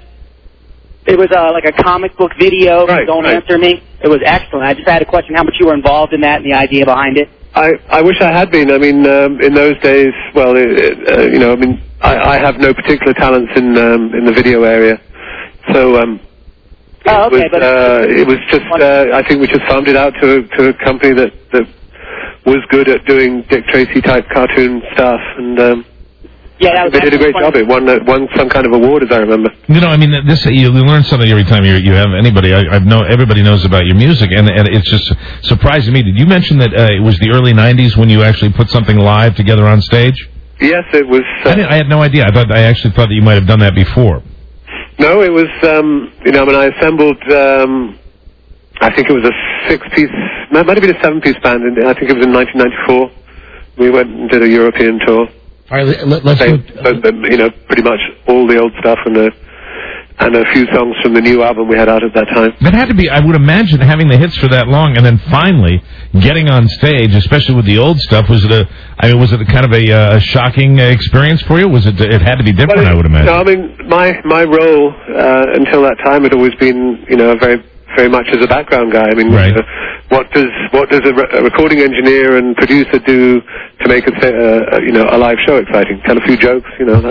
It was uh, like a comic book video, right, Don't right. Answer Me. It was excellent. I just had a question how much you were involved in that and the idea behind it. I, I wish I had been. I mean, um, in those days, well, it, it, uh, you know, I mean, I, I have no particular talents in um, in the video area, so um, oh, okay, it was, but uh, it was just. Uh, I think we just farmed it out to to a company that that was good at doing Dick Tracy type cartoon stuff, and um, yeah, that was they did a great job. It won uh, won some kind of award, as I remember. You know, I mean, this you learn something every time you you have anybody. I, I know everybody knows about your music, and and it's just surprising me. Did you mention that uh, it was the early nineties when you actually put something live together on stage? Yes, it was. Uh, I, didn't, I had no idea. I thought I actually thought that you might have done that before. No, it was. Um, you know, I mean, I assembled. Um, I think it was a six-piece. Might have been a seven-piece band. In, I think it was in nineteen ninety-four. We went and did a European tour. All right, let, let's Same, go. but, but, you know, pretty much all the old stuff and a, and a few songs from the new album we had out at that time. That had to be, I would imagine, having the hits for that long and then finally getting on stage, especially with the old stuff. Was it a, I mean, was it a kind of a, uh, shocking uh, experience for you? Was it? It had to be different, Well, it, I would imagine. No, I mean, my my role uh, until that time had always been, you know, very very much as a background guy. I mean, right. uh, what does what does a, re- a recording engineer and producer do to make a uh, you know a live show exciting? Tell a few jokes, you know.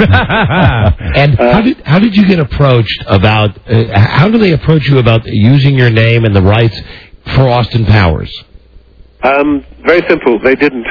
And uh, how did how did you get approached about? Uh, how do they approach you about using your name and the rights for Austin Powers? Um, very simple. They didn't.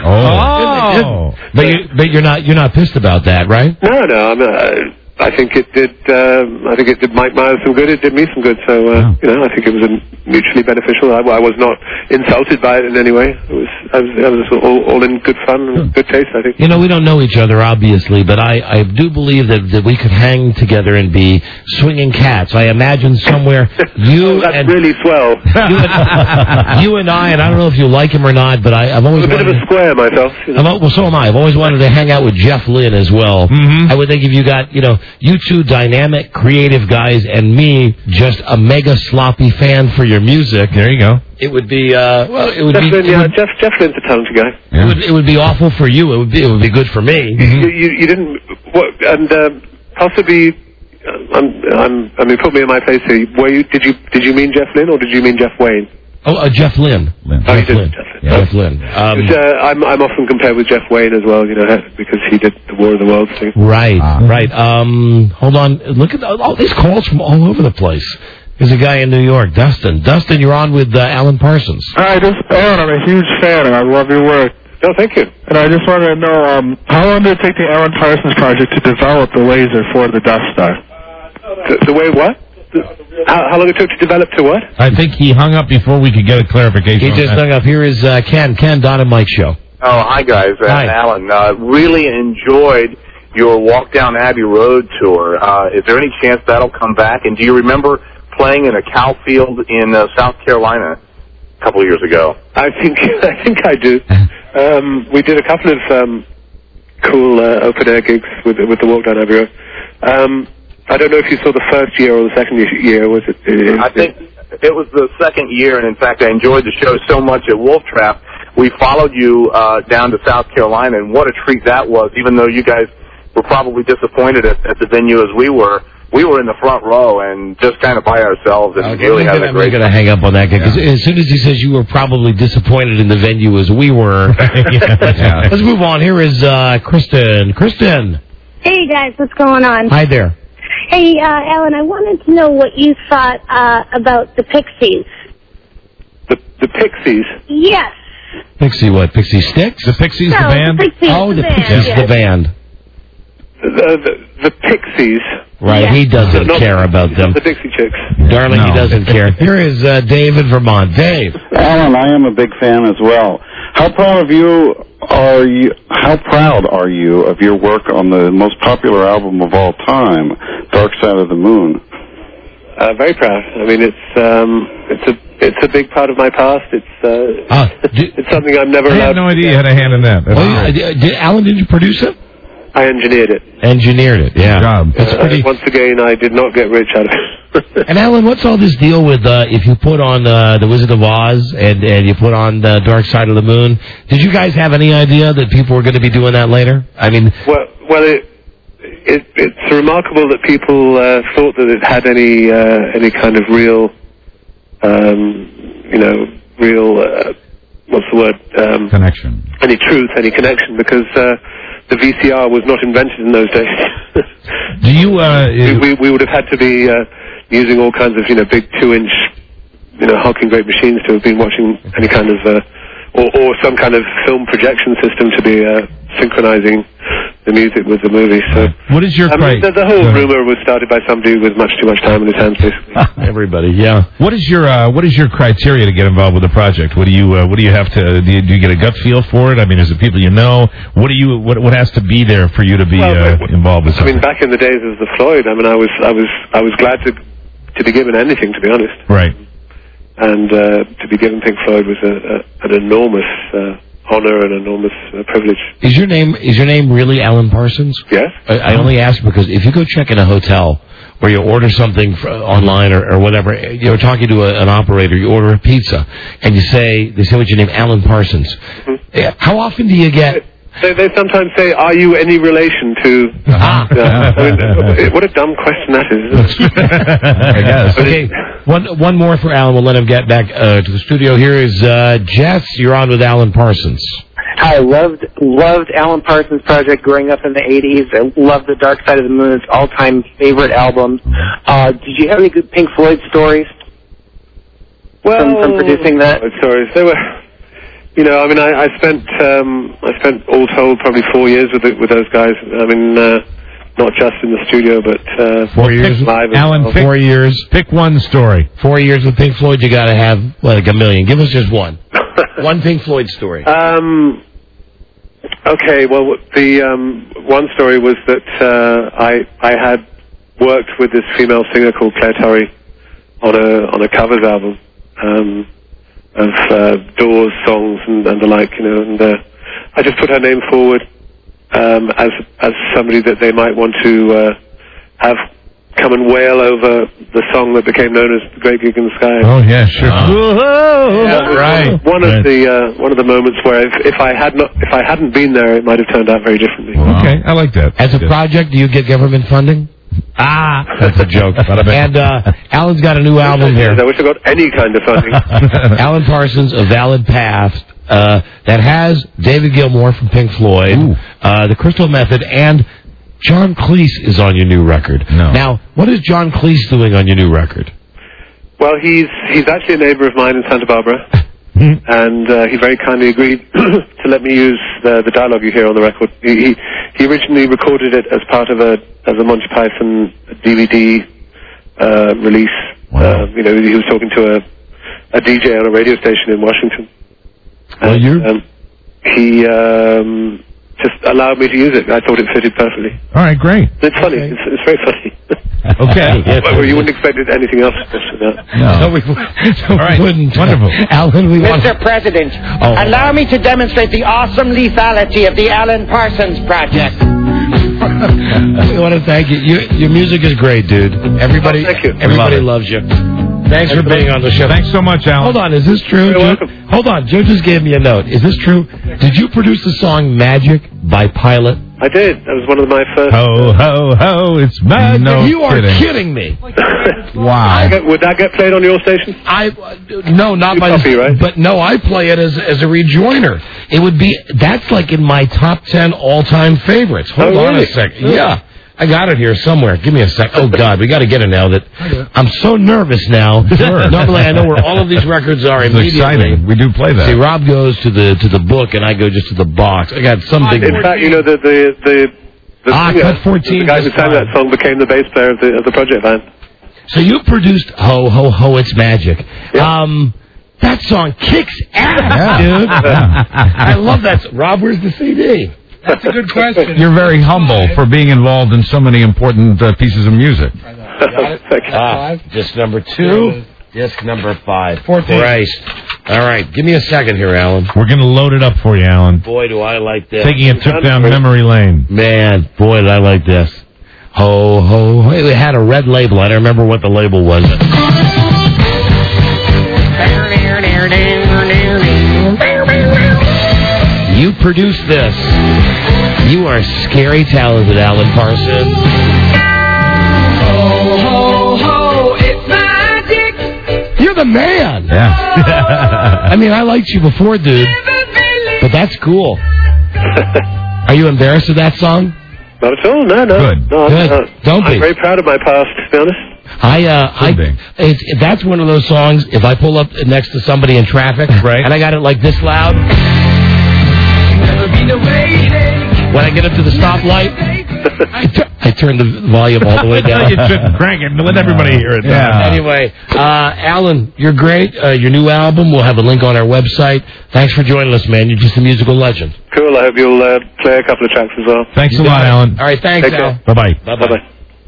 Oh, but, you, but you're not you're not pissed about that, right? No, no. I'm, uh, I think it did. Um, I think it did Mike Myers some good. It did me some good. So uh, Oh. you know, I think it was a mutually beneficial. I, I was not insulted by it in any way. It was. I was, I was all, all in good fun and good taste. I think. You know, we don't know each other, obviously, but I, I do believe that, that we could hang together and be swinging cats. I imagine somewhere you oh, that's and really swell. you, and, you and I, and I don't know if you like him or not, but I, I've always I'm a bit of wanted a square myself. You know. to, well, so am I. I've always wanted to hang out with Jeff Lynne as well. Mm-hmm. I would think if you got, you know, you two dynamic, creative guys, and me, just a mega sloppy fan for your music. There you go. It would be, uh, well, it would Jeff be. Lynne, it yeah, would- Jeff Jeff Lynne's a talented guy. It would, it would be awful for you. It would be, it would be good for me. You, you, you didn't. What, and uh, possibly. uh, I'm, I'm, I mean, put me in my place here. Were you? Did you? Did you mean Jeff Lynne or did you mean Jeff Wayne? Oh, uh, Jeff Lynne. Oh, Jeff you did. Lynne. Jeff Lynne. Yeah, Jeff Lynne. Um, But, uh, I'm, I'm often compared with Jeff Wayne as well, you know, because he did the War of the Worlds thing. Right, right. Um, hold on. Look at all these calls from all over the place. There's a guy in New York, Dustin. Dustin, you're on with uh, Alan Parsons. Hi, this is Aaron. I'm a huge fan, and I love your work. Oh, thank you. And I just wanted to know, um, how long did it take the Alan Parsons Project to develop the laser for the Death Star? The, the way what? The, how, how long it took to develop to what? I think he hung up before we could get a clarification. He on just that. hung up. Here is uh, Ken. Ken, Don and Mike show. Oh, hi, guys. Uh, Hi. Alan. Uh, really enjoyed your Walk Down Abbey Road tour. Uh, is there any chance that'll come back? And do you remember playing in a cow field in uh, South Carolina a couple of years ago? I think I think I do. Um, we did a couple of um, cool uh, open air gigs with with the Walk Down Abbey Road. Um, I don't know if you saw the first year or the second year. Was it? it I think it was the second year, and in fact, I enjoyed the show so much at Wolf Trap. We followed you uh, down to South Carolina, and what a treat that was, even though you guys were probably disappointed at, at the venue as we were. We were in the front row and just kind of by ourselves and Okay, really we're having gonna, a great we're going to hang up on that guy, because as soon as he says you were probably disappointed in the venue as we were. Yeah. Let's move on. Here is uh, Kristen. Kristen. Hey guys, what's going on? Hi there. Hey, uh, Alan, I wanted to know what you thought uh, about the Pixies. The the Pixies. Yes. Pixie what? Pixie Sticks? The Pixies, No, the band? the Pixies, oh, the, the band, Pixies, yes. the band. The the, the Pixies. Right, Yeah. he doesn't Not- care about them. The Dixie Chicks. Darling, he No. doesn't care. Here is uh, Dave in Vermont. Dave. Alan, I am a big fan as well. How proud of you are you? How proud are you of your work on the most popular album of all time, Dark Side of the Moon? Uh, very proud. I mean, it's um, it's a it's a big part of my past. It's uh, Uh, it's something I'm never I allowed. had no to idea you had a hand in that. That's Oh, great. yeah, did, Alan, did you produce it? I engineered it. Engineered it, yeah. Good job. It's Uh, pretty. once again, I did not get rich out of it. And Alan, what's all this deal with uh, if you put on uh, The Wizard of Oz and, and you put on The Dark Side of the Moon? Did you guys have any idea that people were going to be doing that later? I mean, well, well, it, it it's remarkable that people uh, thought that it had any uh, any kind of real, um, you know, real uh, what's the word? Um, Connection. any truth, any connection, because uh, the V C R was not invented in those days. Do you, uh, we, we, we would have had to be uh, using all kinds of, you know, big two-inch, you know, hulking great machines to have been watching any kind of, uh, or, or some kind of film projection system to be uh, synchronizing the music with the movie. So, what is your I mean, the, the whole rumor was started by somebody with much too much time in his hands, basically. Everybody, yeah. What is your uh, what is your criteria to get involved with the project? What do you uh, what do you have to do you, do you get a gut feel for it? I mean, is it people you know? What do you what what has to be there for you to be uh, involved with I something? mean, back in the days of the Floyd, I mean, I was, I was, I was glad to to be given anything, to be honest. Right. And uh, to be given Pink Floyd was a, a, an enormous uh, honor and enormous uh, privilege. Is your name is your name really Alan Parsons? Yes. I, I only ask because if you go check in a hotel or you order something for, online or, or whatever, you're talking to a, an operator, you order a pizza, and you say, they say what's your name, Alan Parsons. Mm-hmm. How often do you get... They, they sometimes say, are you any relation to... Ah. Uh, I mean, what a dumb question that is. Isn't it? I guess. Okay, one, one more for Alan. We'll let him get back uh, to the studio. Here is uh, Jess. You're on with Alan Parsons. I loved loved Alan Parsons Project growing up in the eighties. I loved The Dark Side of the Moon. It's all-time favorite album. Uh, did you have any good Pink Floyd stories Well, from, from producing that? Stories. They were, you know, I mean, I, I spent um, I spent all told probably four years with the, with those guys. I mean, uh, not just in the studio, but uh, Four years, live. as Alan. well. Four years. Pick one story. Four years with Pink Floyd. You got to have like a million. Give us just one. One Pink Floyd story. Um. Okay. Well, the um, one story was that uh, I I had worked with this female singer called Claire Torrey on a on a covers album um, of uh, Doors songs and, and the like, you know, and uh, I just put her name forward um, as as somebody that they might want to uh, have come and wail over the song that became known as The Great Gig in the Sky. Oh yeah, sure. Yeah, right. One of Right. the uh, one of the moments where if, if I had not if I hadn't been there, it might have turned out very differently. Okay, I like that. As a project, do you get government funding? Ah, that's a joke. And uh, Alan's got a new album here. I wish I got any kind of funding. Alan Parsons, A Valid Past, uh, that has David Gilmour from Pink Floyd, uh, The Crystal Method, and John Cleese is on your new record. No. Now, what is John Cleese doing on your new record? Well, he's he's actually a neighbor of mine in Santa Barbara, and uh, he very kindly agreed to let me use the, the dialogue you hear on the record. He, he he originally recorded it as part of a as a Monty Python D V D uh, release. Uh, you know, he was talking to a a D J on a radio station in Washington. Well, and, you um, he um, just allowed me to use it. I thought it fitted perfectly. All right, great. It's funny. It's, it's very funny. Okay. Well, you wouldn't expect it anything else. No. No, we, so All right. we wouldn't. Wonderful. Alan, we want... Mister President, Oh. allow me to demonstrate the awesome lethality of the Alan Parsons Project. We want to thank you. you. Your music is great, dude. Everybody, Oh, thank you. everybody We love loves you. Thanks for being on the show. Thanks so much, Alan. Hold on, is this true? You're Joe? welcome. Hold on, Joe just gave me a note. Is this true? Did you produce the song Magic by Pilot? I did. That was one of my first. Ho, ho, ho, it's magic. No you are kidding. kidding me. Wow. Would that get played on your station? I no, not You by copy, right? but no, I play it as as a rejoiner. It would be that's like in my top ten all time favorites. Hold Oh, on really? a second. Oh. Yeah. I got it here somewhere. Give me a sec. Oh, God, we got to get it now. That I'm so nervous now. Sure. Normally, I know where all of these records are It's immediately. exciting. We do play that. See, Rob goes to the to the book, and I go just to the box. I got some big... In fact, you know, the the the, the Ah, singer, cut fourteen the guy who just sang fine. that song became the bass player of the of the project band. So you produced Ho, Ho, Ho, It's Magic. Um, that song kicks ass, dude. I love that. Rob, where's the C D? That's a good question. You're very humble for being involved in so many important uh, pieces of music. Ah, disc number two, disc number five. fourteen. Christ. All right, give me a second here, Alan. We're going to load it up for you, Alan. Boy, do I like this. Taking a trip down memory lane. Man, boy, did I like this. Ho, ho, ho. It had a red label. I don't remember what the label was. You produced this. You are scary talented, Alan Parsons. Ho, ho, ho, it's magic. You're the man. Yeah. I mean, I liked you before, dude. But that's cool. Are you embarrassed of that song? Not at all. No, no. Good. No, I'm, Good. uh, Don't I'm be. very proud of my past, to be honest. I, uh, I, it's, that's one of those songs, if I pull up next to somebody in traffic, right, and I got it like this loud, when I get up to the stoplight, I, tu- I turn the volume all the way down. You shouldn't crank it. Let everybody hear it. Yeah. Anyway, uh, Alan, you're great. Uh, your new album, we'll have a link on our website. Thanks for joining us, man. You're just a musical legend. Cool. I hope you'll uh, play a couple of tracks as well. Thanks You a lot, got it. Alan. All right, thanks, Take Al. care. Bye-bye. Bye-bye.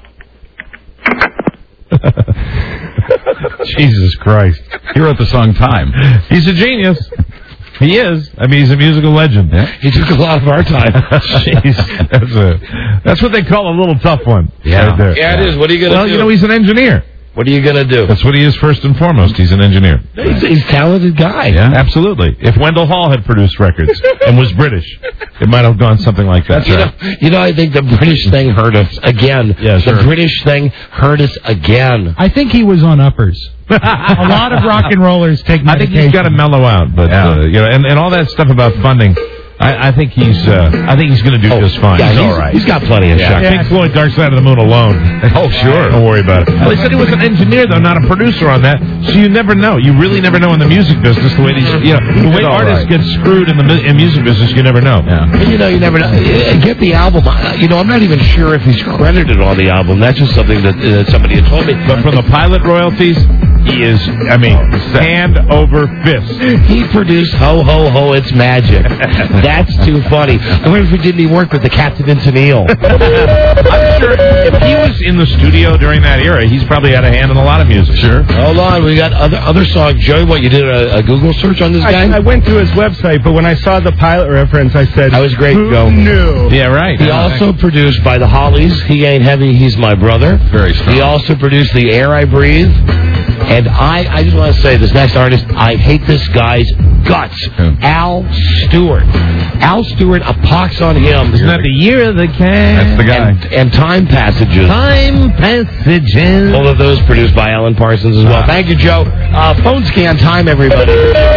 Jesus Christ. He wrote the song Time. He's a genius. He is. I mean, he's a musical legend. Yeah. He took a lot of our time. Jeez. That's, a, that's what they call a little tough one. Yeah. Right there. Yeah, it is. What are you going to Well, do? you know, he's an engineer. What are you going to do? That's what he is first and foremost. He's an engineer. He's, he's a talented guy. Yeah, absolutely. If Wendell Hall had produced records and was British, it might have gone something like that. You know, you know, I think the British thing hurt us again. Yeah, sure. The British thing hurt us again. I think he was on uppers. A lot of rock and rollers take I think medication. he's got to mellow out, but Yeah. uh, you know, and, and all that stuff about funding. I, I think he's uh, I think he's going to do just fine. Yeah, he's, he's, all right. he's got plenty of Yeah, shots. Pink Floyd, Dark Side of the Moon alone. Oh, sure. Don't worry about it. Well, he said he was an engineer, though, not a producer on that. So you never know. You really never know in the music business the way these, you know, the way all artists right. get screwed in the mu- in music business. You never know. Yeah. And, you know, you never know. Uh, Get the album. Uh, You know, I'm not even sure if he's credited on the album. That's just something that uh, somebody had told me. But from the pilot royalties, he is. I mean, hand over fist. He produced Ho Ho Ho, It's Magic. That's too funny. I wonder if he didn't even work with the Captain and Tennille. I'm sure if he was in the studio during that era, he's probably had a hand in a lot of music. Sure. Hold on, we got other other songs. Joey, what, you did a, a Google search on this guy? I, I went to his website, but when I saw the pilot reference, I said, That was great, Who Joe. knew? Yeah, right. He also produced by the Hollies, He Ain't Heavy, He's My Brother. Very strong. He also produced The Air I Breathe. And I, I just want to say, this next artist, I hate this guy's guts. Al Stewart. Al Stewart, a pox on him. Isn't that the year of the cat? That's the guy. And, and Time Passages. Time passages. All of those produced by Alan Parsons as well. Thank you, Joe. Uh, phone scan time, everybody.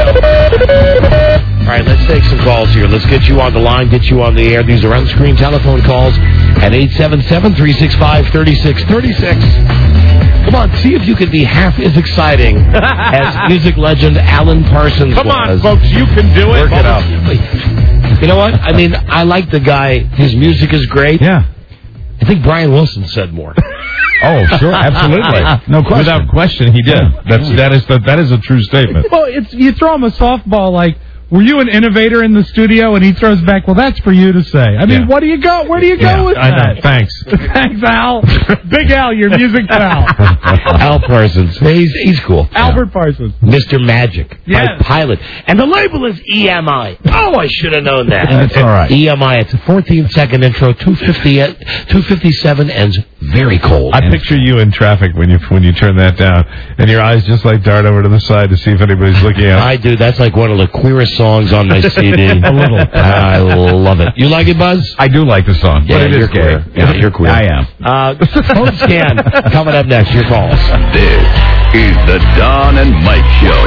All right, let's take some calls here. Let's get you on the line, get you on the air. These are on-screen telephone calls at eight seven seven, three six five, three six three six. Come on, see if you can be half as exciting as music legend Alan Parsons Come was. on, folks, you can do it. Work it out. You know what? I mean, I like the guy. His music is great. Yeah. I think Brian Wilson said more. Oh, sure, absolutely. No question. Without question, he did. That's that is the, that is a true statement. Well, it's you throw him a softball like, were you an innovator in the studio? And he throws back, well, that's for you to say. I mean, Yeah. what do you go? Where do you go Yeah, with I that? know. Thanks. Thanks, Al. Big Al, your music pal. Al Parsons. He's, he's cool. Albert Parsons. Mister Magic. Yes. By Pilot. And the label is E M I. Oh, I should have known that. That's all right. E M I. It's a fourteen second intro, two fifty, two fifty-seven, ends very cold. I picture you in traffic when you when you turn that down, and your eyes just like dart over to the side to see if anybody's looking at it. I do. That's like one of the queerest songs on my C D. A little. I love it. You like it, Buzz? I do like the song, Yeah, but it is you're gay. queer. Yeah, you're queer. I am. Uh, phone scan coming up next. Your calls. This is the Don and Mike Show.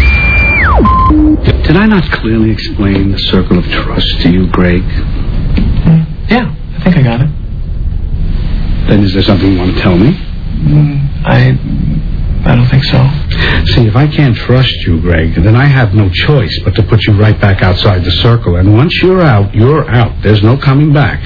Did I not clearly explain the circle of trust to you, Greg? Yeah, I think I got it. Then is there something you want to tell me? Mm, I... I don't think so. See, if I can't trust you, Greg, then I have no choice but to put you right back outside the circle. And once you're out, you're out. There's no coming back.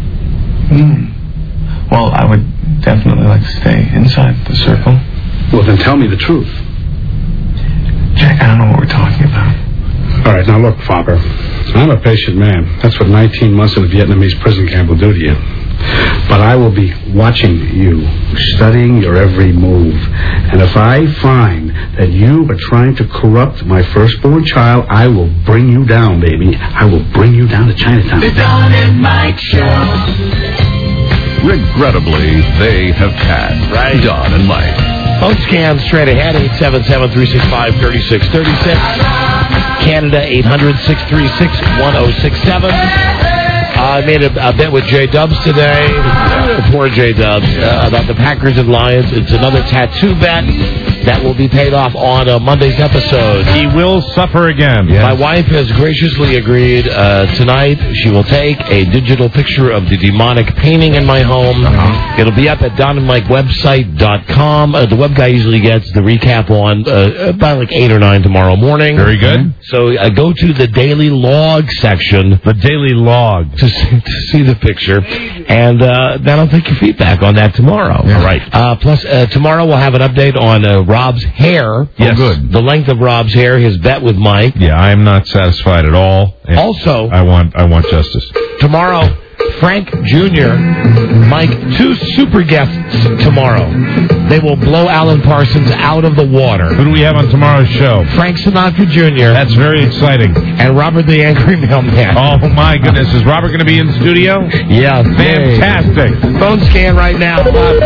Hmm. Well, I would definitely like to stay inside the circle. Well, then tell me the truth. Jack, I don't know what we're talking about. All right, now look, Fopper. I'm a patient man. That's what nineteen months in a Vietnamese prison camp will do to you. But I will be watching you, studying your every move. And if I find that you are trying to corrupt my firstborn child, I will bring you down, baby. I will bring you down to Chinatown. The Don and Mike Show. Regrettably, they have passed. Right. Don and Mike. Phone scan straight ahead, eight seven seven, three six five, three six three six. Canada, eight hundred, six three six, one oh six seven. I made a, a bet with J Dubs today, poor J Dubs, uh, about the Packers and Lions. It's another tattoo bet that will be paid off on uh, Monday's episode. He will suffer again. Yes. My wife has graciously agreed uh, tonight she will take a digital picture of the demonic painting in my home. Uh-huh. It'll be up at don and mike website dot com. Uh, the web guy usually gets the recap on uh, about like eight or nine tomorrow morning. Very good. So uh, go to the Daily Log section. The Daily Log. To see, to see the picture. And uh, then I'll take your feedback on that tomorrow. Yeah. All right. Uh, plus, uh, tomorrow we'll have an update on uh, Rob's hair. Yes. Oh, good. The length of Rob's hair, his bet with Mike. Yeah, I am not satisfied at all. And also, I want I want justice. Tomorrow, Frank Junior, Mike, two super guests tomorrow. They will blow Alan Parsons out of the water. Who do we have on tomorrow's show? Frank Sinatra Junior That's very exciting. And Robert the Angry Mailman. Oh, my goodness. Is Robert going to be in studio? Yeah. Fantastic. Yay. Phone scan right now.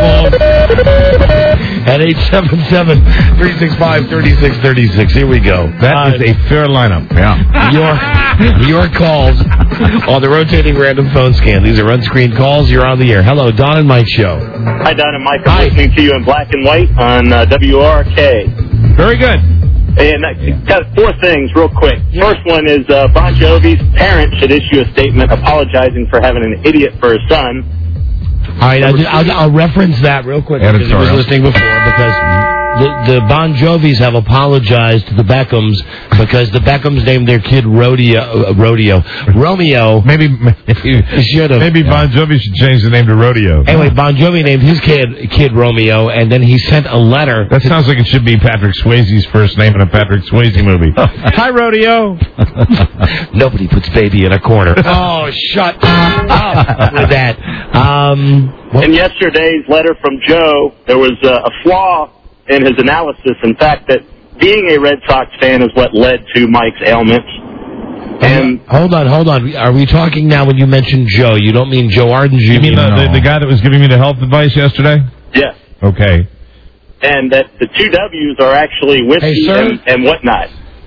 At eight seven seven, three six five, three six three six. Here we go. That uh, is a fair lineup. Yeah. Your, your calls on the rotating random phone scan. These are unscreened calls. You're on the air. Hello, Don and Mike Show. Hi, Don and Mike. I'm Hi. listening to you in black and white on uh, W R K. Very good. And I got four things real quick. First one is uh, Bon Jovi's parents should issue a statement apologizing for having an idiot for his son. All right, I'll, I'll, I'll reference that real quick because I was listening before because the, the Bon Jovis have apologized to the Beckhams because the Beckhams named their kid Rodeo, uh, Rodeo, Romeo. Maybe maybe, should have. Maybe Bon Jovi should change the name to Rodeo. Anyway, Bon Jovi named his kid kid Romeo, and then he sent a letter. That sounds like it should be Patrick Swayze's first name in a Patrick Swayze movie. Hi, Rodeo. Nobody puts baby in a corner. Oh, shut up with that. Um, in yesterday's letter from Joe, there was uh, a flaw in his analysis. In fact, that being a Red Sox fan is what led to Mike's ailments. And hold on, hold on. Are we talking now when you mention Joe? You don't mean Joe Arden Junior? You mean the, no. the, the guy that was giving me the health advice yesterday? Yes. Okay. And that the two W's are actually whiskey hey, and, and whatnot.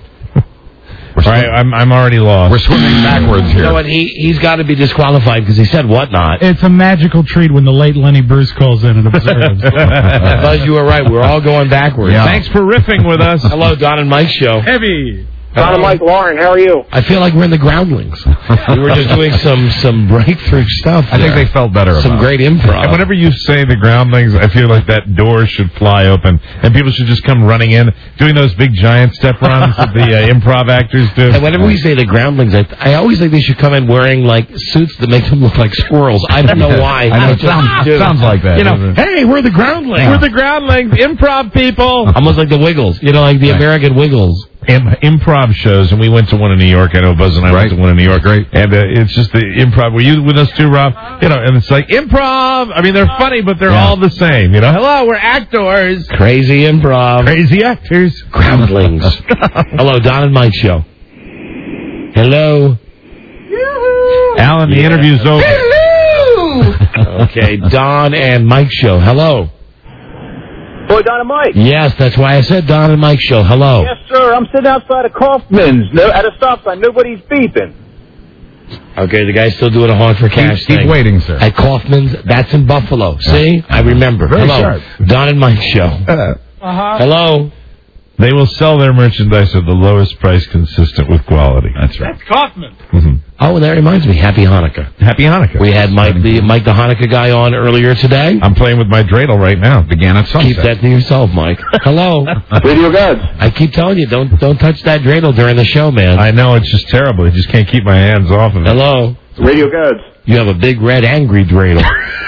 All right, I'm I'm already lost. We're swimming backwards here. You know what? He he's got to be disqualified because he said whatnot. It's a magical treat when the late Lenny Bruce calls in and observes. Buzz, you were right. We're all going backwards. Yeah. Thanks for riffing with us. Hello, Don and Mike Show. Heavy. Don and Mike, Lauren, how are you? I feel like we're in the Groundlings. We were just doing some some breakthrough stuff. I think they felt better. Some about great it. improv. And whenever you say the Groundlings, I feel like that door should fly open and people should just come running in, doing those big giant step runs that the uh, improv actors do. And whenever we say the Groundlings, I, I always think they should come in wearing like suits that make them look like squirrels. I don't know why. I know, it sounds, sounds like that. You know, hey, we're the Groundlings. Yeah. We're the Groundlings, improv people. Almost like the Wiggles. You know, like the right. American Wiggles. Im- improv shows, and we went to one in New York. I know Buzz and I right. went to one in New York. Great. And uh, it's just the improv. Were you with us too, Rob? You know, and it's like improv. I mean, they're funny, but they're yeah. all the same. You know, hello, we're actors. Crazy improv. Crazy actors. Groundlings. Hello, Don and Mike Show. Hello. Alan, the yeah. interview's over. Hello. Okay, Don and Mike Show. Hello. Boy, Don and Mike. Yes, that's why I said Don and Mike Show. Hello. Yes, sir. I'm sitting outside of Kaufman's no, at a stop sign. Nobody's beeping. Okay, the guy's still doing a haunt for cash Keep, keep thing. waiting, sir. At Kaufman's, that's in Buffalo. See? I remember. Very Hello. sharp. Don and Mike Show. Uh-huh. Hello. They will sell their merchandise at the lowest price consistent with quality. That's That's Kaufman. Mm-hmm. Oh, and that reminds me. Happy Hanukkah. Happy Hanukkah. We had Mike the Mike the Hanukkah guy on earlier today. I'm playing with my dreidel right now. Began at sunset. Keep that to yourself, Mike. Hello. Radio Gods. I keep telling you, don't don't touch that dreidel during the show, man. I know, it's just terrible. I just can't keep my hands off of it. Hello. Radio Gods. You have a big red angry dreidel.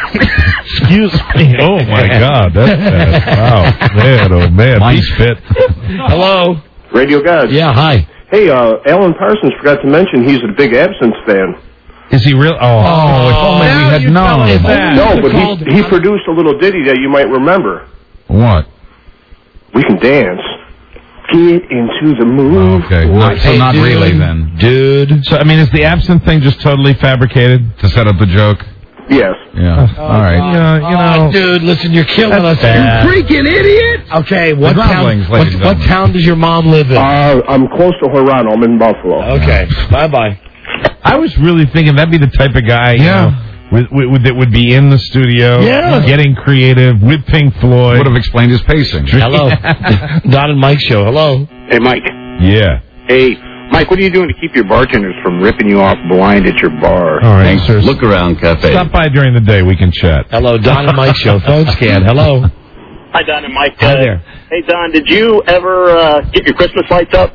Excuse me. Oh, my God. That's bad. Wow. Man, oh, man. Mine's fit. Hello. Radio Gods. Yeah, hi. Hey, uh, Alan Parsons forgot to mention he's a big Absinthe fan. Is he real? Oh, oh if only we had known. No, but he, he produced a little ditty that you might remember. What? We can dance. Get into the mood. Okay, not, so Hey, not dude. really then. Dude. So, I mean, is the absinthe thing just totally fabricated? To set up the joke? Yes. Yeah. All right. Yeah, you know. Oh, dude, listen, you're killing us. bad. You freaking idiot. Okay, what The town, grumblings, what, ladies and what gentlemen. town does your mom live in? Uh, I'm close to Horado. I'm in Buffalo. Okay, bye-bye. I was really thinking that'd be the type of guy, you Yeah. know, with, with, that would be in the studio, Yeah. getting creative with Pink Floyd. Would have explained his pacing. Hello. Don and Mike show. Hello. Hey, Mike. Yeah. Hey, Mike, what are you doing to keep your bartenders from ripping you off blind at your bar? All right, sir. Look around, cafe. Stop by during the day. We can chat. Hello, Don and Mike show. Phone scan. Hello. Hi, Don and Mike. Hi Uh, there. Hey, Don, did you ever uh, get your Christmas lights up?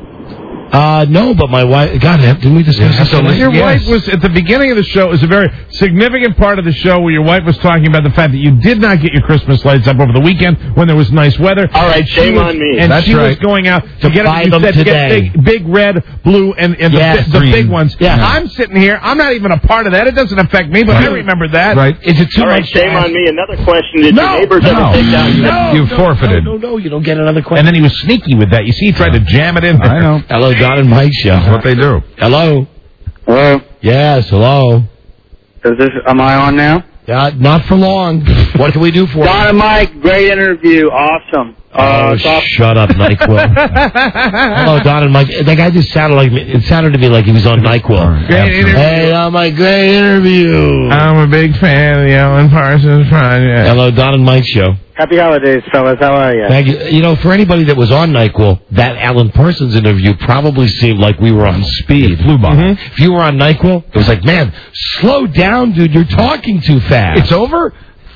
Uh, no, but my wife. God, didn't we discuss this? So tonight? your Yes. wife was at the beginning of the show. It was a very significant part of the show where your wife was talking about the fact that you did not get your Christmas lights up over the weekend when there was nice weather. All right, And she shame was- on me. And That's she right. was going out to, To get buy you them said to get today. big, big red, blue, and, and Yes, the, bi- the green. big ones. Yeah. I'm sitting here. I'm not even a part of that. It doesn't affect me, but I remember that. Right. Is it too All right, much to shame ask? on me. Another question. Did No, your neighbors no, ever take down your... No, You no, forfeited. No, no, no, you don't get another question. And then he was sneaky with that. You see, he tried to jam it in there. I know. Hello, Don and Mike show. That's what they do. Hello. Hello? Yes, hello. Is this, am I on now? Uh, not for long. What can we do for Don you? and Mike, great interview. Awesome. Oh, Uh, top- shut up, NyQuil. Hello, Don and Mike. That guy just sounded like me. It sounded to me like he was on NyQuil. Great interview. Hey, on my great interview. I'm a big fan of the Alan Parsons Project. Hello, Don and Mike show. Happy holidays, fellas. How are you? Thank you. You know, for anybody that was on NyQuil, that Alan Parsons interview probably seemed like we were on speed. Flew by. Mhm. If you were on NyQuil, it was like, man, slow down, dude. You're talking too fast. It's over?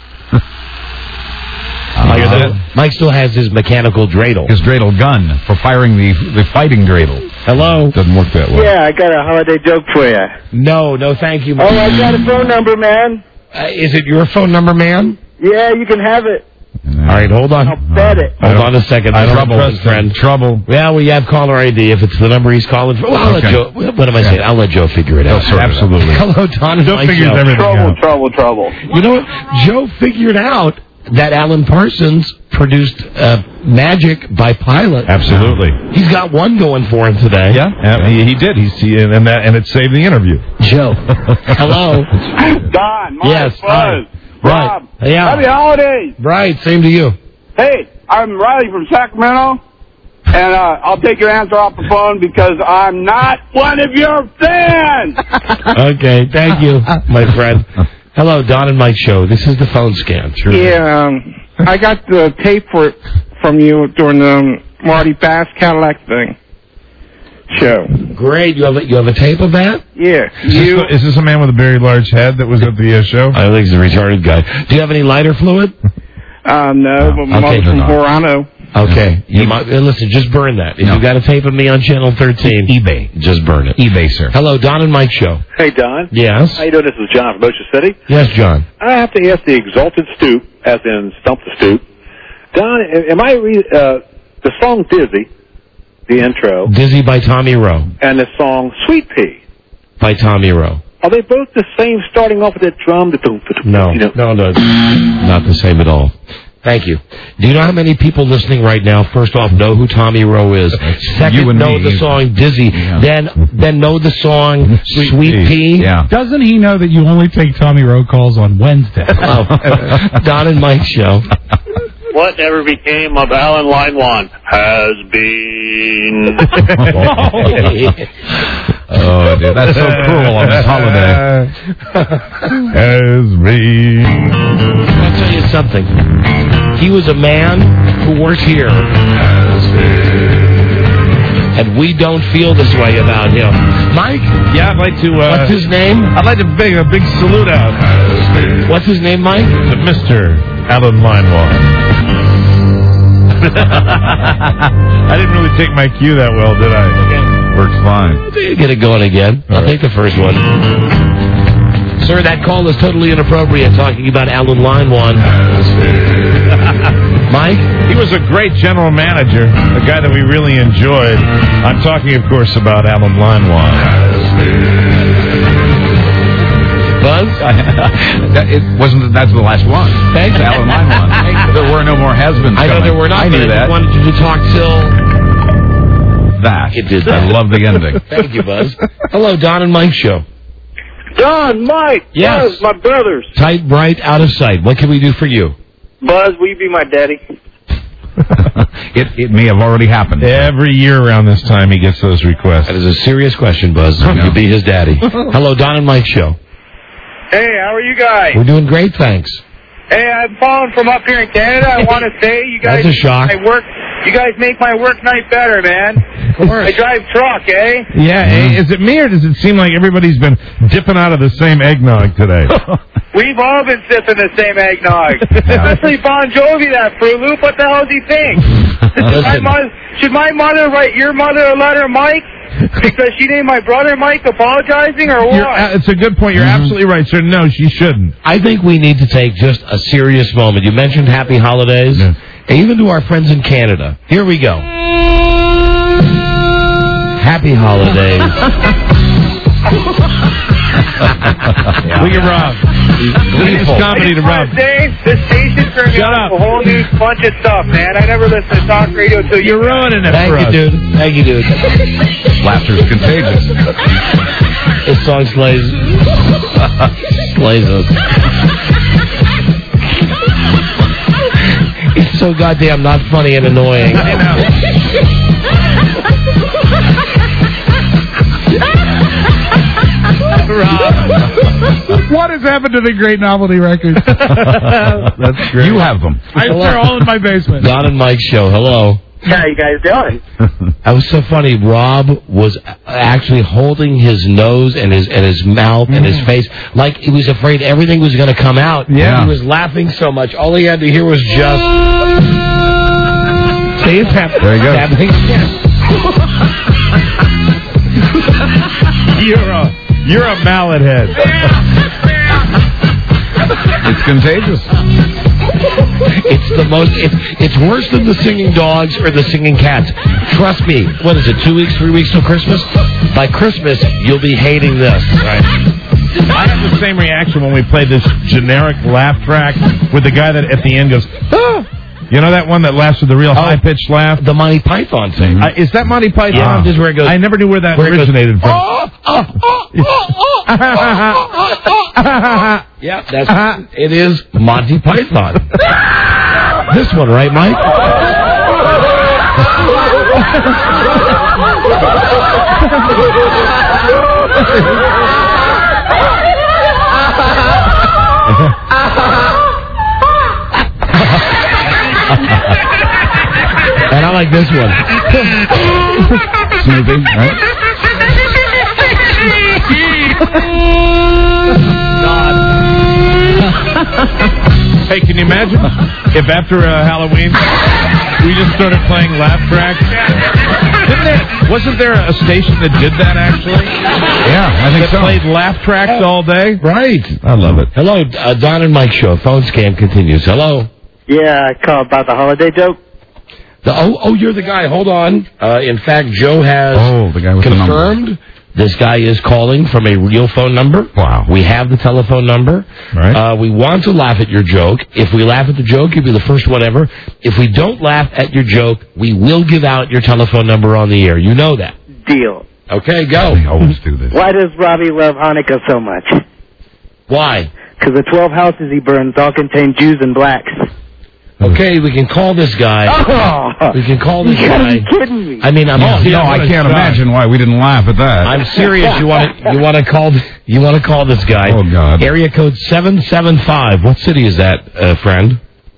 Mike, Uh, still, Mike still has his mechanical dreidel. His dreidel gun for firing the the fighting dreidel. Hello? Doesn't work that well. Yeah, I got a holiday joke for you. No, no, thank you. Oh, I got a phone number, man. Uh, is it your phone number, man? Yeah, you can have it. All right, hold on. I'll bet it. Hold on a second. I don't Trouble, trust him. friend. Trouble. Yeah, we have caller I D if it's the number he's calling for. Well, I'll Okay. let Joe. What am I saying? I'll let Joe figure it out. sort it out. Absolutely. Hello, Don and Joe Mike figures show. everything Trouble, out. trouble, trouble. You know what? Joe figured out that Alan Parsons produced uh, Magic by Pilot. Absolutely. He's got one going for him today. Yeah, yeah, he, he did. He's he, and that and it saved the interview. Joe. Hello. Don, Mike, Yes, hi. Buzz, Right. Rob. Yeah. Happy holidays. Right. Same to you. Hey, I'm Riley from Sacramento, and uh, I'll take your answer off the phone because I'm not one of your fans. Okay. Thank you, my friend. Hello, Don and Mike show. This is the phone scan. Sure. Yeah, um, I got the tape for it from you during the um, Marty Bass Cadillac thing show. Great. You have a, you have a tape of that? Yeah. Is this, the- is this a man with a very large head that was at the uh, show? I think he's a retarded guy. Do you have any lighter fluid? Uh, no, but my Okay. mother's from Horano. Okay. You might, uh, listen, just burn that. If No. you got a tape of me on Channel thirteen, eBay. just burn it. eBay, sir. Hello, Don and Mike show. Hey, Don. Yes. How you doing? This is John from Ocean City. Yes, John. I have to ask the Exalted Stoop, as in Stump the Stoop. Don, am I re- uh, the song Dizzy, the intro, Dizzy by Tommy Rowe. and the song Sweet Pea, By Tommy Rowe. are they both the same? Starting off with that drum, the dum, dum, No, you know? no, no, not the same at all. Thank you. Do you know how many people listening right now, first off, know who Tommy Rowe is? Second, You and know me. the song Dizzy. Yeah. Then then know the song Sweet, Sweet Pea. Pea. Yeah. Doesn't he know that you only take Tommy Rowe calls on Wednesday? Oh. Don and Mike show. Whatever became of Alan Linewan has been. Oh, dear. That's so cruel on this holiday. As me. I'll tell you something. He was a man who works here. And we don't feel this way about him. Mike? Yeah, I'd like to... Uh, What's his name? I'd like to big a big salute out. What's his name, Mike? To Mister Alan Leinwand. I didn't really take my cue that well, did I? Okay. Works fine. You get it going again. All I'll right. take the first one. Sir, that call is totally inappropriate, talking about Alan Leinwand. Mike? He was a great general manager, a guy that we really enjoyed. I'm talking, of course, about Alan Leinwand. Buzz? It wasn't. That's the last one. Thanks, Alan Leinwand. There were no more has-beens. I know coming. there were not. I knew but that. I wanted you to talk till that. It did. I love the ending. Thank you, Buzz. Hello, Don and Mike show. Don, Mike, Yes. Buzz, my brothers. Tight, bright, out of sight. What can we do for you? Buzz, will you be my daddy? it it may have already happened. Every year around this time, he gets those requests. That is a serious question, Buzz. Will you be his daddy? Hello, Don and Mike show. Hey, how are you guys? We're doing great, thanks. Hey, I'm calling from up here in Canada. I want to say you guys That's a shock. make my work. You guys make my work night better, man. Of course. I drive truck, eh? Yeah, mm-hmm. Is it me or does it seem like everybody's been dipping out of the same eggnog today? We've all been sipping the same eggnog. Especially Bon Jovi, that Fruit Loop. What the hell does he think? should, my mother, should my mother write your mother a letter, Mike? Because she named my brother Mike apologizing, or what? You're, uh, it's a good point. You're mm-hmm. absolutely right, sir. No, she shouldn't. I think we need to take just a serious moment. You mentioned happy holidays. Yeah. And even to our friends in Canada. Here we go. Happy holidays. yeah. Look at Rob. It's comedy to Rob. Say, the station's turning on a whole new bunch of stuff, man. I never listened to talk radio until you. You're ruining it Thank for you, us. dude. Thank you, dude. Laughter's contagious. This song slays. slays us. It's so goddamn not funny and annoying. I know. Rob. What has happened to the great novelty records? That's great. You have them. I, they're all in my basement. Don and Mike show. Hello. How you guys doing? That was so funny. Rob was actually holding his nose and his and his mouth mm. and his face like he was afraid everything was going to come out. Yeah. He was laughing so much. All he had to hear was just. See, it's happening. There you go. It's happening. You're a you're a mallet head. It's contagious. It's the most. It's, it's worse than the singing dogs or the singing cats. Trust me. What is it? Two weeks, three weeks till Christmas? By Christmas, you'll be hating this. Right. I have the same reaction when we play this generic laugh track with the guy that at the end goes, ah! You know that one that laughs with the real oh, high-pitched laugh? The Monty Python thing. Uh, is that Monty Python? Yeah, this is where it goes. I never knew where that where originated goes, from. Oh, oh, oh, oh, oh, oh. Yeah, that's it is Monty Python. This one, right, Mike? And I like this one. Snoopy, right? Hey, can you imagine if after uh, Halloween we just started playing laugh tracks? Didn't there, wasn't there a station that did that actually? Yeah, I think that so. played laugh tracks oh. all day? Right. I love it. Hello, uh, Don and Mike show. Phone scam continues. Hello. Yeah, I called about the holiday joke. The, oh, oh, you're the guy. Hold on. Uh, in fact, Joe has oh, the guy with confirmed the number. This guy is calling from a real phone number. Wow. We have the telephone number. Right. Uh, we want to laugh at your joke. If we laugh at the joke, you'll be the first one ever. If we don't laugh at your joke, we will give out your telephone number on the air. You know that. Deal. Okay, go. We always do this. Why does Robbie love Hanukkah so much? Why? Because the twelve houses he burns all contain Jews and blacks. Okay, we can call this guy. Oh, we can call this you gotta guy. be kidding me. I mean, I'm Oh, serious. no, I can't imagine why we didn't laugh at that. I'm serious. You want to you want to call you want to call this guy? Oh God. Area code seven seven five. What city is that, uh, friend?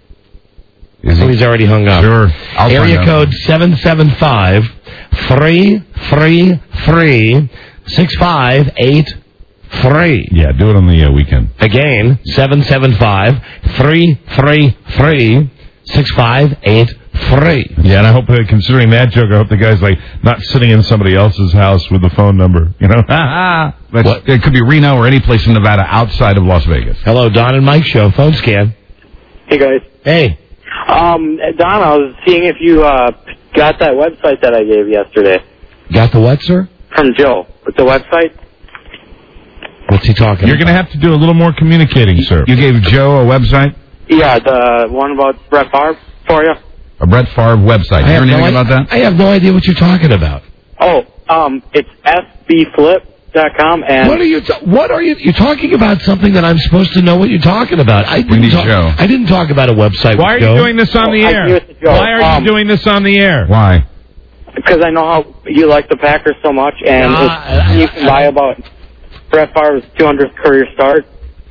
Is oh, he? he's already hung up. Sure. I'll Area find out. code seven seven five three three three six five eight three. Yeah, do it on the uh, weekend. Again, seven seven five three three three six five eight three. Yeah, and I hope, uh, considering that joke, I hope the guy's like not sitting in somebody else's house with the phone number. You know, That's, it could be Reno or any place in Nevada outside of Las Vegas. Hello, Don and Mike show phone scan. Hey guys. Hey. Um, Don, I was seeing if you uh got that website that I gave yesterday Got the what, sir? from Joe. With the website. What's he talking you're about? going to have to do a little more communicating, sir. You gave Joe a website? Yeah, the one about Brett Favre for you. A Brett Favre website. I You have, hear no anything I- about that? I have no idea what you're talking about. Oh, um, it's f b flip dot com and What are you? Ta- what are you? You're talking about something that I'm supposed to know what you're talking about. I didn't need talk, Joe. I didn't talk about a website. Why are with you Joe. doing this on the Oh, I air? do it to Joe. Why are you Um, doing this on the air? Why? because I know how you like the Packers so much, and Nah, it's, I- you can buy about Brett Favre's two hundredth career start.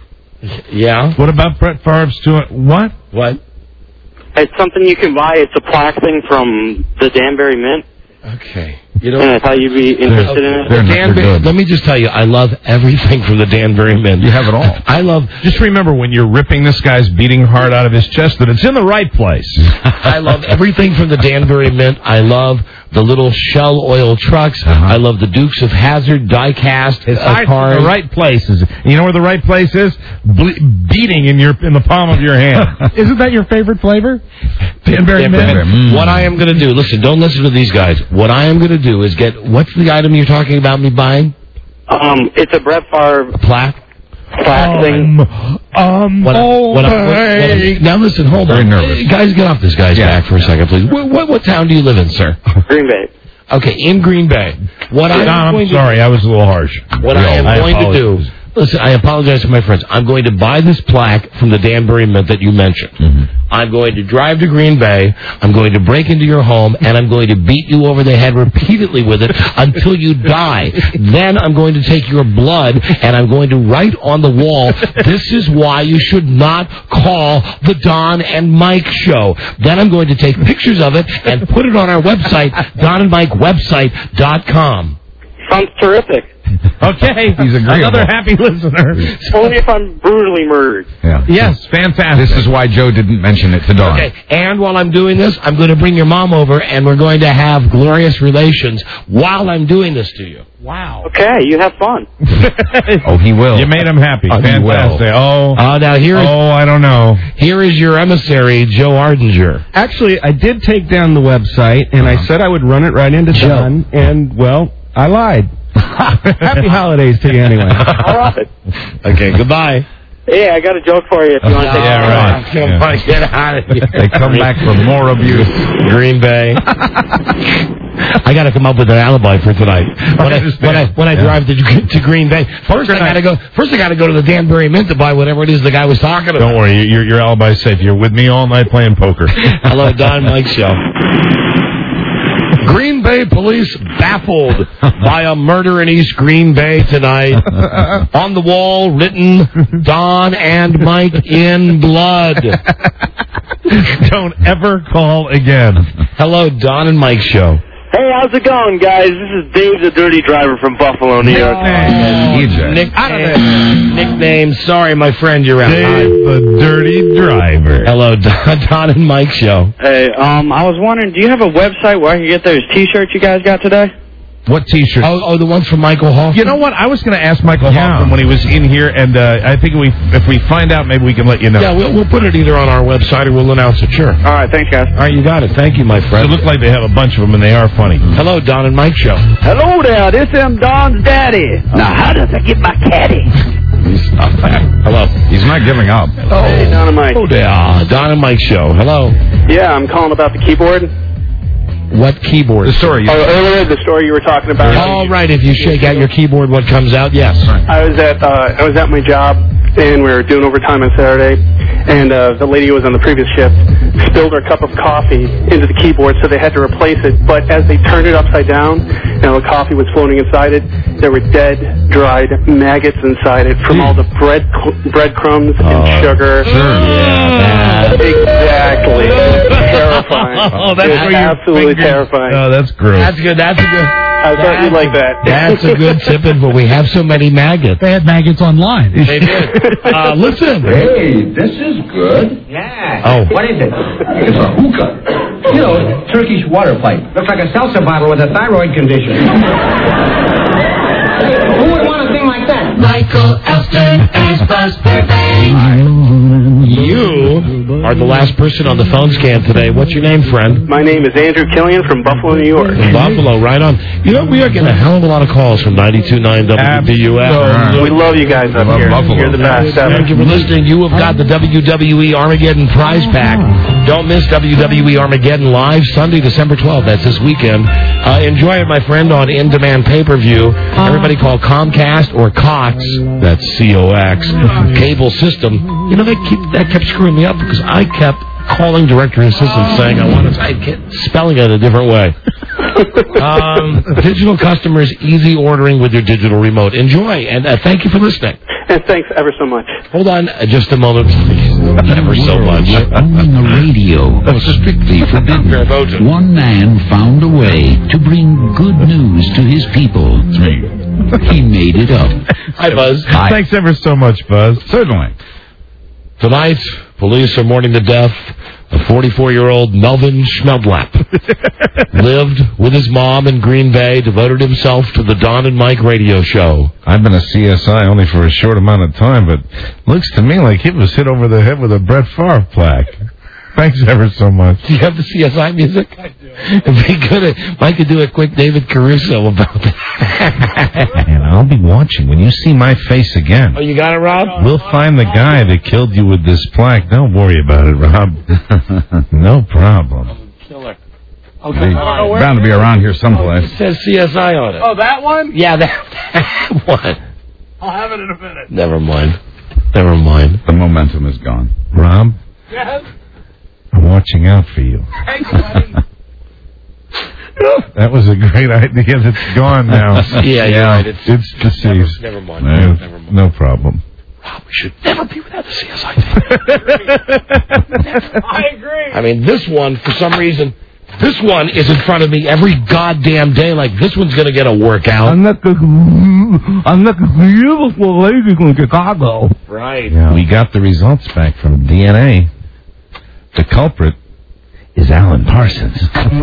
Yeah. What about Brett Favre's doing? What? What? It's something you can buy. It's a plaque thing from the Danbury Mint, Okay. You know. and I thought you'd be interested in it. They're, The they're Danbury, good. let me just tell you, I love everything from the Danbury Mint. You have it all. I love. Just remember when you're ripping this guy's beating heart out of his chest that it's in the right place. I love everything from the Danbury Mint. I love the little Shell oil trucks. Uh-huh. I love the Dukes of Hazzard die-cast His uh, heart's in cars. the right place. Is you know where the right place is? Ble- beating in your in the palm of your hand. Isn't that your favorite flavor? Danbury Danbury Mint. Mint. What I am going to do, listen, don't listen to these guys. What I am going to do is get, what's the item you're talking about me buying? Um, it's a Brett Favre A plaque? plaque thing. Um, What, oh, what, what, what, now listen, hold Very on. nervous. Guys, get off this guy's Yeah. back for a second, please. What, what, what town do you live in, sir? Green Bay. Okay, in Green Bay. What I am Don, going I'm sorry, I was a little harsh. To, what I am I going to do, apologize. listen, I apologize to my friends. I'm going to buy this plaque from the Danbury Mint that you mentioned. Mm-hmm. I'm going to drive to Green Bay. I'm going to break into your home, and I'm going to beat you over the head repeatedly with it until you die. Then I'm going to take your blood, and I'm going to write on the wall, this is why you should not call the Don and Mike show. Then I'm going to take pictures of it and put it on our website, don and mike website dot com. Sounds terrific. Okay, He's agreeable. another happy listener. Only if I'm brutally murdered. Yeah. Yes, fantastic. This is why Joe didn't mention it to Dawn. Okay, and while I'm doing this, I'm going to bring your mom over, and we're going to have glorious relations while I'm doing this to you. Wow. Okay, you have fun. Oh, he will. You made him happy. Oh, he will. Fantastic. Oh, Uh, now here is oh, I don't know. here is your emissary, Joe Ardinger. Actually, I did take down the website, and I said I would run it right into Don, and, well, I lied. Happy holidays to you anyway. All right. Okay, goodbye. Hey, I got a joke for you if you want to take Yeah, it. right. Come Yeah. on, get out of here. They come back for more abuse. Green Bay. I got to come up with an alibi for tonight. When I, when I when I drive to, to Green Bay, first I got to go. First I got to go to the Danbury Mint to buy whatever it is the guy was talking about. Don't worry, your your alibi's safe. You're with me all night playing poker. Hello, Don Mike Show. Green Bay police baffled by a murder in East Green Bay tonight. On the wall, written, Don and Mike in blood. Don't ever call again. Hello, Don and Mike Show. Hey, how's it going, guys? This is Dave the Dirty Driver from Buffalo, New York. Nickname, nickname, sorry, my friend, you're out. Dave the Dirty Driver. Hello, Don, Don and Mike Show. Hey, um, I was wondering, do you have a website where I can get those T-shirts you guys got today? What T-shirt? Oh, oh, the ones from Michael Hoffman? You know what? I was going to ask Michael Yeah. Hoffman when he was in here, and uh, I think we, if we find out, maybe we can let you know. Yeah, we'll, we'll put it either on our website or we'll announce it, sure. All right, thanks, guys. All right, you got it. Thank you, my It friend. look like they have a bunch of them, and they are funny. Hello, Don and Mike Show. Hello there, this am Don's daddy. Now, how does I get my caddy? Stop that. Hello. He's not giving up. Oh, Hey, Don and Mike. oh there. Don and Mike Show. Hello. Yeah, I'm calling about the keyboard. What keyboard? The story. Oh, earlier, the story you were talking about. All right, if you shake out your keyboard, what comes out? Yes. I was at uh, I was at my job, and we were doing overtime on Saturday, and uh, the lady who was on the previous shift spilled her cup of coffee into the keyboard, so they had to replace it. But as they turned it upside down, you know, the coffee was floating inside it, there were dead, dried maggots inside it from all the bread breadcrumbs and sugar. Sure. Yeah, exactly. Terrifying. Oh, that's It's where your absolutely fingers- terrifying. Oh, that's gross. That's good. That's a good. I thought you'd like that. That's a good tipping, but we have so many maggots. They had maggots online. They did. Uh, listen. Hey, this is good. Yeah. Oh. What is it? It's a hookah. You know, Turkish water pipe. Looks like a seltzer bottle with a thyroid condition. Who would want a thing like that? Michael Elston is Buzz Burbank. You are the last person on the phone scan today. What's your name, friend? My name is Andrew Killian from Buffalo, New York. From Buffalo, right on. You know, we are getting a hell of a lot of calls from ninety-two point nine W B U F. We love you guys up here. You're the best. Thank you for listening. You have got the W W E Armageddon prize pack. Don't miss W W E Armageddon live Sunday, December twelfth. That's this weekend. Uh, enjoy it, my friend, on in-demand pay-per-view. Everybody call Comcast or Cox. That's C O X. Cable system. You know, they keep that kept screwing me up because I kept calling director and assistant saying I wanted to, I kept spelling it a different way. um, digital customers, easy ordering with your digital remote. Enjoy, and uh, thank you for listening. And thanks ever so much. Hold on uh, just a moment, please. Ever so much. On the radio, strictly forbidden, one man found a way to bring good news to his people. He made it up. Hi, Buzz. Thanks ever so much, Buzz. Certainly. Tonight, police are mourning the death of forty-four-year-old Melvin Schmeldlap. Lived with his mom in Green Bay, devoted himself to the Don and Mike radio show. I've been a C S I only for a short amount of time, but looks to me like he was hit over the head with a Brett Favre plaque. Thanks ever so much. Do you have the C S I music? I do. If we could, Mike could do a quick David Caruso about that. And I'll be watching when you see my face again. Oh, you got it, Rob? We'll find the guy that killed you with this plaque. Don't worry about it, Rob. No problem. Killer. Okay. Bound to be around here someplace. It says C S I on it. Oh, that one? Yeah, that, that one. I'll have it in a minute. Never mind. Never mind. The momentum is gone. Rob, Yes? I'm watching out for you. Thanks, buddy. That was a great idea that's gone now. Yeah, you're right. It's, It's deceased. Never, never mind. No, Never mind. no problem. Rob, we should never be without the C S I thing. I agree. I mean, this one, for some reason, this one is in front of me every goddamn day. Like, this one's going to get a workout. I'm not the I'm not the beautiful lady from Chicago. Right. Yeah, we got the results back from D N A. The culprit is Alan Parsons.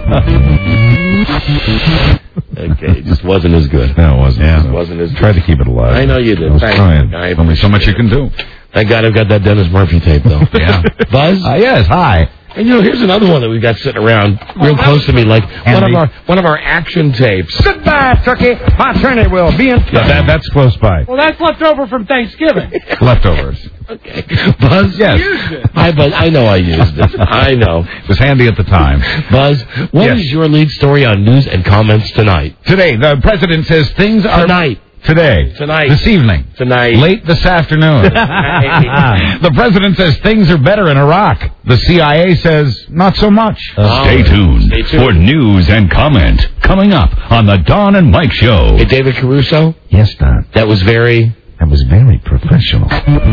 Okay, it just wasn't as good. No, it wasn't. Yeah. It wasn't as good. Tried to keep it alive. I know you did. I was Thank trying. you. I Only so much you can do. Thank God I've got that Dennis Murphy tape, though. Yeah. Buzz? Uh, yes, hi. And, you know, here's another one that we've got sitting around real close to me, like one of our one of our action tapes. Goodbye, Turkey. My attorney will be in touch. Yeah, that, that's close by. Well, that's left over from Thanksgiving. Leftovers. Okay. Buzz? Yes. You used it. I, Buzz, I know I used it. I know. It was handy at the time. Buzz, what Yes. is your lead story on news and comments tonight? Today, the president says things are... Tonight. Today. Tonight. This evening. Tonight. Late this afternoon. The president says things are better in Iraq. The C I A says not so much. Oh, Stay tuned Stay tuned. for news and comment coming up on the Don and Mike Show. Hey, David Caruso? Yes, Don. That was very... That was very professional.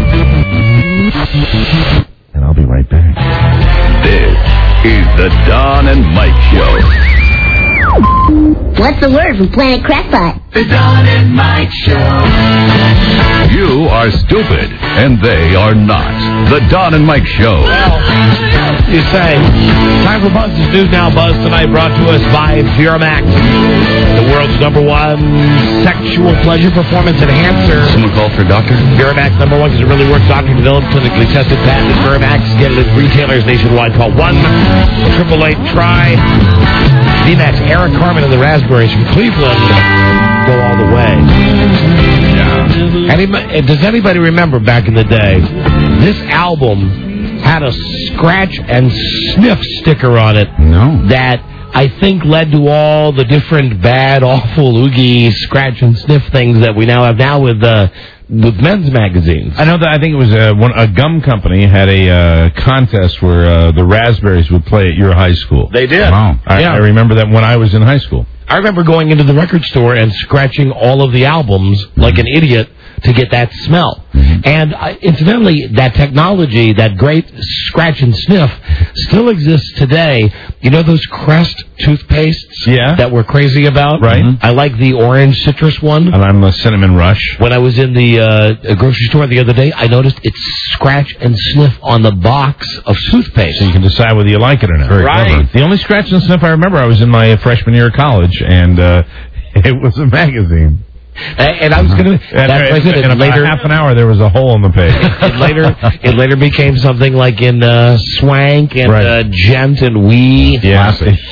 And I'll be right back. This is the Don and Mike Show. What's the word from Planet Crackpot? The Don and Mike Show. You are stupid, and they are not. The Don and Mike Show. You say. Time for Buzz's News Now. Buzz tonight brought to us by Viramax, the world's number one sexual pleasure performance enhancer. Someone call for a doctor? Viramax, number one, because it really works. Doctor developed, clinically tested, patented. Viramax. Get it at retailers nationwide. Call one triple eight try. V-Max. Eric Carmen and the Raspberries from Cleveland go all the way. Yeah. Anybody, does anybody remember back in the day, this album had a scratch and sniff sticker on it? No. That I think led to all the different bad, awful, oogie, scratch and sniff things that we now have now with uh, with men's magazines. I know that I think it was a, one, a gum company had a uh, contest where uh, the Raspberries would play at your high school. They did. Wow. I, Yeah. I remember that when I was in high school. I remember going into the record store and scratching all of the albums like an idiot to get that smell. And uh, incidentally, that technology, that great scratch and sniff, still exists today. You know those Crest toothpastes yeah. that we're crazy about? Right. I like the orange citrus one. And I'm a cinnamon rush. When I was in the uh, grocery store the other day, I noticed it's scratch and sniff on the box of toothpaste. So you can decide whether you like it or not. Very Right. clever. The only scratch and sniff I remember, I was in my freshman year of college, and uh, it was a magazine. And I was going to. That's in, in about later, half an hour, there was a hole in the page. it later, it later became something like in uh, Swank and Right. uh, Gent and Wee. Yeah,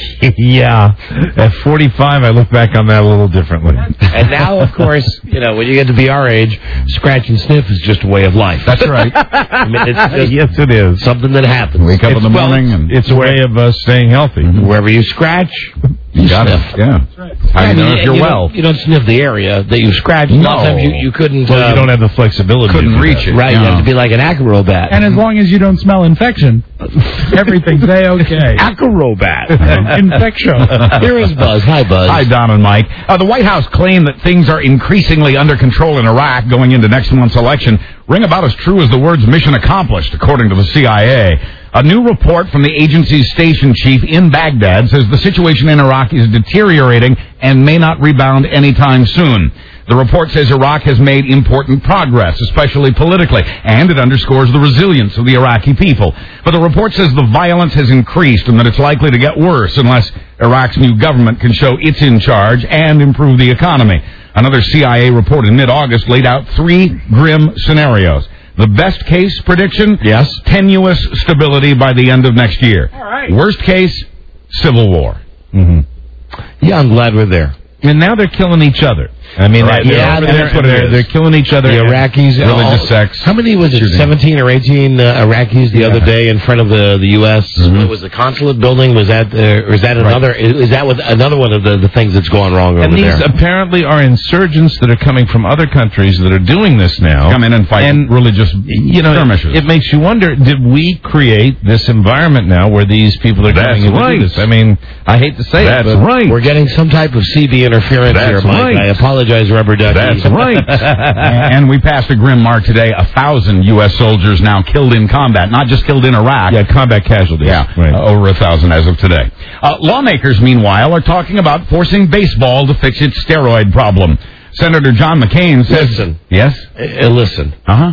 yeah. At forty-five, I look back on that a little differently. And now, of course, you know, when you get to be our age, scratch and sniff is just a way of life. That's right. I mean, it's just yes, it is something that happens. Wake up It's- in the well, morning and it's a way of uh, staying healthy. Wherever you scratch, you, you got sniff. it. Yeah. How do I you know mean, if you're you well? Don't, you don't sniff the area that you scratched. A lot of times you, you couldn't. Well, uh, you don't have the flexibility. Couldn't to do reach that. it. Right, Yeah. you have to be like an acrobat. And as long as you don't smell infection, everything's A-okay. Acrobat. Infection. Here is Buzz. Hi, Buzz. Hi, Don and Mike. Uh, the White House claimed that things are increasingly under control in Iraq going into next month's election ring about as true as the words mission accomplished, according to the C I A. A new report from the agency's station chief in Baghdad says the situation in Iraq is deteriorating and may not rebound anytime soon. The report says Iraq has made important progress, especially politically, and it underscores the resilience of the Iraqi people. But the report says the violence has increased and that it's likely to get worse unless Iraq's new government can show it's in charge and improve the economy. Another C I A report in mid-August laid out three grim scenarios. The best case prediction? Yes. Tenuous stability by the end of next year. All right. Worst case? Civil war. Mm-hmm. Yeah, I'm glad we're there. And now they're killing each other. I mean, Right. they're, Yeah, over that's there, what it they're, is. they're killing each other. The and Iraqis, religious all- sects. How many was it? Shooting. Seventeen or eighteen uh, Iraqis the Yeah. other day in front of the the U S Mhm. What was the consulate building? Was that uh, or is that another? Is that with another one of the, the things that's going wrong over And these there? apparently are insurgents that are coming from other countries that are doing this now. Come in and fight And, religious You know, skirmishes. it makes you wonder, did we create this environment now where these people are That's coming in to right. do this? I mean, I hate to say That's it, but right. We're getting some type of C B interference That's here, Mike. right. I apologize, Rubber Ducky. That's right. And we passed a grim mark today. A thousand U S soldiers now killed in combat, not just killed in Iraq. Yeah, combat casualties. Yeah, Right. uh, over a thousand as of today. Uh, lawmakers, meanwhile, are talking about forcing baseball to fix its steroid problem. Senator John McCain says... Listen. Yes? Uh, listen. Uh-huh.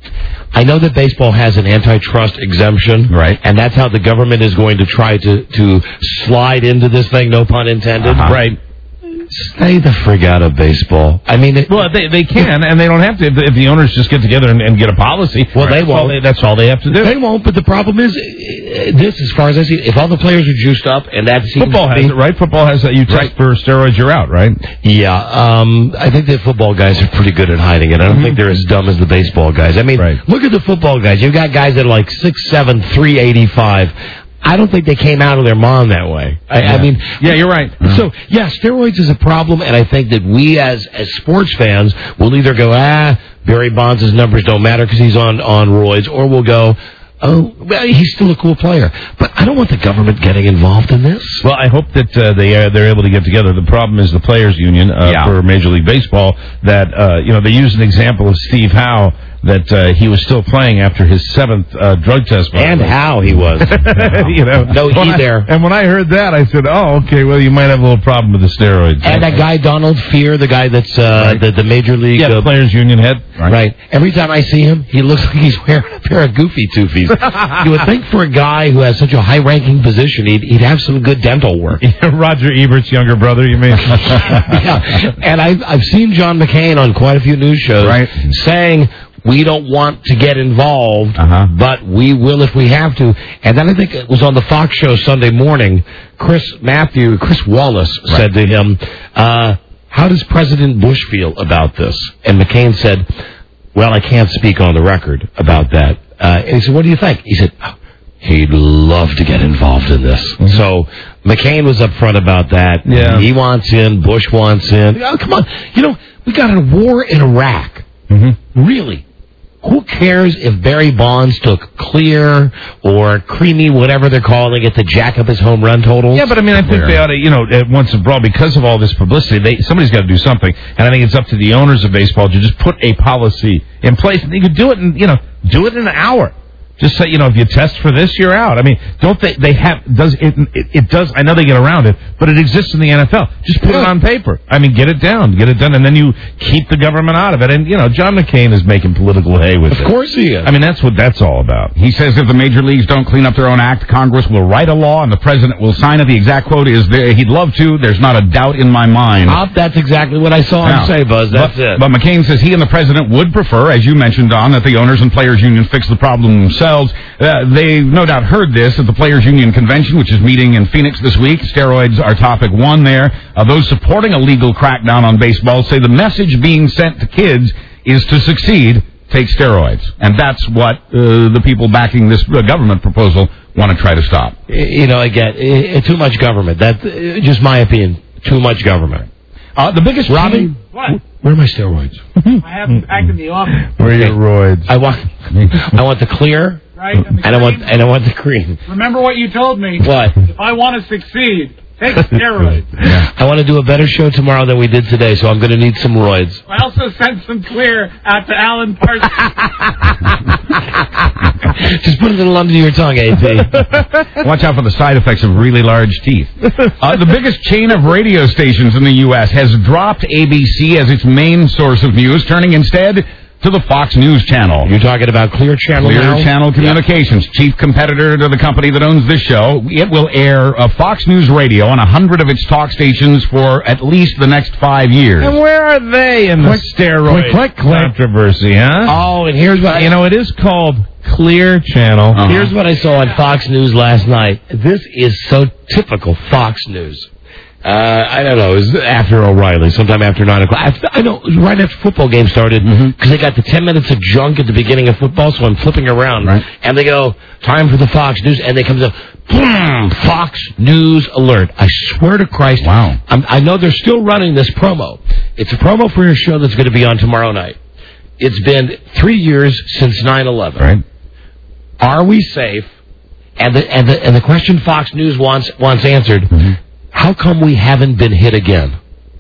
I know that baseball has an antitrust exemption, Right. and that's how the government is going to try to, to slide into this thing, no pun intended. Uh-huh. Right. Stay the frig out of baseball. I mean, it, Well, they they can, and they don't have to. If the, if the owners just get together and, and get a policy, Well, they that's all won't. That's all they have to do. they won't. But the problem is, uh, this, as far as I see, if all the players are juiced up, and that seems Football to has be, it, right? Football has that. You test Right. for steroids, you're out, right? Yeah, um, I think the football guys are pretty good at hiding it. I don't think they're as dumb as the baseball guys. I mean, Right. look at the football guys. You've got guys that are like six seven, three eighty-five. I don't think they came out of their mom that way. I, I mean, Yeah, you're right. So, yeah, steroids is a problem, and I think that we as as sports fans will either go, ah, Barry Bonds' numbers don't matter because he's on, on roids, or we'll go, oh, well, he's still a cool player. But I don't want the government getting involved in this. Well, I hope that uh, they uh, they're able to get together. The problem is the players' union uh, Yeah. for Major League Baseball. That uh, you know they use an example of Steve Howe that uh, he was still playing after his seventh uh, drug test. And how he was. you know, No, he when I- there. And when I heard that, I said, "Oh, okay. Well, you might have a little problem with the steroids." And that guy, Donald Fear, the guy that's uh, the, the Major League... yeah, the uh, players' union head. Right. Every time I see him, he looks like he's wearing a pair of goofy toofies. You would think for a guy who has such a high-ranking position, he'd, he'd have some good dental work. Roger Ebert's younger brother, you mean? Yeah. And I've, I've seen John McCain on quite a few news shows Right. saying, we don't want to get involved, Uh-huh. but we will if we have to. And then I think it was on the Fox show Sunday morning, Chris Matthew, Chris Wallace said to him, uh, how does President Bush feel about this? And McCain said, well, I can't speak on the record about that. Uh, and he said, what do you think? He said, he'd love to get involved in this. Mm-hmm. So McCain was upfront about that. Yeah. He wants in. Bush wants in. Oh, come on. You know, we got a war in Iraq. Mm-hmm. Really? Who cares if Barry Bonds took clear or creamy, whatever they're calling it, to jack up his home run totals? Yeah, but I mean, I think they ought to, you know, at once and for all, because of all this publicity, they, somebody's got to do something. And I think it's up to the owners of baseball to just put a policy in place. And they could do it in, you know, do it in an hour. Just say, you know, if you test for this, you're out. I mean, don't they, they have, does it, it, it does, I know they get around it, but it exists in the N F L. Just put it on paper. I mean, get it down, get it done, and then you keep the government out of it. And, you know, John McCain is making political hay with it. Of course he is. I mean, that's what that's all about. He says if the major leagues don't clean up their own act, Congress will write a law and the president will sign it. The exact quote is, there, he'd love to. There's not a doubt in my mind. Uh, that's exactly what I saw him Now, say, Buzz. That's but, it. But McCain says he and the president would prefer, as you mentioned, Don, that the owners and players union fix the problem themselves. Uh, They've no doubt heard this at the Players Union Convention, which is meeting in Phoenix this week. Steroids are topic one there. Uh, those supporting a legal crackdown on baseball say the message being sent to kids is to succeed, take steroids. And that's what uh, the people backing this uh, government proposal want to try to stop. You know, again, uh, too much government. That's uh, just my opinion. Too much government. Uh, the biggest... Robbie? What? Where are my steroids? I have them back in the office. Where are your roids? I want, I want the clear, Right? And, the and I want, green. and I want the green. Remember what you told me. What? If I want to succeed, take steroids. I want to do a better show tomorrow than we did today, so I'm going to need some roids. I also sent some clear out to Alan Parsons. Just put it a little under your tongue, A P. Watch out for the side effects of really large teeth. Uh, the biggest chain of radio stations in the U S has dropped A B C as its main source of news, turning instead to the Fox News Channel. You're talking about Clear Channel Clear now? Channel Communications, yeah. Chief competitor to the company that owns this show. It will air uh, Fox News Radio on a hundred of its talk stations for at least the next five years. And where are they in click, the steroid click, click, controversy, huh? Oh, and here's what... You know, it is called Clear Channel. Uh-huh. Here's what I saw on Fox News last night. This is so typical Fox News. Uh, I don't know. It was after O'Reilly, sometime after nine o'clock. I know, it was right after football game started, because mm-hmm. they got the ten minutes of junk at the beginning of football, so I'm flipping around. Right. And they go, time for the Fox News, and they come to, boom, Fox News alert. I swear to Christ. Wow. I'm, I know they're still running this promo. It's a promo for a show that's going to be on tomorrow night. It's been three years since nine eleven. Right. Are we safe? And the, and the, and the question Fox News wants, wants answered, mm-hmm. how come we haven't been hit again?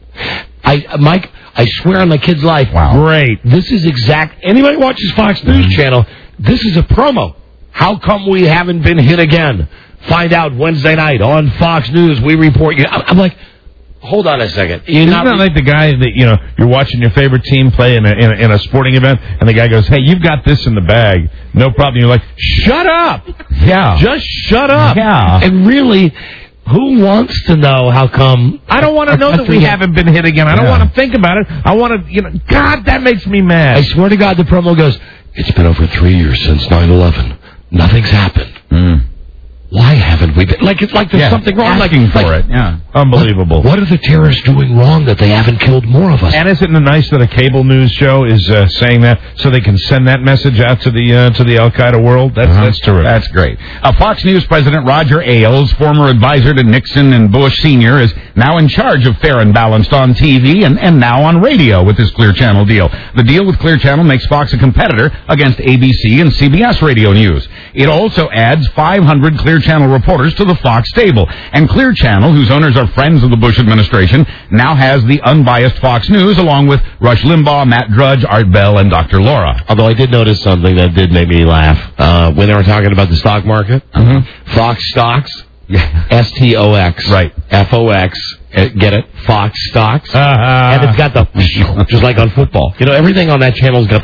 I, Mike, I swear on my kid's life. Wow. Great. This is exact. Anybody watches Fox News mm-hmm. Channel, this is a promo. How come we haven't been hit again? Find out Wednesday night on Fox News. We report you. I'm like, hold on a second. You're Isn't not that like the guy that, you know, you're watching your favorite team play in a, in a, in a sporting event, and the guy goes, hey, you've got this in the bag. No problem. You're like, shut up. Yeah. Just shut up. Yeah. And really... who wants to know how come? I don't want to know that we haven't been hit again. I don't yeah. want to think about it. I want to, you know, God, that makes me mad. I swear to God, the promo goes, it's been over three years since nine eleven. Nothing's happened. Mm. Why haven't we been? Like, it's like there's yeah, something wrong. Asking like, for like, it, yeah. Unbelievable. What, what are the terrorists doing wrong that they haven't killed more of us? And isn't it nice that a cable news show is uh, saying that so they can send that message out to the uh, to the Al-Qaeda world? That's uh-huh. that's terrific. That's great. Uh, Fox News President Roger Ailes, former advisor to Nixon and Bush Senior, is now in charge of Fair and Balanced on T V and, and now on radio with this Clear Channel deal. The deal with Clear Channel makes Fox a competitor against A B C and C B S Radio News. It also adds five hundred Clear Channel reporters to the Fox stable. And Clear Channel, whose owners are friends of the Bush administration, now has the unbiased Fox News along with Rush Limbaugh, Matt Drudge, Art Bell, and Doctor Laura. Although I did notice something that did make me laugh uh, when they were talking about the stock market. Mm-hmm. Fox Stocks, S T O X, right? F O X. Uh, get it? Fox Stocks. Uh-huh. And it's got the, just like on football. You know, everything on that channel's got the,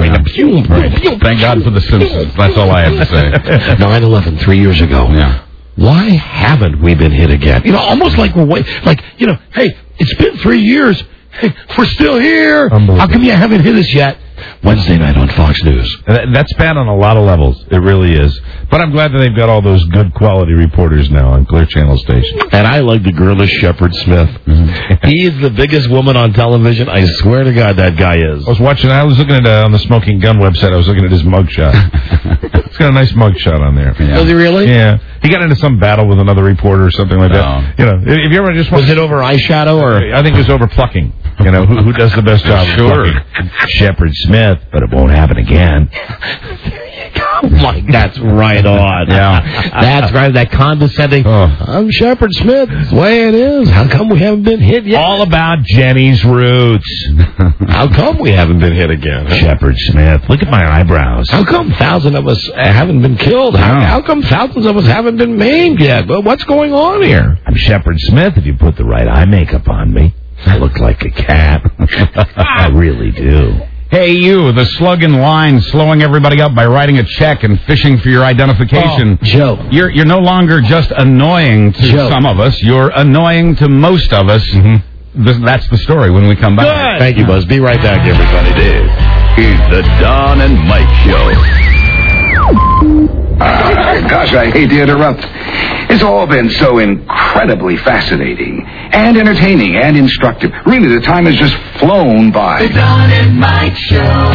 right. Thank God for the Simpsons. That's all I have to say. nine eleven, three years ago. Yeah. Why haven't we been hit again? You know, almost like we're wait, like, you know, hey, it's been three years. Hey, we're still here. How come you haven't hit us yet? Wednesday night on Fox News. That's bad on a lot of levels. It really is. But I'm glad that they've got all those good quality reporters now on Clear Channel station. And I like the girlish Shepard Smith. Mm-hmm. He's the biggest woman on television. I swear to God, that guy is. I was watching, I was looking at, uh, on the Smoking Gun website, I was looking at his mugshot. It's got a nice mugshot on there. Yeah. Does he really? Yeah. He got into some battle with another reporter or something like that. Oh. You know, if you ever just want Was it over eyeshadow or? I think it was over plucking. You know, who, who does the best job? Sure. Shepard Smith, but it won't happen again. Oh, Mike, that's right on. Yeah. That's right, that condescending, Oh. I'm Shepard Smith, it's the way it is. How come we haven't been hit yet? All about Jenny's roots. How come we haven't been hit again? Shepard Smith, look at my eyebrows. How come thousands of us haven't been killed? How, how come thousands of us haven't been maimed yet? Well, what's going on here? I'm Shepard Smith if you put the right eye makeup on me. I look like a cat. I really do. Hey, you, the slug in line slowing everybody up by writing a check and fishing for your identification. Oh, Joe. You're, you're no longer just annoying to Joe. some of us. You're annoying to most of us. Mm-hmm. Th- that's the story when we come back. Good. Thank you, Buzz. Be right back, everybody. This is the Don and Mike Show. Uh, gosh, I hate to interrupt. It's all been so incredibly fascinating and entertaining and instructive. Really, the time has just flown by. The Don and Mike Show.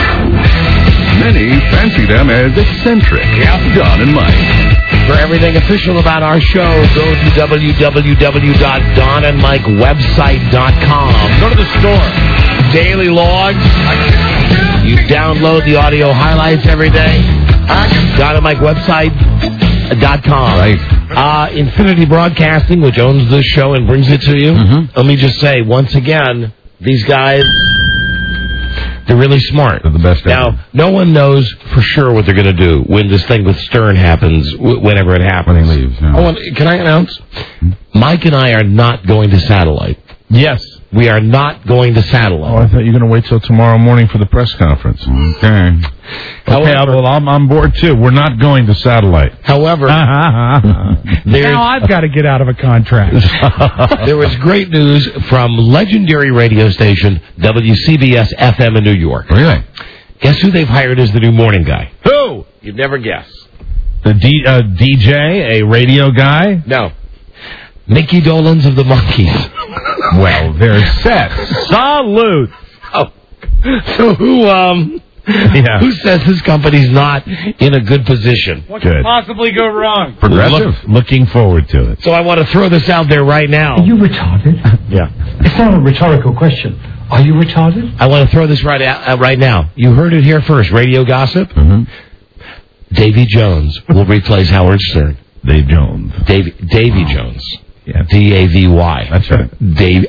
Many fancy them as eccentric. Yeah. Don and Mike. For everything official about our show, go to w w w dot don and mike website dot com. Go to the store. Daily logs. You download the audio highlights every day. don and mike website dot com. Right. Uh, Infinity Broadcasting, which owns this show and brings it to you. Mm-hmm. Let me just say, once again, these guys, they're really smart. They're the best Now, ever. no one knows for sure what they're going to do when this thing with Stern happens, w- whenever it happens. When he leaves, yeah. I want, can I announce? Mike and I are not going to satellite. Yes. We are not going to Oh, satellite. I thought you were going to wait till tomorrow morning for the press conference. Okay. Okay, well, I'm on board, too. We're not going to satellite. However, there's, Now I've got to get out of a contract. there was great news from legendary radio station W C B S F M in New York. Really? Guess who they've hired as the new morning guy? Who? You'd never guess. The D, uh, D J, a radio guy? No. Mickey Dolenz of the Monkees. Well, they're set. Salute! Oh. So who, um... Yeah. Who says this company's not in a good position? What Good. could possibly go wrong? Progressive. Look, looking forward to it. So I want to throw this out there right now. Are you retarded? Yeah. It's not a rhetorical question. Are you retarded? I want to throw this right out, uh, right now. You heard it here first. Radio gossip. Mm-hmm. Davy Jones will replace Howard Stern. Dave Jones. Davy, Davy Jones. Yeah. D A V Y. That's right. Dave,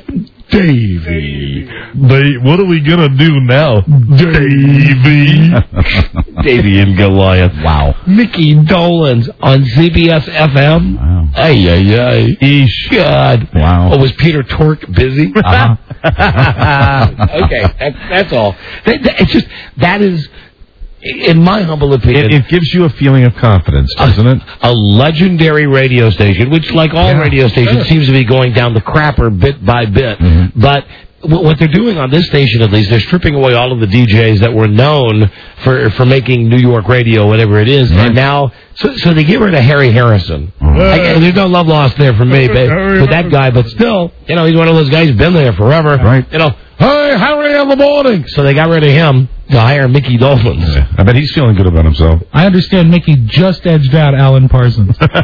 Davy. They, what are we going to do now? Davy. Davy and Goliath. Wow. Mickey Dolenz on C B S F M. Wow. Ay, ay, ay. Eesh. God. Wow. Oh, was Peter Tork busy? Uh-huh. Okay, that, that's all. That, that, it's just, that is, in my humble opinion, It, it gives you a feeling of confidence, doesn't it? a legendary radio station, which, like all Yeah, radio stations, sure. seems to be going down the crapper bit by bit. Mm-hmm. But w- what they're doing on this station, at least, they're stripping away all of the D Js that were known for for making New York radio, whatever it is, and now, so, so they get rid of Harry Harrison. Like, there's no love lost there for me, but for that guy, but still, you know, he's one of those guys who's been there forever. Right. You know, hey, Harry in the morning. So they got rid of him to hire Mickey Dolenz. I bet he's feeling good about himself. I understand Mickey just edged out Alan Parsons. Oh,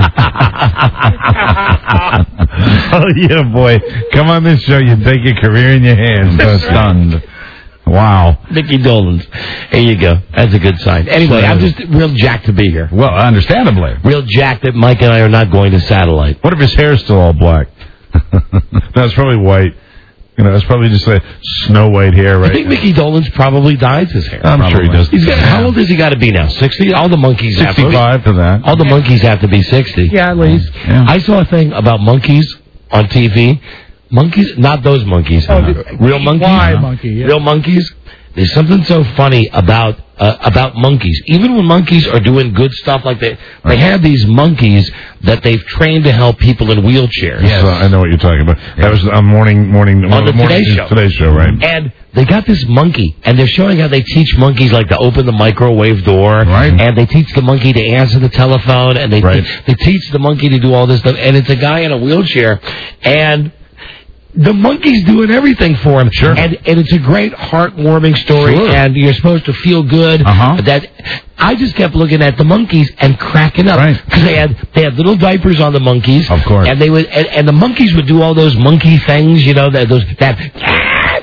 yeah, boy. Come on this show, you take your career in your hands. So stunned. Wow. Mickey Dolenz. There you go. That's a good sign. Anyway, I'm just real jacked to be here. Well, understandably. Real jacked that Mike and I are not going to satellite. What if his hair's still all black? No, it's probably white. You know, it's probably just like snow white hair, right? I think Mickey Dolenz probably dyes his hair. I'm sure he does. He's got, how old has he got to be now? sixty? All the monkeys have to sixty-five to that. All the monkeys have to be sixty. Yeah, at least. Yeah. I saw a thing about monkeys on T V. Monkeys, not those monkeys. Oh, uh, the- real monkeys. Why monkey, yeah. Real monkeys. There's something so funny about uh, about monkeys. Even when monkeys are doing good stuff, like they they have these monkeys that they've trained to help people in wheelchairs. Yes, uh, I know what you're talking about. That was on morning, morning, On the morning, Today Show. Today Show, right? And they got this monkey, and they're showing how they teach monkeys, like, to open the microwave door. Right. And they teach the monkey to answer the telephone, and they Right. te- they teach the monkey to do all this stuff. And it's a guy in a wheelchair, and the monkey's doing everything for him. Sure. And and it's a great heartwarming story, Sure. and you're supposed to feel good. Uh-huh. That I just kept looking at the monkeys and cracking up. Right. Because they had they had little diapers on the monkeys. Of course. And they would and, and the monkeys would do all those monkey things, you know, that those that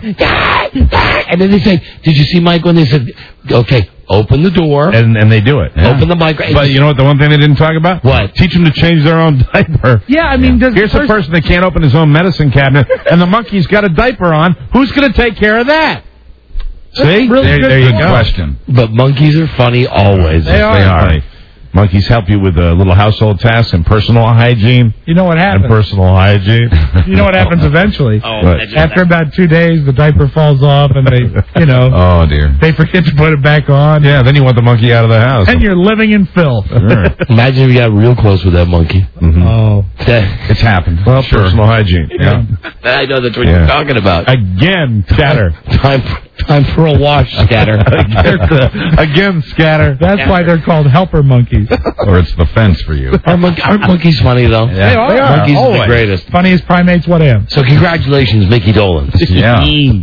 and then they say, "Did you see Mike?" When they said, "Okay, open the door," and and they do it. Yeah. Open the mic. But you know what? The one thing they didn't talk about? What? Teach them to change their own diaper. Yeah, I mean, does here's the a person that can't open his own medicine cabinet, and the monkey's got a diaper on. Who's going to take care of that? See, really there, good there you point. go. Question. But monkeys are funny always. They are. They are. Monkeys help you with uh, little household tasks and personal hygiene. You know what happens? And personal hygiene. You know what happens eventually? Oh, After about two days, the diaper falls off, and they, you know, Oh dear. they forget to put it back on. Yeah, then you want the monkey out of the house. And you're living in filth. Sure. Imagine if you got real close with that monkey. Mm-hmm. Oh, It's happened. Well, Sure. personal hygiene. Yeah. I know that's what Yeah. you're talking about. Again, scatter. Time, time for a wash, scatter. Again, scatter. that's Yeah. why they're called helper monkeys. Or it's the fence for you. Aren't, mon- aren't monkeys funny though? Yeah. They are. They are. Monkeys are Always. the greatest. Funniest primates, what am? So congratulations, Mickey Dolan. Yeah.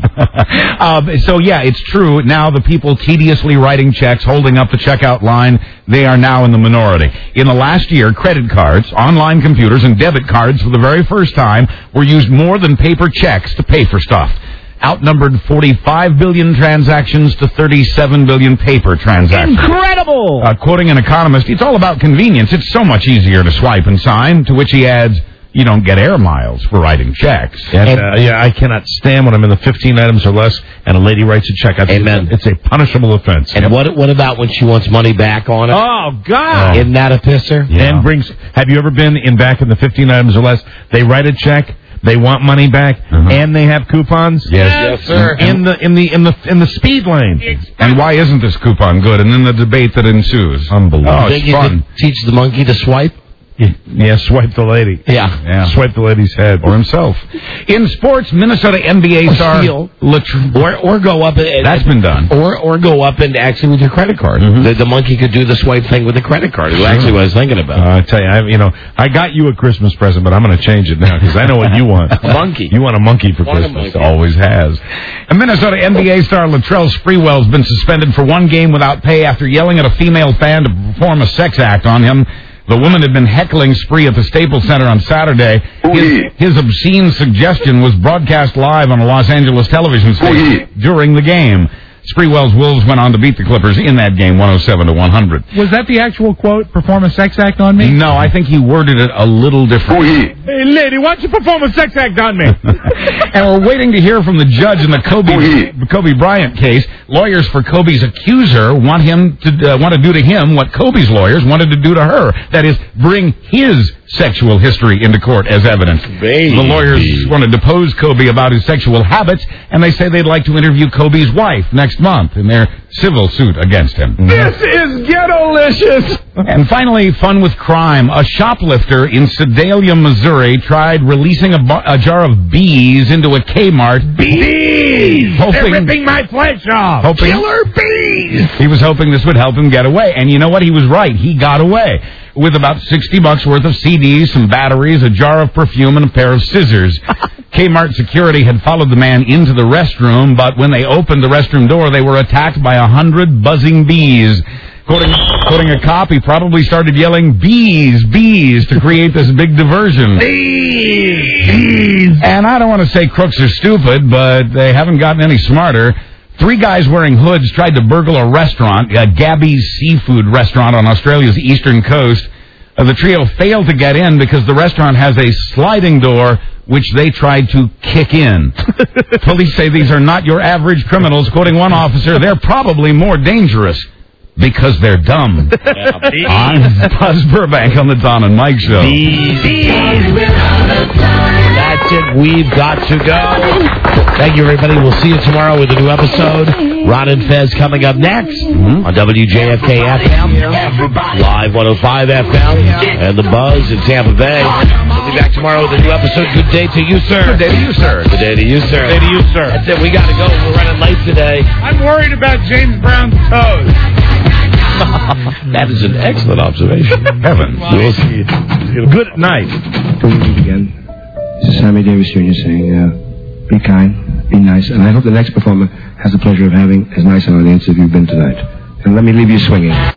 uh, so yeah, it's true. Now the people tediously writing checks, holding up the checkout line, they are now in the minority. In the last year, credit cards, online computers, and debit cards for the very first time were used more than paper checks to pay for stuff. Outnumbered forty-five billion transactions to thirty-seven billion paper transactions. Incredible! Uh, quoting an economist, it's all about convenience. It's so much easier to swipe and sign, to which he adds, you don't get air miles for writing checks. And, uh, yeah, I cannot stand when I'm in the fifteen items or less and a lady writes a check. I think Amen. It's a punishable offense. And what what about when she wants money back on it? Oh, God. Isn't that a pisser? Yeah. And brings. Have you ever been in back in the fifteen items or less? They write a check. They want money back, Uh-huh. and they have coupons. Yes. Yes, sir. In the in the in the in the speed lane. And why isn't this coupon good? And then the debate that ensues. Unbelievable. Oh, Think it's you fun. could teach the monkey to swipe? Yeah, swipe the lady. Yeah. Yeah. Swipe the lady's head. Or himself. In sports, Minnesota N B A Or star steal. Latr- Or or go up and, That's been done. Or or go up and actually with your credit card. Mhm. The, the monkey could do the swipe thing with the credit card. Is actually what I was thinking about. Uh, I tell you, I, you know, I got you a Christmas present, but I'm going to change it now because I know what you want. A monkey. You want a monkey for Want a Christmas. monkey. Always has. And Minnesota N B A star Latrell Sprewell's been suspended for one game without pay after yelling at a female fan to perform a sex act on him. The woman had been heckling Spree at the Staples Center on Saturday. His, his obscene suggestion was broadcast live on a Los Angeles television station during the game. Sprewell's Wolves went on to beat the Clippers in that game, one oh seven to one hundred. Was that the actual quote, perform a sex act on me? No, I think he worded it a little differently. Hey, lady, why don't you perform a sex act on me? And we're waiting to hear from the judge in the Kobe Kobe Bryant case. Lawyers for Kobe's accuser want him to uh, want to do to him what Kobe's lawyers wanted to do to her. That is, bring his sexual history into court as evidence. Baby. The lawyers want to depose Kobe about his sexual habits, and they say they'd like to interview Kobe's wife next month in their civil suit against him. This is ghetto-licious. And finally, fun with crime. A shoplifter in Sedalia, Missouri, tried releasing a, bar- a jar of bees into a Kmart. Bees! Hoping- They're ripping my flesh off. Hoping- Killer bees! He was hoping this would help him get away. And you know what? He was right. He got away. With about sixty bucks worth of C Ds, some batteries, a jar of perfume, and a pair of scissors. Kmart security had followed the man into the restroom, but when they opened the restroom door, they were attacked by a hundred buzzing bees. Quoting, quoting a cop, he probably started yelling, bees, bees, to create this big diversion. Bees! Bees! And I don't want to say crooks are stupid, but they haven't gotten any smarter. Three guys wearing hoods tried to burgle a restaurant, a Gabby's Seafood restaurant on Australia's eastern coast. Uh, the trio failed to get in because the restaurant has a sliding door which they tried to kick in. Police say these are not your average criminals. Quoting one officer, they're probably more dangerous because they're dumb. Yeah, I'm Buzz Burbank on the Don and Mike Show. That's it. We've got to go. Thank you, everybody. We'll see you tomorrow with a new episode. Ron and Fez coming up next mm-hmm. on W J F K F M, Live one oh five F M, and The Buzz in Tampa Bay. We'll be back tomorrow with a new episode. Good day to you, sir. Good day to you, sir. Good day to you, sir. Good day to you, sir. That's it. We got to go. We're running late today. I'm worried about James Brown's toes. That is an excellent observation. Heavens. We'll see you. Good night. Can we meet again? This is Sammy Davis Junior saying, uh, be kind, be nice, and I hope the next performer has the pleasure of having as nice an audience as you've been tonight. And let me leave you swinging.